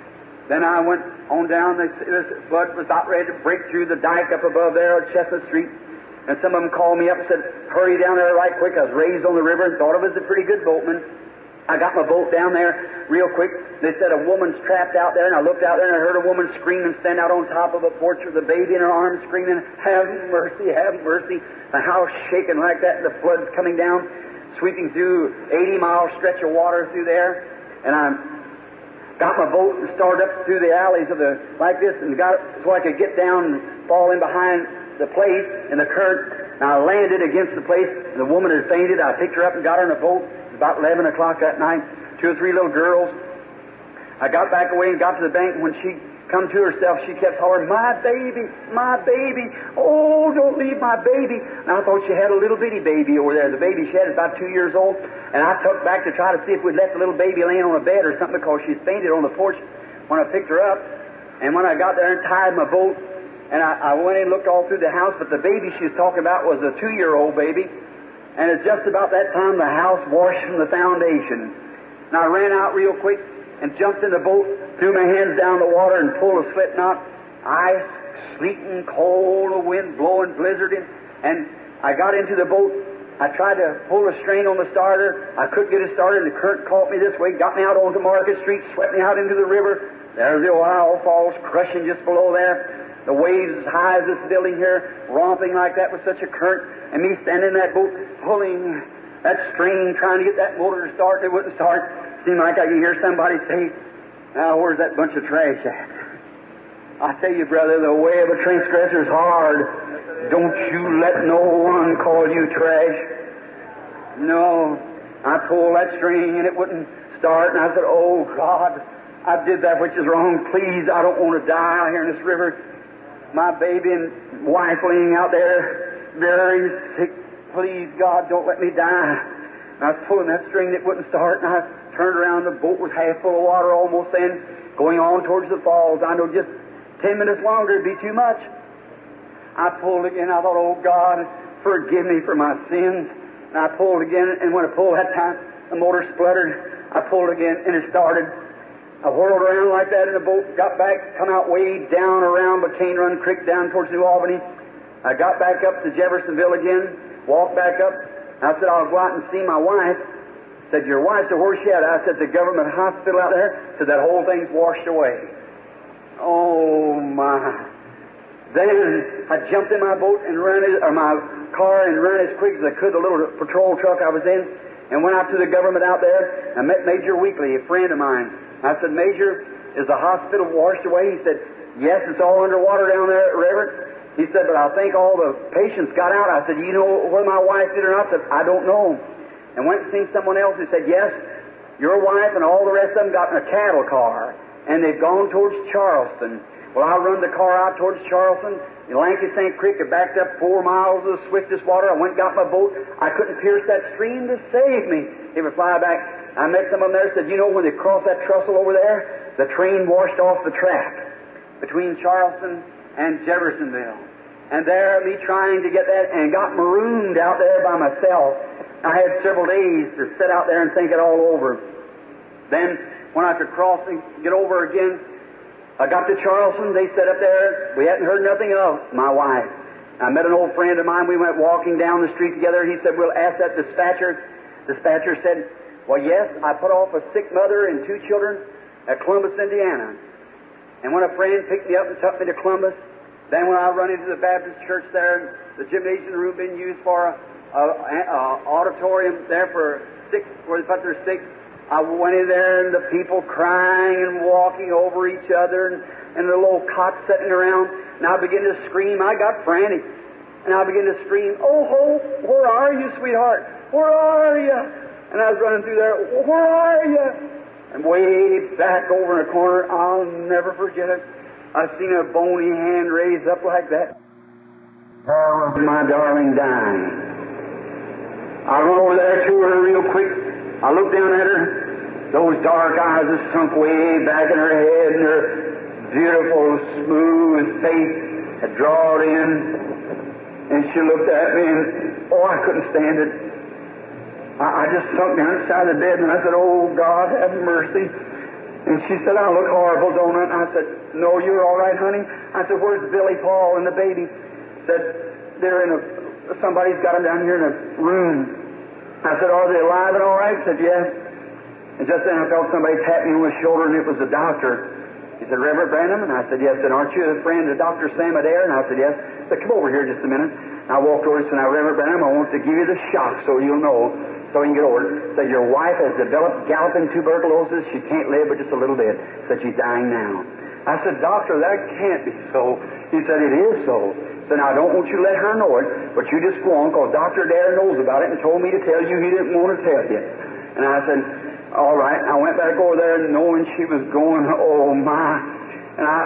Then I went on down, this, this flood was about ready to break through the dike up above there on Chestnut Street. And some of them called me up and said, hurry down there right quick. I was raised on the river and thought I was a pretty good boatman. I got my boat down there real quick. They said a woman's trapped out there, and I looked out there and I heard a woman scream and stand out on top of a porch with a baby in her arms screaming, have mercy, have mercy. The house shaking like that, and the flood's coming down, sweeping through eighty mile stretch of water through there. And I got my boat and started up through the alleys of the, like this, and got it so I could get down and fall in behind the place in the current. And I landed against the place, and the woman had fainted. I picked her up and got her in a boat. About eleven o'clock that night, two or three little girls. I got back away and got to the bank. When she come to herself, she kept hollering, my baby, my baby, oh, don't leave my baby. And I thought she had a little bitty baby over there. The baby she had is about two years old. And I took back to try to see if we'd left the little baby laying on a bed or something, because she'd fainted on the porch when I picked her up. And when I got there and tied my boat, and I, I went in and looked all through the house, but the baby she was talking about was a two-year-old baby. And it's just about that time the house washed from the foundation. And I ran out real quick and jumped in the boat, threw my hands down the water and pulled a slip knot. Ice, sleeting, cold, the wind blowing, blizzarding. And I got into the boat. I tried to pull a strain on the starter. I couldn't get it started, and the current caught me this way, got me out onto Market Street, swept me out into the river. There's the Ohio Falls crushing just below there. The waves as high as this building here, romping like that with such a current, and me standing in that boat, pulling that string, trying to get that motor to start, and it wouldn't start. Seemed like I could hear somebody say, now where's that bunch of trash at? I tell you, brother, the way of a transgressor is hard. Don't you let no one call you trash. No, I pulled that string, and it wouldn't start, and I said, oh, God, I did that which is wrong. Please, I don't want to die out here in this river. My baby and wife laying out there, very sick. Please, God, don't let me die. And I was pulling that string that wouldn't start, and I turned around. The boat was half full of water almost then, going on towards the falls. I know just ten minutes longer would be too much. I pulled again. I thought, oh, God, forgive me for my sins. And I pulled again, and when I pulled that time, the motor spluttered. I pulled again, and it started. I whirled around like that in the boat, got back, come out way down around Cane Run Creek down towards New Albany. I got back up to Jeffersonville again, walked back up. I said, I'll go out and see my wife. Said, your wife? So where's she at? I said, the government hospital out there. Said, that whole thing's washed away. Oh, my. Then I jumped in my boat and ran, as, or my car and ran as quick as I could, the little patrol truck I was in, and went out to the government out there. I met Major Weekly, a friend of mine. I said, Major, is the hospital washed away? He said, yes, it's all underwater down there, Reverend. He said, but I think all the patients got out. I said, you know where my wife did or not? I said, I don't know. And went and seen someone else who said, yes, your wife and all the rest of them got in a cattle car, and they've gone towards Charleston. Well, I run the car out towards Charleston. In Lanky Saint Creek, it backed up four miles of the swiftest water. I went and got my boat. I couldn't pierce that stream to save me. It would fly back. I met some of them there, said, you know, when they crossed that trestle over there, the train washed off the track between Charleston and Jeffersonville. And there, me trying to get that, and got marooned out there by myself. I had several days to sit out there and think it all over. Then, when I could cross and get over again, I got to Charleston. They sat up there. We hadn't heard nothing of my wife. I met an old friend of mine. We went walking down the street together. He said, we'll ask that dispatcher. Dispatcher said, well, yes, I put off a sick mother and two children at Columbus, Indiana. And when a friend picked me up and took me to Columbus, then when I run into the Baptist church there, the gymnasium room being used for a, a, a auditorium there for sick, where they put their sick, I went in there and the people crying and walking over each other, and, and the little cot sitting around. And I began to scream. I got frantic. And I began to scream, oh, Hope, where are you, sweetheart? Where are you? And I was running through there, where are you? And way back over in a corner, I'll never forget it, I seen a bony hand raised up like that. There was my darling dying. I run over there to her real quick. I looked down at her. Those dark eyes had sunk way back in her head, and her beautiful, smooth face had drawn in. And she looked at me, and, oh, I couldn't stand it. I, I just sunk down inside the bed, and I said, oh, God, have mercy. And she said, I look horrible, don't I? And I said, no, you're all right, honey. I said, where's Billy Paul and the baby? Said, they're in a, somebody's got them down here in a room. I said, are they alive and all right? Said, yes. And just then I felt somebody tap me on the shoulder, and it was the doctor. He said, Reverend Branham? And I said, yes. And aren't you a friend of Doctor Sam Adair? And I said, yes. He said, come over here just a minute. And I walked over and said, now, Reverend Branham, I want to give you the shock so you'll know, so you can get over it. Said, your wife has developed galloping tuberculosis. She can't live but just a little bit. Said, she's dying now. I said, doctor, that can't be so. He said, it is so. So now I don't want you to let her know it, but you just go on, because Doctor Adair knows about it and told me to tell you he didn't want to tell you. And I said, all right. I went back over there knowing she was going, oh my. And I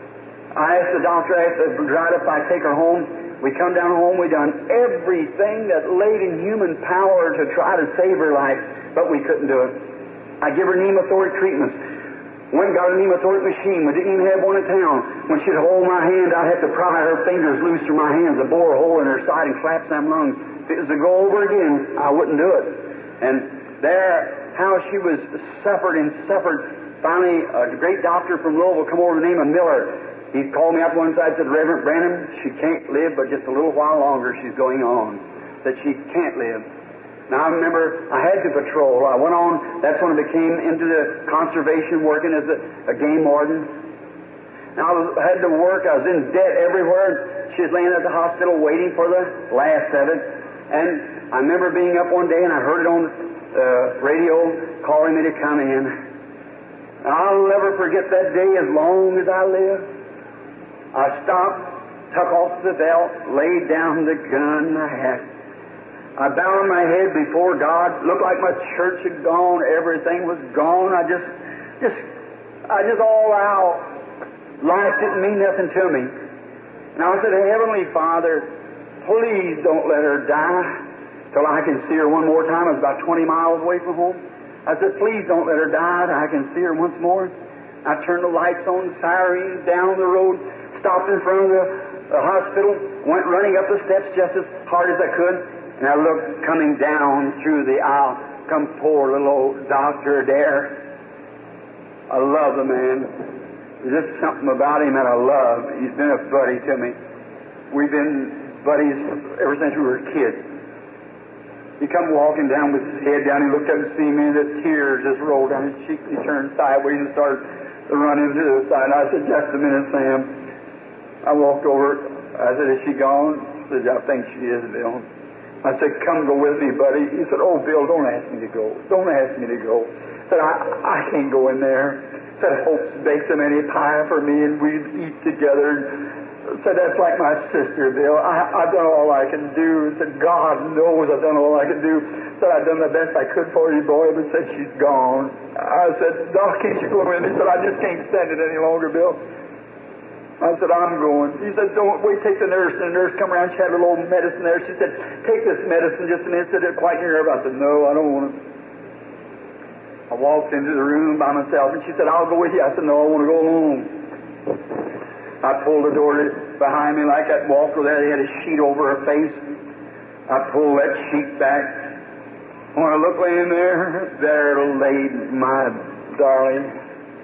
I asked the doctor, I asked the driver if I'd take her home. We come down home, we done everything that laid in human power to try to save her life, but we couldn't do it. I give her pneumothorax treatments. Went and got a pneumothorax machine. We didn't even have one in town. When she'd hold my hand, I'd have to pry her fingers loose from my hands, to bore a hole in her side and collapse them lungs. If it was to go over again, I wouldn't do it. And there, how she was suffered and suffered. Finally, a great doctor from Louisville come over, the name of Miller. He called me up one side and said, Reverend Branham, she can't live, but just a little while longer she's going on. That she can't live. Now, I remember I had to patrol. I went on, that's when I became into the conservation, working as a, a game warden. Now, I, was, I had to work. I was in debt everywhere. She was laying at the hospital waiting for the last of it. And I remember being up one day, and I heard it on the uh, radio calling me to come in. And I'll never forget that day as long as I live. I stopped, took off the belt, laid down the gun I had. I bowed my head before God. Looked like my church had gone. Everything was gone. I just, just, I just all out. Life didn't mean nothing to me. And I said, Heavenly Father, please don't let her die till I can see her one more time. I was about twenty miles away from home. I said, please don't let her die till I can see her once more. I turned the lights on, sirens down the road, stopped in front of the, the hospital, went running up the steps just as hard as I could. And I looked coming down through the aisle, come poor little old Doctor Adair. I love the man. There's just something about him that I love. He's been a buddy to me. We've been buddies ever since we were kids. He come walking down with his head down. He looked up and see me, and the tears just rolled down his cheeks. He turned sideways and started to run into the side. And I said, just a minute, Sam. I walked over. I said, is she gone? He said, I think she is, Bill. I said, come go with me, buddy. He said, oh, Bill, don't ask me to go. Don't ask me to go. I said, I, I can't go in there. I said, Hope's baked a many pie for me, and we'd eat together. I said, that's like my sister, Bill. I, I've done all I can do. I said, God knows I've done all I can do. I said, I've done the best I could for you, boy, but said, she's gone. I said, Doc, can't you go with me? He said, I just can't stand it any longer, Bill. I said, I'm going. He said, don't wait, take the nurse. And the nurse come around, she had a little medicine there. She said, take this medicine just a minute. Said, it quiet your nerve. I said, no, I don't want it. I walked into the room by myself, and she said, I'll go with you. I said, no, I want to go alone. I pulled the door behind me like that, walked over there. They had a sheet over her face. I pulled that sheet back. When I looked laying there, there laid my darling.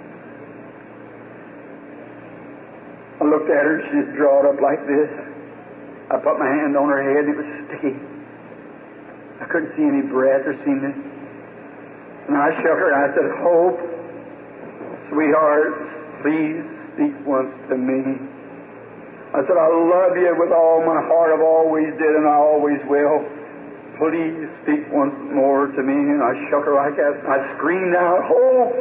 I looked at her, she's drawn up like this. I put my hand on her head, it was sticky. I couldn't see any breath or see anything. And I shook her and I said, Hope, sweetheart, please speak once to me. I said, I love you with all my heart, I've always did and I always will. Please speak once more to me. And I shook her like that. I screamed out, Hope!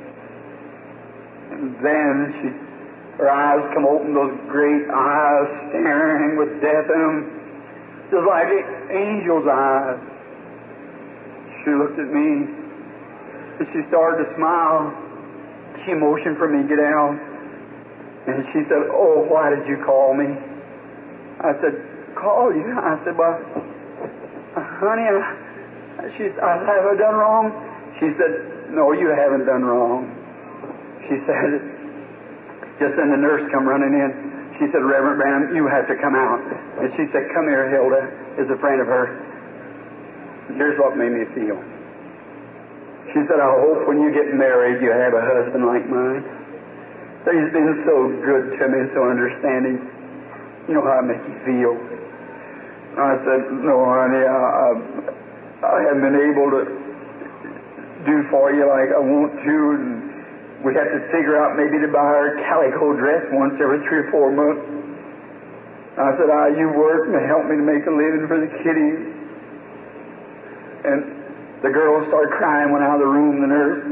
And then she her eyes come open, those great eyes staring with death in them, just like an angel's eyes. She looked at me, and she started to smile. She motioned for me to get out, and she said, oh, why did you call me? I said, call you? I said, well, honey, I, she, I, have I done wrong? She said, no, you haven't done wrong. She said, just then the nurse come running in. She said, Reverend Branham, you have to come out. And she said, come here, Hilda, is a friend of hers. And here's what made me feel. She said, I hope when you get married you have a husband like mine. So he's been so good to me, so understanding. You know how I make you feel. I said, no, honey, I, I, I haven't been able to do for you like I want to, and we have to figure out maybe to buy her a calico dress once every three or four months. I said, ah, you work and help me to make a living for the kiddies. And the girl started crying, went out of the room, the nurse.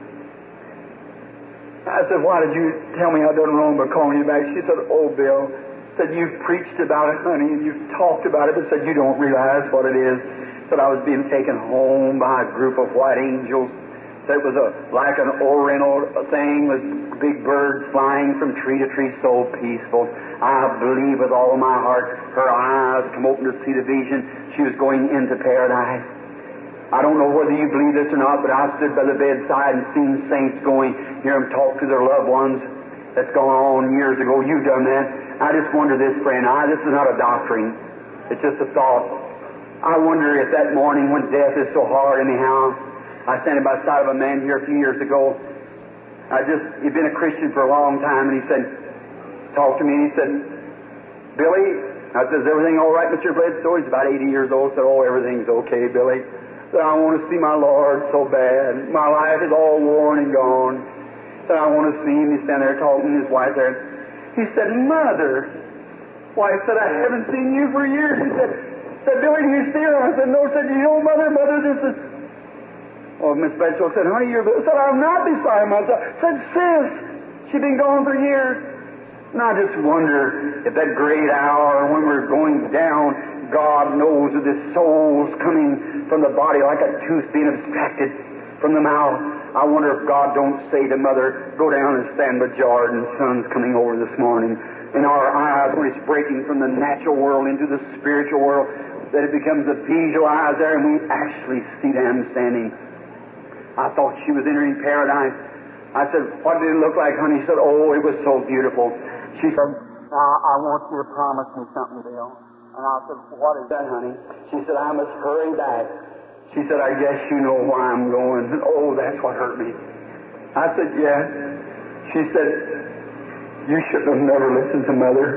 I said, why did you tell me I done wrong by calling you back? She said, oh, Bill, said, you've preached about it, honey, and you've talked about it, but said, you don't realize what it is. Said, I was being taken home by a group of white angels. Said, it was a, like an oriental thing with big birds flying from tree to tree, so peaceful. I believe with all my heart, her eyes come open to see the vision. She was going into paradise. I don't know whether you believe this or not, but I stood by the bedside and seen saints going, hear them talk to their loved ones. That's gone on years ago. You've done that. I just wonder this, friend. I, this is not a doctrine. It's just a thought. I wonder if that morning when death is so hard anyhow, I standing by the side of a man here a few years ago. I just, he'd been a Christian for a long time, and he said, talked to me, and he said, Billy, I said, is everything all right, Mister Bledsoe? He's about eighty years old. I said, oh, everything's okay, Billy. Said, I want to see my Lord so bad. My life is all worn and gone. Said, I want to see him. He's standing there talking to his wife there. He said, Mother. Wife said, I haven't seen you for years. He said, said Billy, do you see her? I said, no. Said, you know, Mother, Mother, this is... Oh, Miss Bledsoe said, honey, you're... Said, I'm not beside myself. Said, sis, she's been gone for years. And I just wonder if that great hour when we're going down, God knows that this soul's coming from the body like a tooth being abstracted from the mouth. I wonder if God don't say to Mother, go down and stand by Jordan. Sun's coming over this morning. In our eyes, when it's breaking from the natural world into the spiritual world, that it becomes the visual eyes there, and we actually see them standing. I thought she was entering paradise. I said, what did it look like, honey? She said, oh, it was so beautiful. She said, now, I want you to promise me something, Bill. And I said, what is that, honey? She said, I must hurry back. She said, I guess you know why I'm going. Oh, that's what hurt me. I said, yes. She said, you shouldn't have never listened to Mother.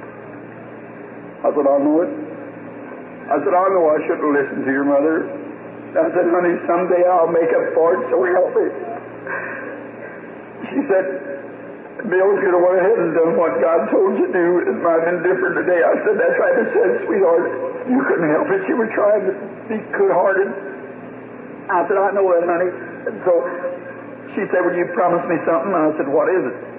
I said, I know it. I said, I know I shouldn't have listened to your mother. I said, honey, someday I'll make up for it, so help me. She said, Bill, if you'd have went ahead and done what God told you to do, it might have been different today. I said, that's right. I said, sweetheart, you couldn't help it. You were trying to be good-hearted. I said, I know that, honey. And so she said, will you promise me something? And I said, what is it?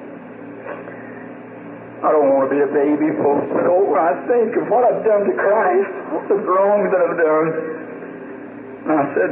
I don't want to be a baby, folks, but oh, when I think of what I've done to Christ, the wrongs that I've done. And I said,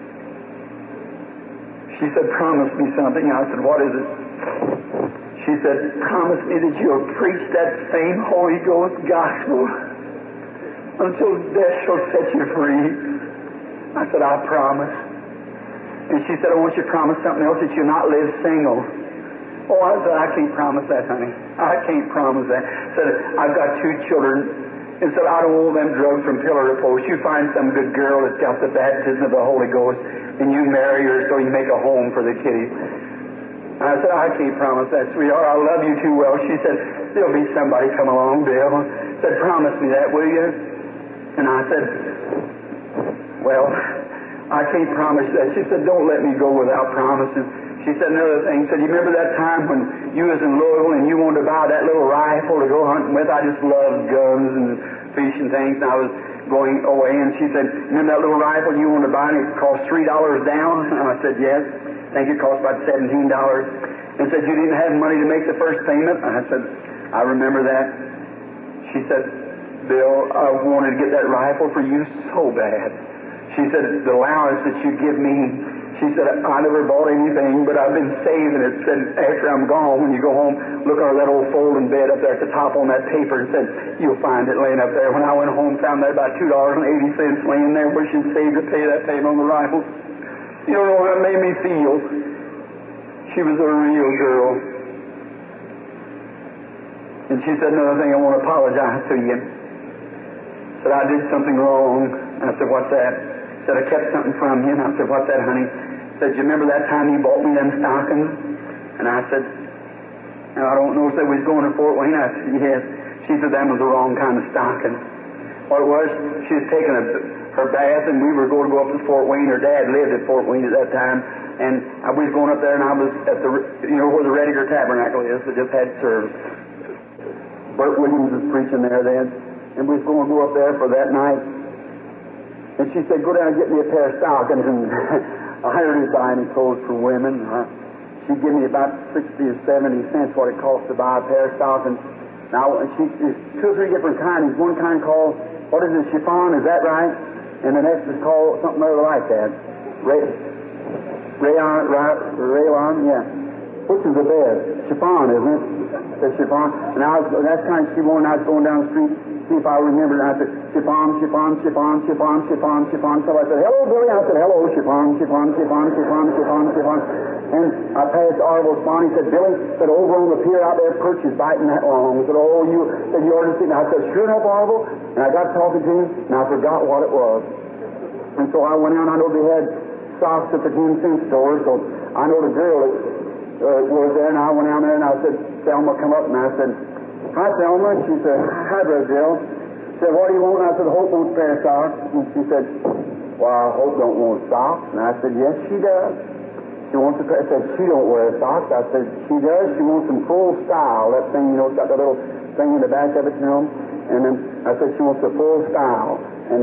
she said, promise me something. I said, what is it? She said, promise me that you'll preach that same Holy Ghost gospel until death shall set you free. I said, I promise. And she said, I want you to promise something else, that you'll not live single. Oh, I said, I can't promise that, honey. I can't promise that. I said, I've got two children. And said, I don't want them drugged from pillar to post. You find some good girl that's got the baptism of the Holy Ghost, and you marry her so you make a home for the kiddies. I said, I can't promise that, sweetheart. I love you too well. She said, there'll be somebody come along, Bill. Said, promise me that, will you? And I said, well, I can't promise that. She said, don't let me go without promising. She said another thing. Said, you remember that time when you was in Louisville and you wanted to buy that little rifle to go hunting with? I just loved guns and fishing things, and I was going away. And she said, remember that little rifle you wanted to buy, and it cost three dollars down? And I said, yes. I think it cost about seventeen dollars. And said, you didn't have money to make the first payment? And I said, I remember that. She said, Bill, I wanted to get that rifle for you so bad. She said, the allowance that you give me, she said, I never bought anything, but I've been saving it. Said, after I'm gone, when you go home, look on that old folding bed up there at the top on that paper, and said, you'll find it laying up there. When I went home, found that about two dollars and eighty cents laying there, where she'd saved to pay that payment on the rifle. You don't know how it made me feel. She was a real girl. And she said another thing, I want to apologize to you. Said, I did something wrong. I said, what's that? Said, I kept something from you. And I said, what's that, honey? said, you remember that time you bought me them stockings? And I said, I don't know, said we was going to Fort Wayne. I said, yes. She said, that was the wrong kind of stocking. What it was, she was taking a, her bath, and we were going to go up to Fort Wayne. Her dad lived at Fort Wayne at that time. And I was going up there, and I was at the, you know, where the Rediger Tabernacle is. They just had service. Bert Williams was preaching there then, and we was going to go up there for that night. And she said, go down and get me a pair of stockings. And I heard her buy any clothes for women. Uh, she'd give me about sixty or seventy cents what it cost to buy a pair of stockings. Now, she, there's two or three different kinds. One kind called, what is it, chiffon, is that right? And the next is called something other like that. Ray, rayon, rayon, yeah. Which is the best? Chiffon, isn't it? The chiffon. And I was, that's kind of she wanted. I was going down the street, see if I remembered. And I said, chiffon, chiffon, chiffon, chiffon, chiffon, chiffon. So I said, hello, Billy. I said, hello, chiffon, chiffon, chiffon, chiffon, chiffon, chiffon. And I passed Arvo's Bonnie. He said, Billy, said, over on the pier out there, perch is biting that long. I said, oh, you, said, you ought to see. And I said, sure enough, Arvo. And I got talking to him, and I forgot what it was. And so I went out, and I know they had socks at the ten cent store, so I know the girl that uh, was there, and I went out there, and I said, Thelma, come up, and I said, hi, Thelma. And she said, hi, Brother Bill. She said, what do you want? And I said, Hope wants a pair of socks. And she said, well, Hope don't want socks. And I said, yes, she does. She wants a pair. I said, she don't wear socks. I said, she does. She wants some full style. That thing, you know, it's got the little thing in the back of it, you know. And then I said, she wants a full style. And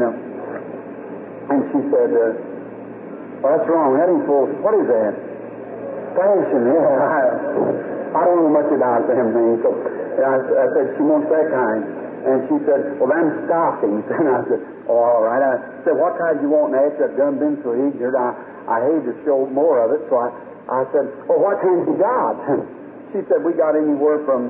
uh, and she said, uh, well, that's wrong. That ain't full. What is that? Fashion, yeah. I, I don't know much about them things. So I, I said, she wants that kind. And she said, well, them stockings. And I said, oh, all right. I said, what kind do you want? And after I've done been so ignorant, I, I hate to show more of it. So I, I said, well, what kind you got? She said, we got anywhere from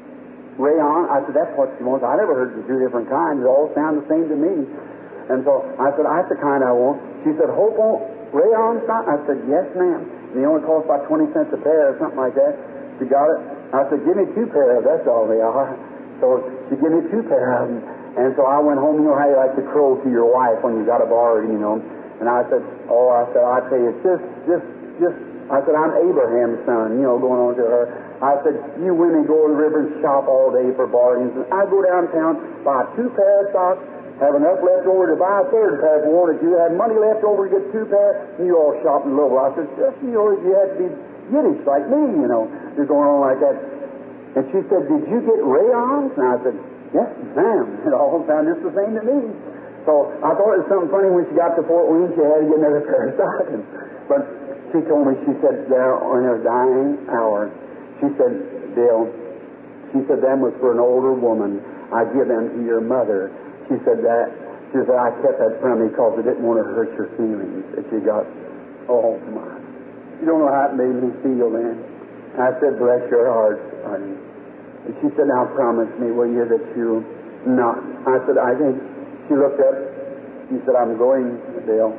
rayon. I said, that's what she wants. I never heard of two different kinds. They all sound the same to me. And so I said, that's the kind I want. She said, Hope won't rayon stock? I said, yes, ma'am. And they only cost about twenty cents a pair or something like that. She got it. I said, give me two pairs. That's all they are. So she gave me two pairs of them. And so I went home. You know how you like to crow to your wife when you got a borrowed, you know. And I said, oh, I said, I tell you, just, just, just, I said, I'm Abraham's son, you know, going on to her. I said, you women go to the river and shop all day for bargains. And I go downtown, buy two pair of socks, have enough left over to buy a third pair if you wanted to, have money left over to get two pair, and you all shop in Louisville. I said, just, you know, you had to be Yiddish like me, you know. You're going on like that. And she said, did you get rayons? And I said, yes, ma'am. It all sounded just the same to me. So I thought it was something funny when she got to Fort Wayne, she had to get another pair of stockings. But she told me, she said, they're on her dying hour. She said, Bill, she said, them was for an older woman. I give them to your mother. She said that, she said, I kept that from me because I didn't want to hurt your feelings that you got. Oh, my. You don't know how it made me feel, man. I said, bless your heart, honey. And she said, now promise me, will you, that you not. I said, I think. She looked up. She said, I'm going, Bill.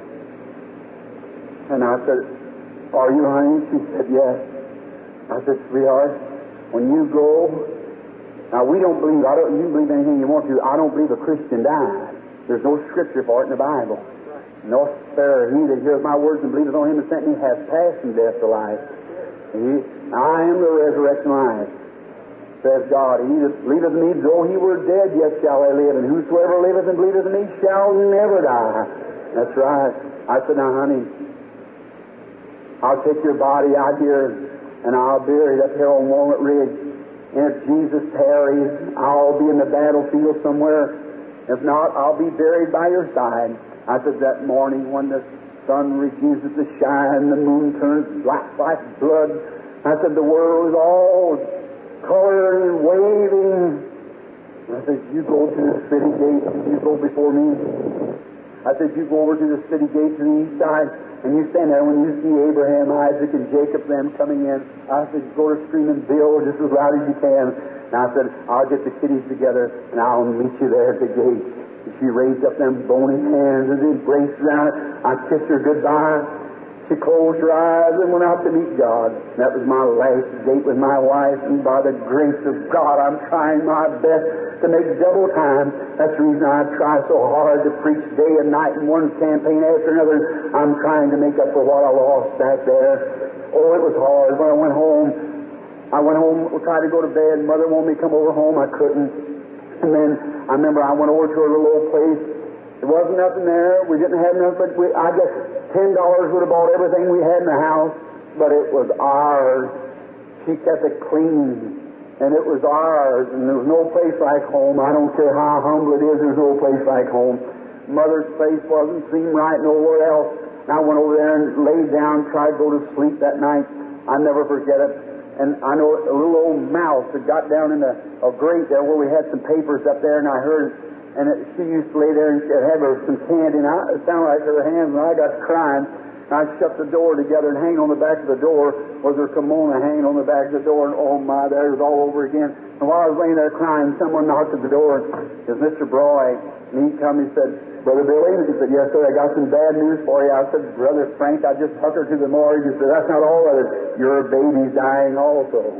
And I said, are you, honey? She said, yes. I said, sweetheart, when you go, now we don't believe, I don't, you can believe anything you want to, I don't believe a Christian dies. There's no scripture for it in the Bible. No, sir, he that hears my words and believeth on him that sent me has passed from death to life. He, I am the resurrection life, says God. He that believeth in me, though he were dead, yet shall he live. And whosoever liveth and believeth in me shall never die. That's right. I said, now, honey, I'll take your body out here and I'll bury it up here on Walnut Ridge. And if Jesus tarries, I'll be in the battlefield somewhere. If not, I'll be buried by your side. I said, that morning when the sun refuses to shine, the moon turns black like blood, I said, the world is all colored and waving. I said, you go to the city gate, you go before me. I said, you go over to the city gate to the east side, and you stand there when you see Abraham, Isaac, and Jacob, them coming in. I said, go to screaming Bill just as loud as you can. And I said, I'll get the kiddies together, and I'll meet you there at the gate. And she raised up them bony hands and embraced around her. I kissed her goodbye. She closed her eyes and went out to meet God. That was my last date with my wife, and by the grace of God, I'm trying my best to make double time. That's the reason I try so hard to preach day and night in one campaign after another. I'm trying to make up for what I lost back there. Oh, it was hard. When I went home, I went home, tried to go to bed. Mother wanted me to come over home. I couldn't. And then I remember I went over to a little old place. There wasn't nothing there. We didn't have nothing, but we, I guess ten dollars would have bought everything we had in the house, but it was ours. She kept it clean, and it was ours, and there was no place like home. I don't care how humble it is, there's no place like home. Mother's place wasn't seen right nowhere else. And I went over there and laid down, tried to go to sleep that night. I'll never forget it. And I know a little old mouse that got down in a, a grate there where we had some papers up there, and I heard it. And it, she used to lay there and she'd have her some candy, and I, it sounded like her hands, and I got crying. And I shut the door together, and hanging on the back of the door was her kimono hanging on the back of the door, and oh my, there it was all over again. And while I was laying there crying, someone knocked at the door. It was Mister Broy, and he come and he said, "Brother Billy?" He said, "Yes, sir, I got some bad news for you." I said, "Brother Frank, I just took her to the morgue." He said, "That's not all of it. Your baby's dying also."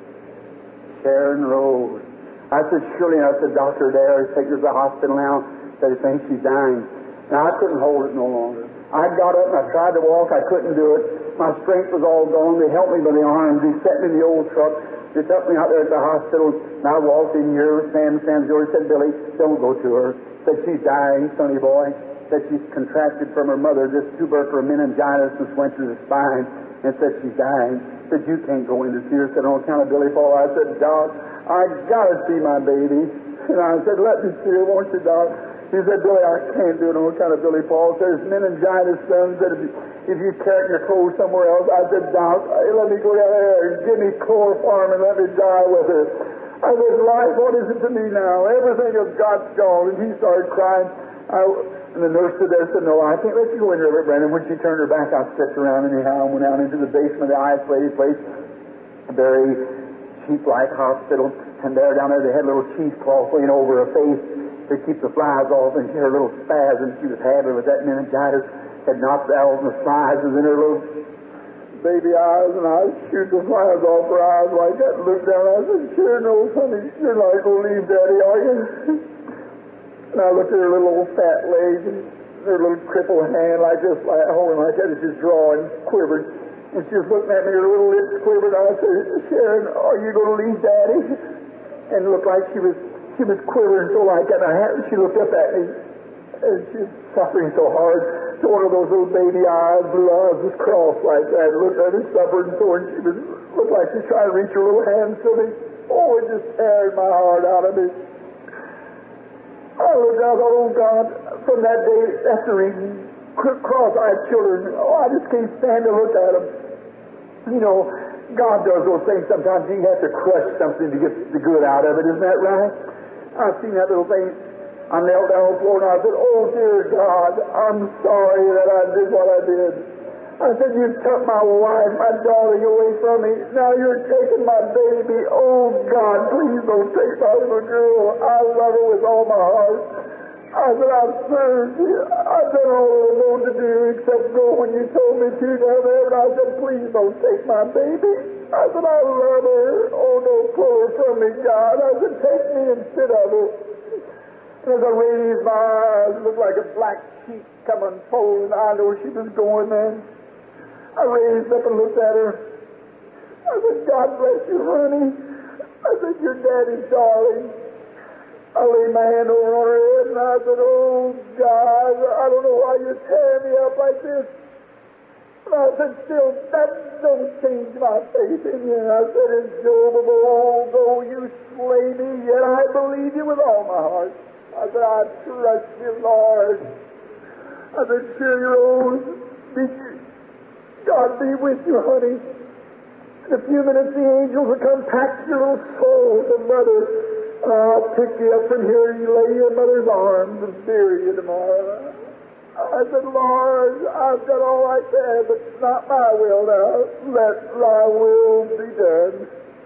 Sharon Rose. I said, "Surely not." The doctor there, he takes her to the hospital now, said he thinks she's dying. Now, I couldn't hold it no longer. I got up and I tried to walk. I couldn't do it. My strength was all gone. They helped me by the arms. They set me in the old truck. They took me out there at the hospital, and I walked in here with Sam Sam's door. He said, "Billy, don't go to her." Said, "She's dying, sonny boy." Said, "She's contracted from her mother this tubercular meningitis and went through the spine." And said, "She's dying." Said, "You can't go in to see her." Said, "On account of Billy Paul." I said, "Doc, I gotta see my baby." And I said, "Let me see her, won't you, Doc?" He said, "Billy, I can't do it on account of Billy Paul." Said, "There's meningitis, son." Said, if you, if you carry your clothes somewhere else." I said, "Doc, let me go down there and give me chloroform and let me die with her." I said, "Life, what is it to me now? Everything of God's gone." And he started crying. I, and the nurse stood there and said, "No, I can't let you go in, Reverend Brandon." When she turned her back, I stepped around anyhow and went out into the basement of the isolated place, a very cheap-like hospital. And there down there they had a little cheesecloth laying over her face to keep the flies off, and she had a little spasm she was having with that meningitis. Had knocked out and the flies was in her little baby eyes, and I shoot the flies off her eyes like that and looked down. I said, "Sure no, honey, you're not going to leave Daddy, are you?" And I looked at her little old fat legs and her little crippled hand like this, like holding like that, as she's drawing, quivered. And she was looking at me, her little lips quivered. I said, "Sharon, are you going to leave Daddy?" And it looked like she was she was quivering so like that. And I had, she looked up at me, and she was suffering so hard. So one of those little baby eyes, blue eyes, was crossed like that. Looked at her, suffered, and so and she was looked like she was trying to reach her little hands to me. Oh, it just teared my heart out of me. I looked out, I thought, oh God, from that day, that's the reason. Cross-eyed children, oh, I just can't stand to look at them. You know, God does those things sometimes. You have to crush something to get the good out of it. Isn't that right? I've seen that little thing. I knelt down on the floor and I said, "Oh, dear God, I'm sorry that I did what I did." I said, "You took my wife, my darling, away from me. Now you're taking my baby. Oh, God, please don't take my little girl. I love her with all my heart." I said, "I've served you. I've done all I wanted to do except go when you told me to down there." And I said, "Please don't take my baby." I said, "I love her. Oh, don't pull her from me, God." I said, "Take me instead of her." And as I raised my eyes, it looked like a black sheep coming forward. I know she was going then. I raised up and looked at her. I said, "God bless you, honey." I said, "You're Daddy's darling." I laid my hand over on her head and I said, "Oh, God, I don't know why you're tearing me up like this." And I said, "Still, that don't change my faith in you." And I said, "In Job of old, though you slay me, yet I believe you with all my heart." I said, "I trust you, Lord." I said, "Sure, your own. Be, God be with you, honey. In a few minutes, the angels will come pack your little soul to Mother. I'll pick you up from here and you lay you in Mother's arms and bury you tomorrow." I said, "Lord, I've done all I can, but not my will now. Let thy will be done."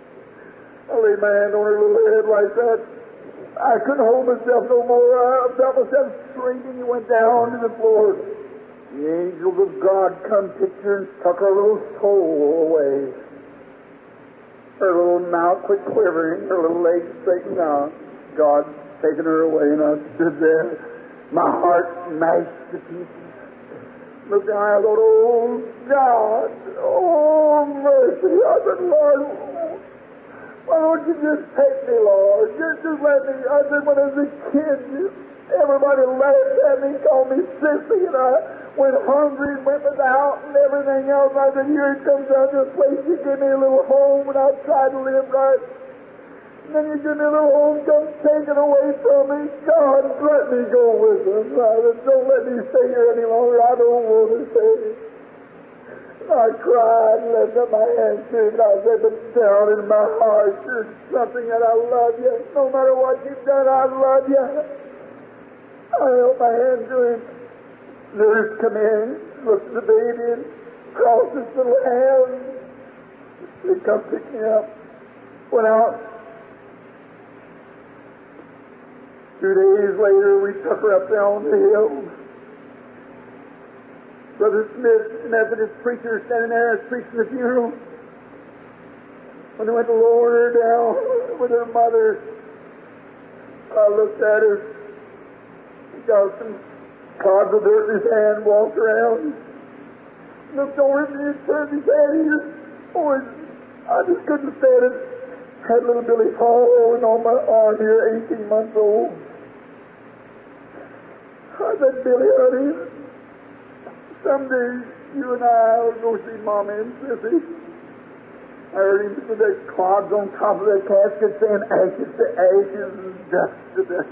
I laid my hand on her little head like that. I couldn't hold myself no more. I felt myself shrinking and went down to the floor. The angels of God come picture and took her little soul away. Her little mouth quit quivering, her little legs straightened out. God taken her away, and I stood there, my heart smashed to pieces. Looked down, I thought, oh God, oh mercy. I said, Lord, why don't you just take me, Lord? Just, just let me. I said, when I was a kid, everybody laughed at me, called me sissy, and I went hungry and went without and everything else. I said, here it comes down to a place, you give me a little home, and I'll try to live right. And then you give me a little home, come take it away from me. God, let me go with them. I said, don't let me stay here any longer. I don't want to stay. I cried and lifted up my hands to him, and I said, but down in my heart, there's something that I love you. No matter what you've done, I love you. I held my hand to him. Nurse come in, looked at the baby, and crossed his little hand. They come pick me up. Went out. Two days later, we took her up there on the hill. Brother Smith, Methodist preacher, standing there preaching the funeral. When they went to lower her down with her mother, I looked at her. He got some clods of dirt in his hand, walked around, looked over at me and turned his head. He just, oh, I just couldn't stand it. Had little Billy falling on my arm here, eighteen months old. I said, Billy, honey, someday you and I will go see Mama and Sissy. I heard him with the clods on top of the casket saying ashes to ashes and dust to dust.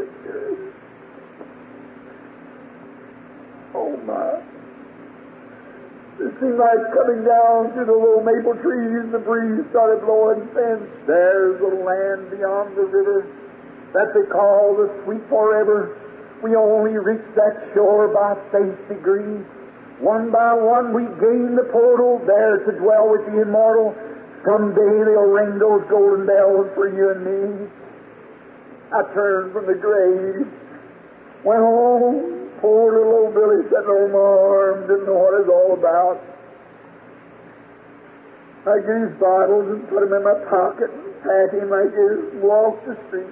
Oh, my. It seemed like coming down through the little maple trees, the breeze started blowing, saying, there's the land beyond the river that they call the sweet forever. We only reach that shore by safe degrees. One by one we gain the portal, there to dwell with the immortal. Someday they'll ring those golden bells for you and me. I turned from the grave, went home. Poor little old Billy sitting on my arm, didn't know what it was all about. I get his Bibles and put them in my pocket and pat him like this and walk the street.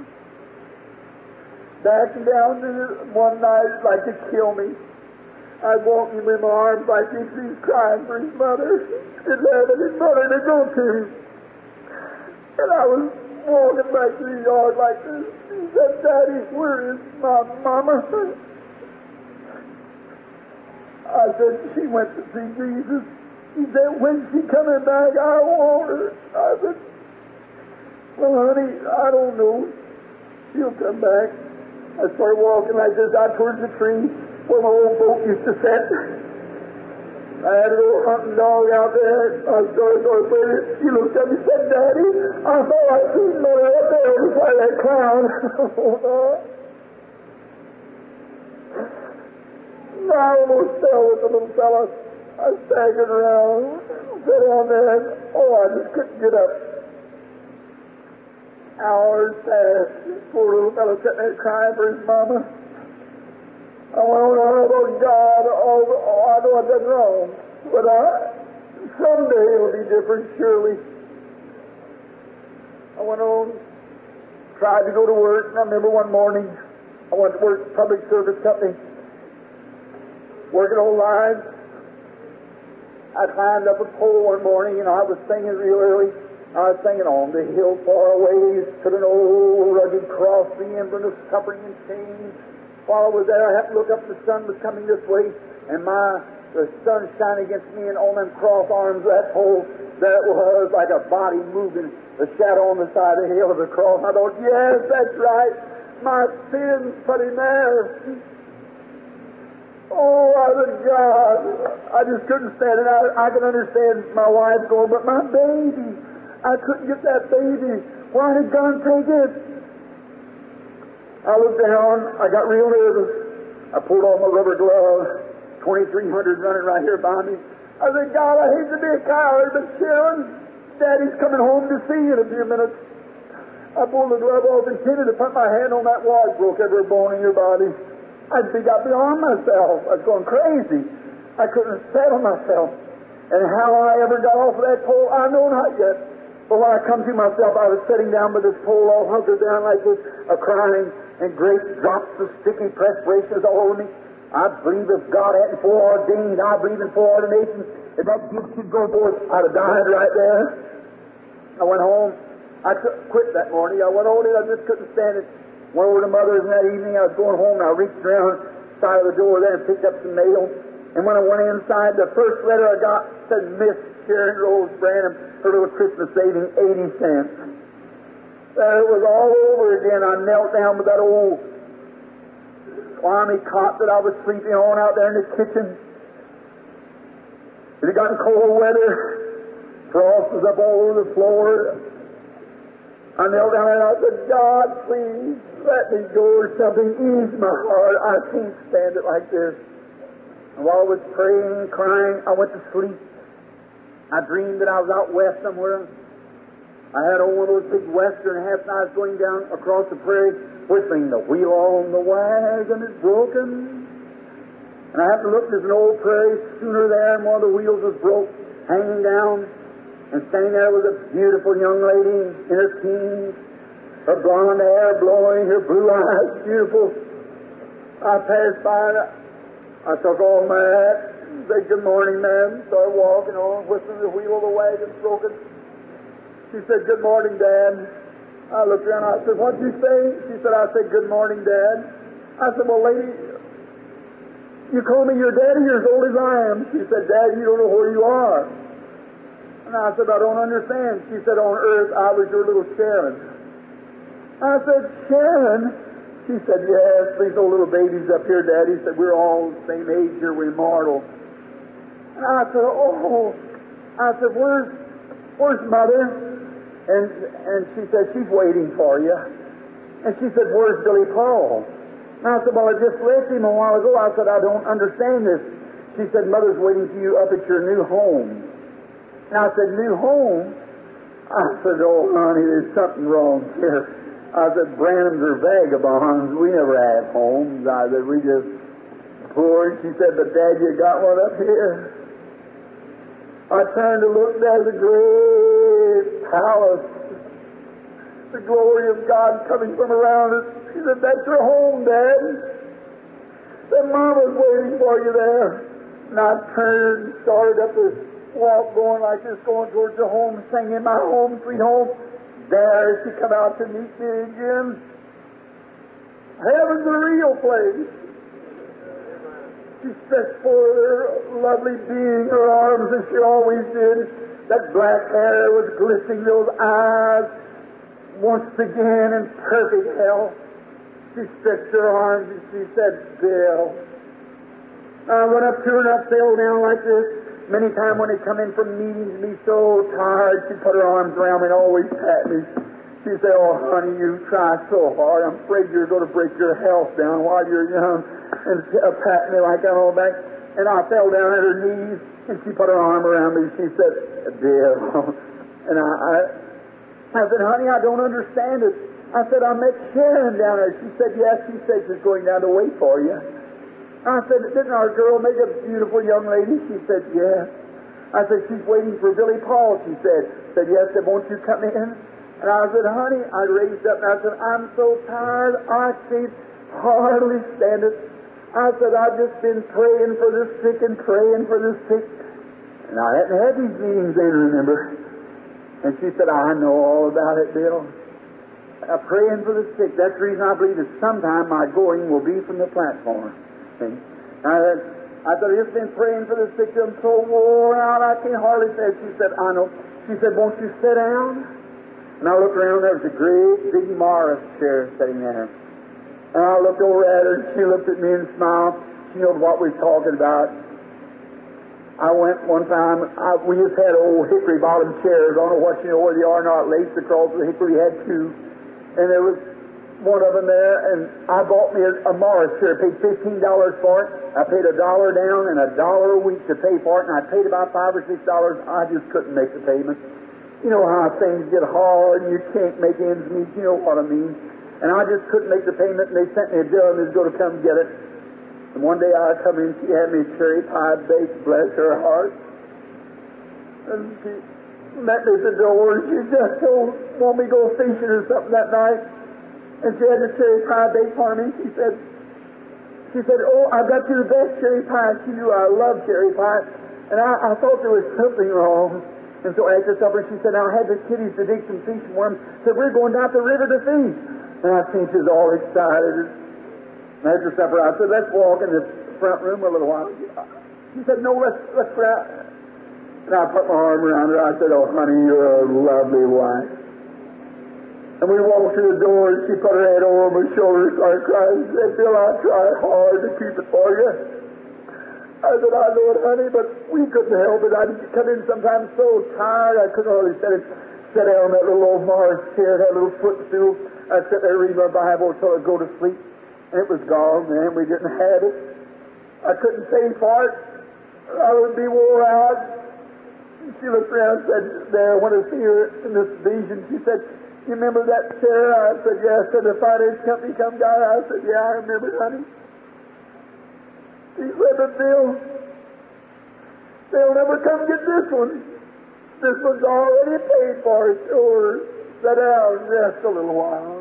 Backing down to one night like to kill me. I'd walk him in my arms like this. He's crying for his mother. He's having his mother to go to. And I was walking back to the yard like this. He said, Daddy, where is my mama? I said, she went to see Jesus. He said, when's she coming back? I want her. I said, well, honey, I don't know. She'll come back. I started walking like this out towards the tree where my old boat used to sit. I had a little hunting dog out there. I started going further. He looked up and said, Daddy, I thought I seen Mother up there beside that cloud. I almost fell with the little fella. I staggered around, sat on there, and oh, I just couldn't get up. Hours passed. Poor little fellow sitting there crying for his mama. I went on, oh, God, oh, oh, I know I've done wrong, but I, someday it'll be different, surely. I went on, tried to go to work, and I remember one morning, I went to work at a public service company, working on lines. I climbed up a pole one morning, and I was singing real early. I was singing, on the hill far away stood an old rugged cross, the emblem of suffering and change. While I was there, I happened to look up, the sun was coming this way, and my the sun shining against me, and on them cross arms of that pole, there it was like a body moving, the shadow on the side of the hill of the cross. I thought, yes, that's right. My sins put him there. Oh, I said, God, I just couldn't stand it. I, I could understand my wife going, but my baby, I couldn't get that baby. Why did God take it? I looked down. I got real nervous. I pulled off my rubber glove. twenty-three hundred running right here by me. I said, God, I hate to be a coward, but Sharon, Daddy's coming home to see you in a few minutes. I pulled the glove off and intended to put my hand on that wall. Broke every bone in your body. I'd be got beyond myself. I was going crazy. I couldn't settle myself. And how I ever got off of that pole, I know not yet. But when I come to myself, I was sitting down by this pole, all hunkered down like this, a crying, and great drops of sticky perspiration all over me. I believe if God hadn't foreordained, I believe in foreordination, if that gift should go forth, I'd have died right there. I went home. I quit that morning. I went over it. I just couldn't stand it. Went over to Mother's, and that evening I was going home, and I reached around the side of the door there and picked up some mail. And when I went inside, the first letter I got said, Miss Sharon Rose Branham, her little Christmas saving, eighty cents. Uh, it was all over again. I knelt down with that old army cot that I was sleeping on out there in the kitchen. It had gotten cold weather. Frost was up all over the floor. I knelt down and I said, God, please, let me go or something. Ease my heart. I can't stand it like this. And while I was praying and crying, I went to sleep. I dreamed that I was out west somewhere. I had on one of those big western hats, and I was going down across the prairie, whistling, the wheel on the wagon is broken. And I happened to look, there's an old prairie schooner there, and one of the wheels was broke, hanging down. And standing there was a beautiful young lady in her teens, her blonde hair blowing, her blue eyes beautiful. I passed by, and I, I took off my hat, said, good morning, ma'am. Started walking on, whistling the wheel of the wagon broken. She said, good morning, Dad. I looked around, I said, what'd you say? She said, I said, good morning, Dad. I said, well, lady, you call me your daddy, you're as old as I am. She said, Dad, you don't know where you are. And I said, I don't understand. She said, on earth, I was your little Sharon. I said, Sharon? She said, yes, these old little babies up here, Daddy. Said, we're all the same age here, we're immortal. And I said, oh. I said, where's, where's Mother? And, and she said, she's waiting for you. And she said, where's Billy Paul? And I said, well, I just left him a while ago. I said, I don't understand this. She said, Mother's waiting for you up at your new home. And I said, new home? I said, oh, honey, there's something wrong here. I said, Branhams are vagabonds. We never have homes. I said, we just poor. And she said, but Dad, you got one up here. I turned to look, there's a great palace. The glory of God coming from around it. She said, that's your home, Dad. Said, Mama's waiting for you there. And I turned and started up this walk going like this, going towards the home, singing my home, sweet home. There she come out to meet me again. Heaven's a real place. She stretched forth her lovely being, her arms as she always did. That black hair was glistening, those eyes once again in perfect health. She stretched her arms and she said, Bill. I went up to her and I fell down like this. Many times when they come in from meetings and be so tired, she'd put her arms around me and always pat me. She'd say, oh, honey, you try so hard. I'm afraid you're going to break your health down while you're young. And uh, pat me like that all back. And I fell down at her knees, and she put her arm around me. She said, Bill. And I, I, I said, honey, I don't understand it. I said, I met Sharon down there. She said, yes. She said she's going down to wait for you. I said, didn't our girl make a beautiful young lady? She said, yes. I said, she's waiting for Billy Paul, she said. Said, yes, said, won't you come in? And I said, honey, I raised up and I said, I'm so tired, I can't hardly stand it. I said, I've just been praying for the sick and praying for the sick. And I hadn't had these meetings then, remember. And she said, I know all about it, Bill. I'm praying for the sick. That's the reason I believe that sometime my going will be from the platform. See? I, I said, I've just been praying for the sick. I'm so worn out, I can't hardly say it. She said, I know. She said, won't you sit down? And I looked around, there was a great big Morris chair sitting there. And I looked over at her, and she looked at me and smiled. She knew what we were talking about. I went one time, I, we just had old hickory bottom chairs. I don't know what you know where they are, not laced across the hickory. We had two. And there was one of them there, and I bought me a, a Morris chair. I paid fifteen dollars for it. I paid a dollar down and a dollar a week to pay for it, and I paid about five or six dollars. I just couldn't make the payment. You know how things get hard and you can't make ends meet. You know what I mean. And I just couldn't make the payment, and they sent me a bill and they was going to come get it. And one day I come in, she had me cherry pie baked, bless her heart. And she met me at the door, and she just told, want me to go fishing or something that night. And she had the cherry pie baked for me. She said, she said, oh, I got you the best cherry pie. She knew I love cherry pie. And I, I thought there was something wrong. And so after supper, she said, now I had the kiddies to dig some fish for them. Said, we're going down to the river to fish. And I seen she was all excited. And after supper, I said, let's walk in the front room a little while. She said, no, let's, let's go out. And I put my arm around her. I said, oh, honey, you're a lovely wife. And we walked to the door, and she put her head over my shoulder and started crying. She said, Bill, I tried hard to keep it for you. I said, I know it, honey, but we couldn't help it. I'd come in sometimes so tired, I couldn't hardly sit, sit down on that little old Morris chair, that little footstool. I'd sit there reading my Bible until I'd go to sleep. And it was gone, man. We didn't have it. I couldn't save for it. I would be wore out. And she looked around and said, there, when I see her in this vision, she said, you remember that chair? I said, yeah. I said, the finance company come down. I said, yeah, I remember, honey. He said, but Bill, they'll never come get this one. This one's already paid for. Sure. Sit down just a little while.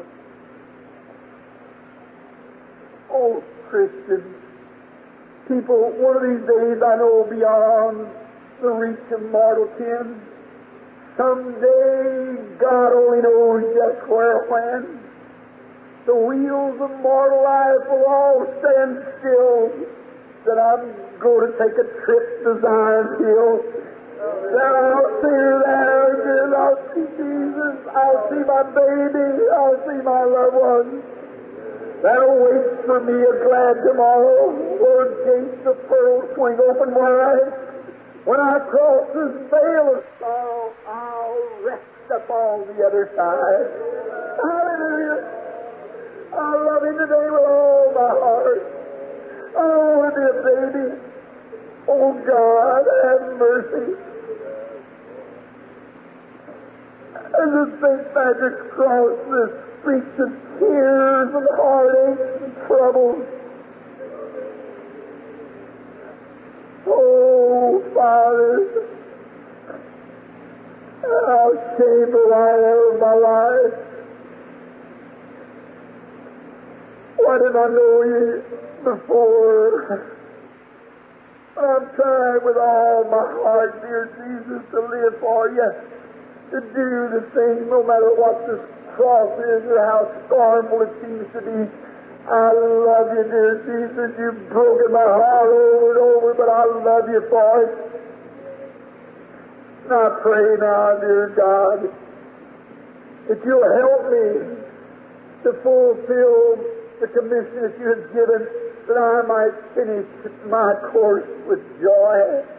Oh, Christians, people, one of these days I know beyond the reach of mortal ken. Someday, God only knows just where or when, the wheels of mortal life will all stand still. That I'm going to take a trip to Zion Hill. That I'll see her there again. I'll see Jesus. I'll see my baby. I'll see my loved ones. That awaits for me a glad tomorrow, where gates of pearl swing open wide. When I cross this veil of sorrow, I'll rest upon the other side. Hallelujah! I love Him today with all my heart. I don't want to be a baby. Oh, God, have mercy. As the Saint Patrick's cross, this speaks of tears and heartaches and troubles. Oh, Father, how shameful I am of my life. Why didn't I know You before? I'm trying with all my heart, dear Jesus, to live for You, to do the thing no matter what this cross is or how scornful it seems to be. I love You, dear Jesus. You've broken my heart over and over, but I love You for it. And I pray now, dear God, that You'll help me to fulfill the commission that You have given, that I might finish my course with joy.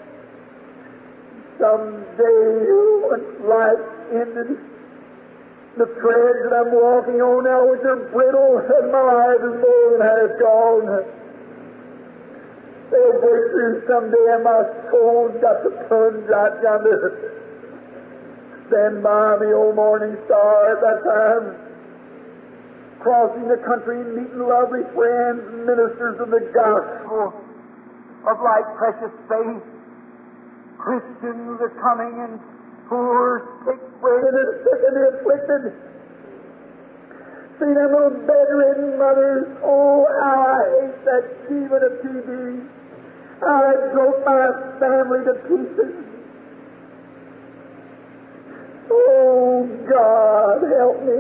Someday, when life's ended, the threads that I'm walking on now, which are brittle, and my life is more than half gone, they'll break through someday, and my soul's got to plunge out yonder. Stand by me, O morning star, at that time, crossing the country and meeting lovely friends and ministers of the gospel of like precious faith. Christians are coming, and poor, sick, wicked, and sick and afflicted. See them little bedridden mothers. Oh, how I hate that demon of T B. How it broke my family to pieces. Oh, God, help me.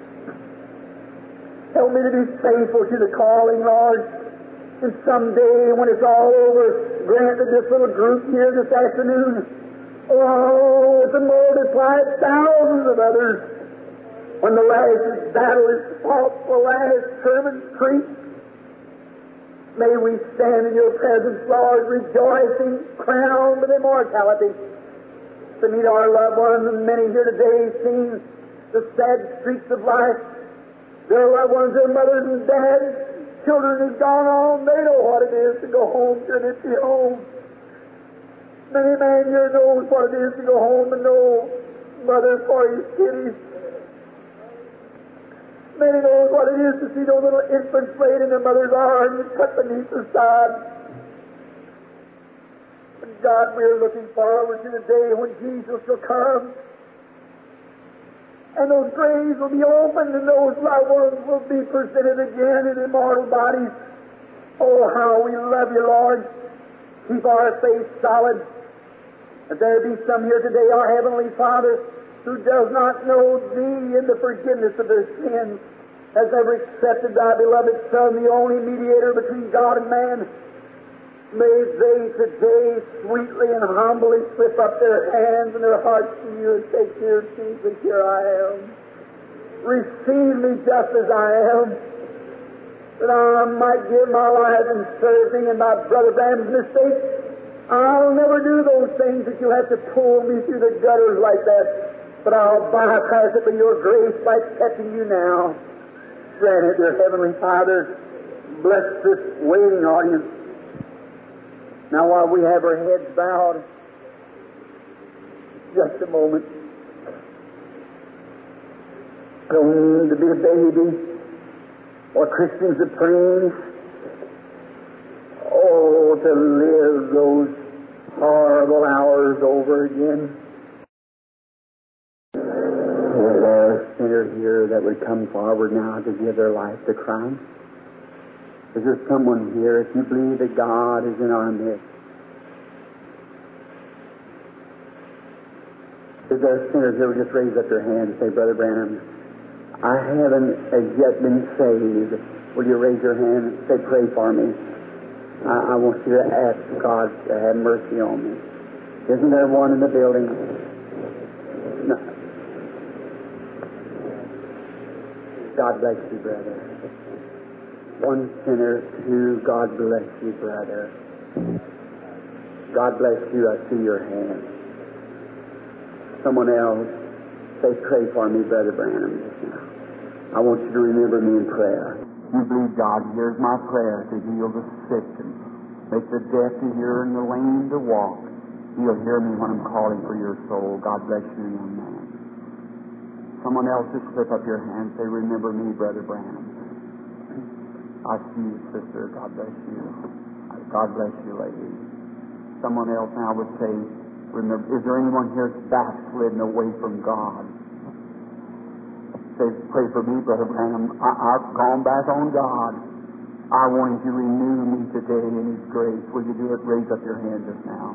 Help me to be faithful to the calling, Lord. And someday, when it's all over, grant that this little group here this afternoon, oh, to multiply thousands of others, when the last battle is fought, the last sermon preached, may we stand in Your presence, Lord, rejoicing, crowned with immortality, to meet our loved ones. And many here today seen the sad streaks of life. Their loved ones, their mothers and dads, children has gone on. They know what it is to go home to an empty home. Many man here knows what it is to go home and no mother for his kiddies. Many knows what it is to see those little infants laid in their mother's arms and cut beneath the sod. And God, we are looking forward to the day when Jesus will come. And those graves will be opened and those loved ones will be presented again in immortal bodies. Oh, how we love you, Lord. Keep our faith solid. If there be some here today, our Heavenly Father, who does not know Thee and the forgiveness of their sins, has never accepted Thy beloved Son, the only mediator between God and man, may they today sweetly and humbly slip up their hands and their hearts to You and say, Dear Jesus, here I am. Receive me just as I am, that I might give my life and serve Thee in my brother Branham's mistake. I'll never do those things that You have to pull me through the gutters like that, but I'll bypass it by Your grace by accepting You now. Grant it, dear Heavenly Father. Bless this waiting audience. Now, while we have our heads bowed, just a moment. Going to be a baby, or Christians of praise. Oh, to live those horrible hours over again. Is there a sinner here that would come forward now to give their life to Christ? Is there someone here, if you believe that God is in our midst? Is there a sinner here who just raise up your hand and say, Brother Branham, I haven't as yet been saved. Will you raise your hand and say, pray for me? I, I want you to ask God to have mercy on me. Isn't there one in the building? No. God bless you, brother. One sinner, two, God bless you, brother. God bless you, I see your hand. Someone else, say, pray for me, Brother Branham, just now. I want you to remember me in prayer. You believe God hears my prayer to heal the sick and make the deaf to hear and the lame to walk. He'll hear me when I'm calling for your soul. God bless you, young man. Someone else, just slip up your hand and say, remember me, Brother Branham. I see you, sister. God bless you. God bless you, lady. Someone else now would say, remember, is there anyone here that's backslidden away from God? Say, pray for me, Brother Branham. I, I've gone back on God. I want Him to renew me today in His grace. Will you do it? Raise up your hand just now.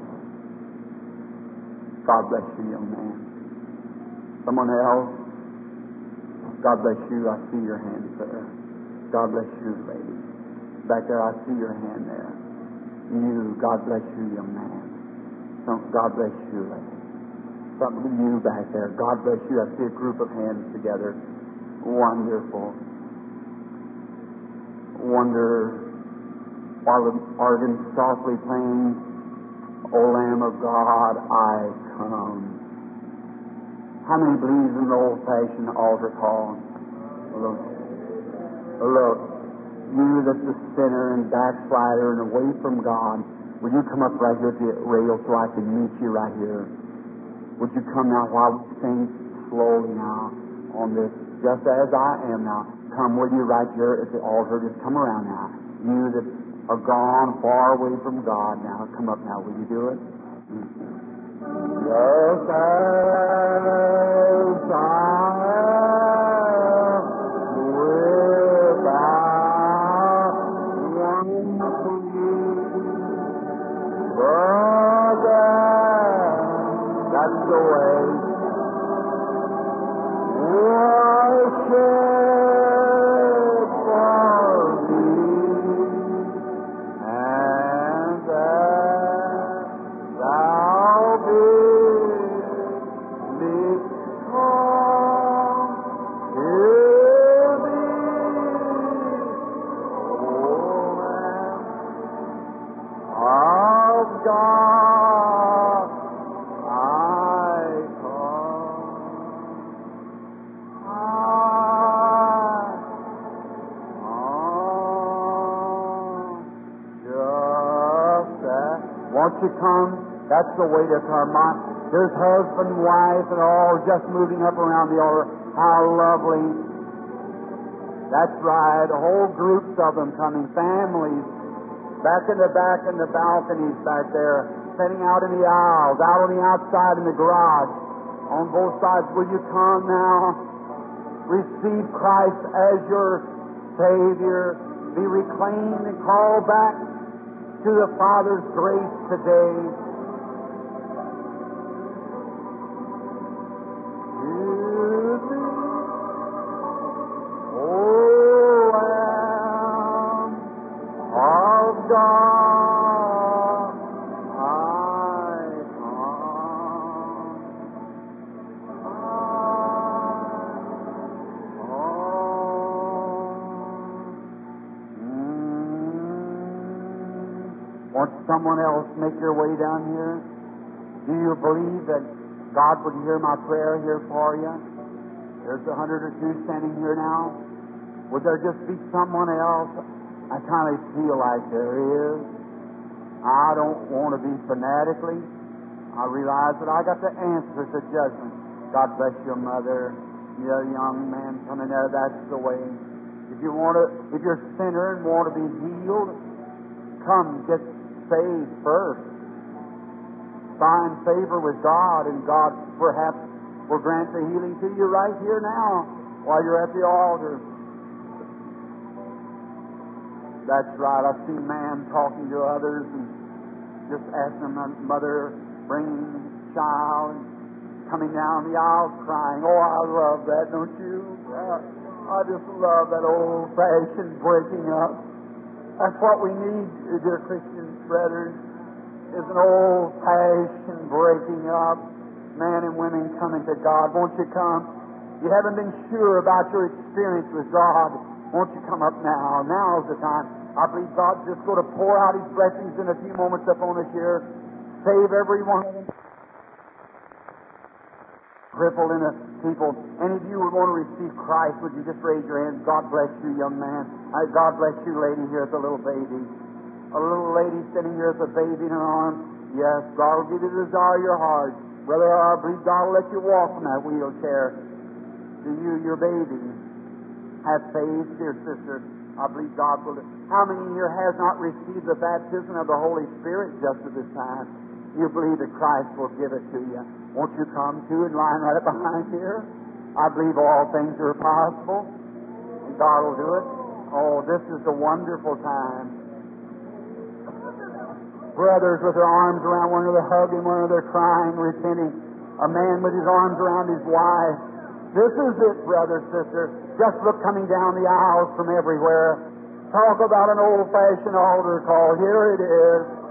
God bless you, young man. Someone else? God bless you. I see your hand, sir. God bless you, lady. Back there, I see your hand there. You, God bless you, young man. So, God bless you, lady. Something to you back there. God bless you. I see a group of hands together. Wonderful. Wonder, while the organ softly playing, O Lamb of God, I come. How many believes in the old-fashioned altar call? Look. Look, you that's a sinner and backslider and away from God, will you come up right here to the rail so I can meet you right here? Would you come now while we sing slowly now on this, just as I am now? Come, will you, right here at the altar? Just come around now. You that are gone far away from God now, come up now. Will you do it? Just as I that's the way. Worship for thee, and that thou bidst me come to thee, O Lamb of God. Won't you come? That's the way to come. My, there's husband, wife, and all just moving up around the altar. How lovely. That's right, whole groups of them coming, families, back in the back in the balconies back there, sitting out in the aisles, out on the outside in the garage, on both sides. Will you come now? Receive Christ as your Savior. Be reclaimed and called back to the Father's grace today. Someone else make your way down here? Do you believe that God would hear my prayer here for you? There's a hundred or two standing here now. Would there just be someone else? I kind of feel like there is. I don't want to be fanatically. I realize that I got the answer to judgment. God bless your mother. You're a young man coming there. That's the way. If you want to, if you're a sinner and want to be healed, come get saved first. Find favor with God, and God perhaps will grant the healing to you right here now while you're at the altar. That's right. I see man talking to others and just asking my mother, bringing child, coming down the aisle crying. Oh, I love that, don't you? I just love that old-fashioned breaking up. That's what we need, dear Christian brethren, is an old-fashioned breaking up. Men and women coming to God. Won't you come? You haven't been sure about your experience with God. Won't you come up now? Now's the time. I believe God's just going to pour out His blessings in a few moments upon us here. Save every one of them. Crippled in the people. Any of you would want to receive Christ, would you just raise your hands? God bless you, young man. Uh, God bless you, lady, here with a little baby. A little lady sitting here with a baby in her arms. Yes, God will give you the desire of your heart. Brother, I believe God will let you walk in that wheelchair. To you, your baby. Have faith, dear sister. I believe God will. How many here has not received the baptism of the Holy Spirit just at this time? You believe that Christ will give it to you. Won't you come too and line right behind here? I believe all things are possible, and God will do it. Oh, this is a wonderful time. Brothers with their arms around one another, hugging one another, crying, repenting. A man with his arms around his wife. This is it, brother, sister. Just look coming down the aisles from everywhere. Talk about an old-fashioned altar call. Here it is.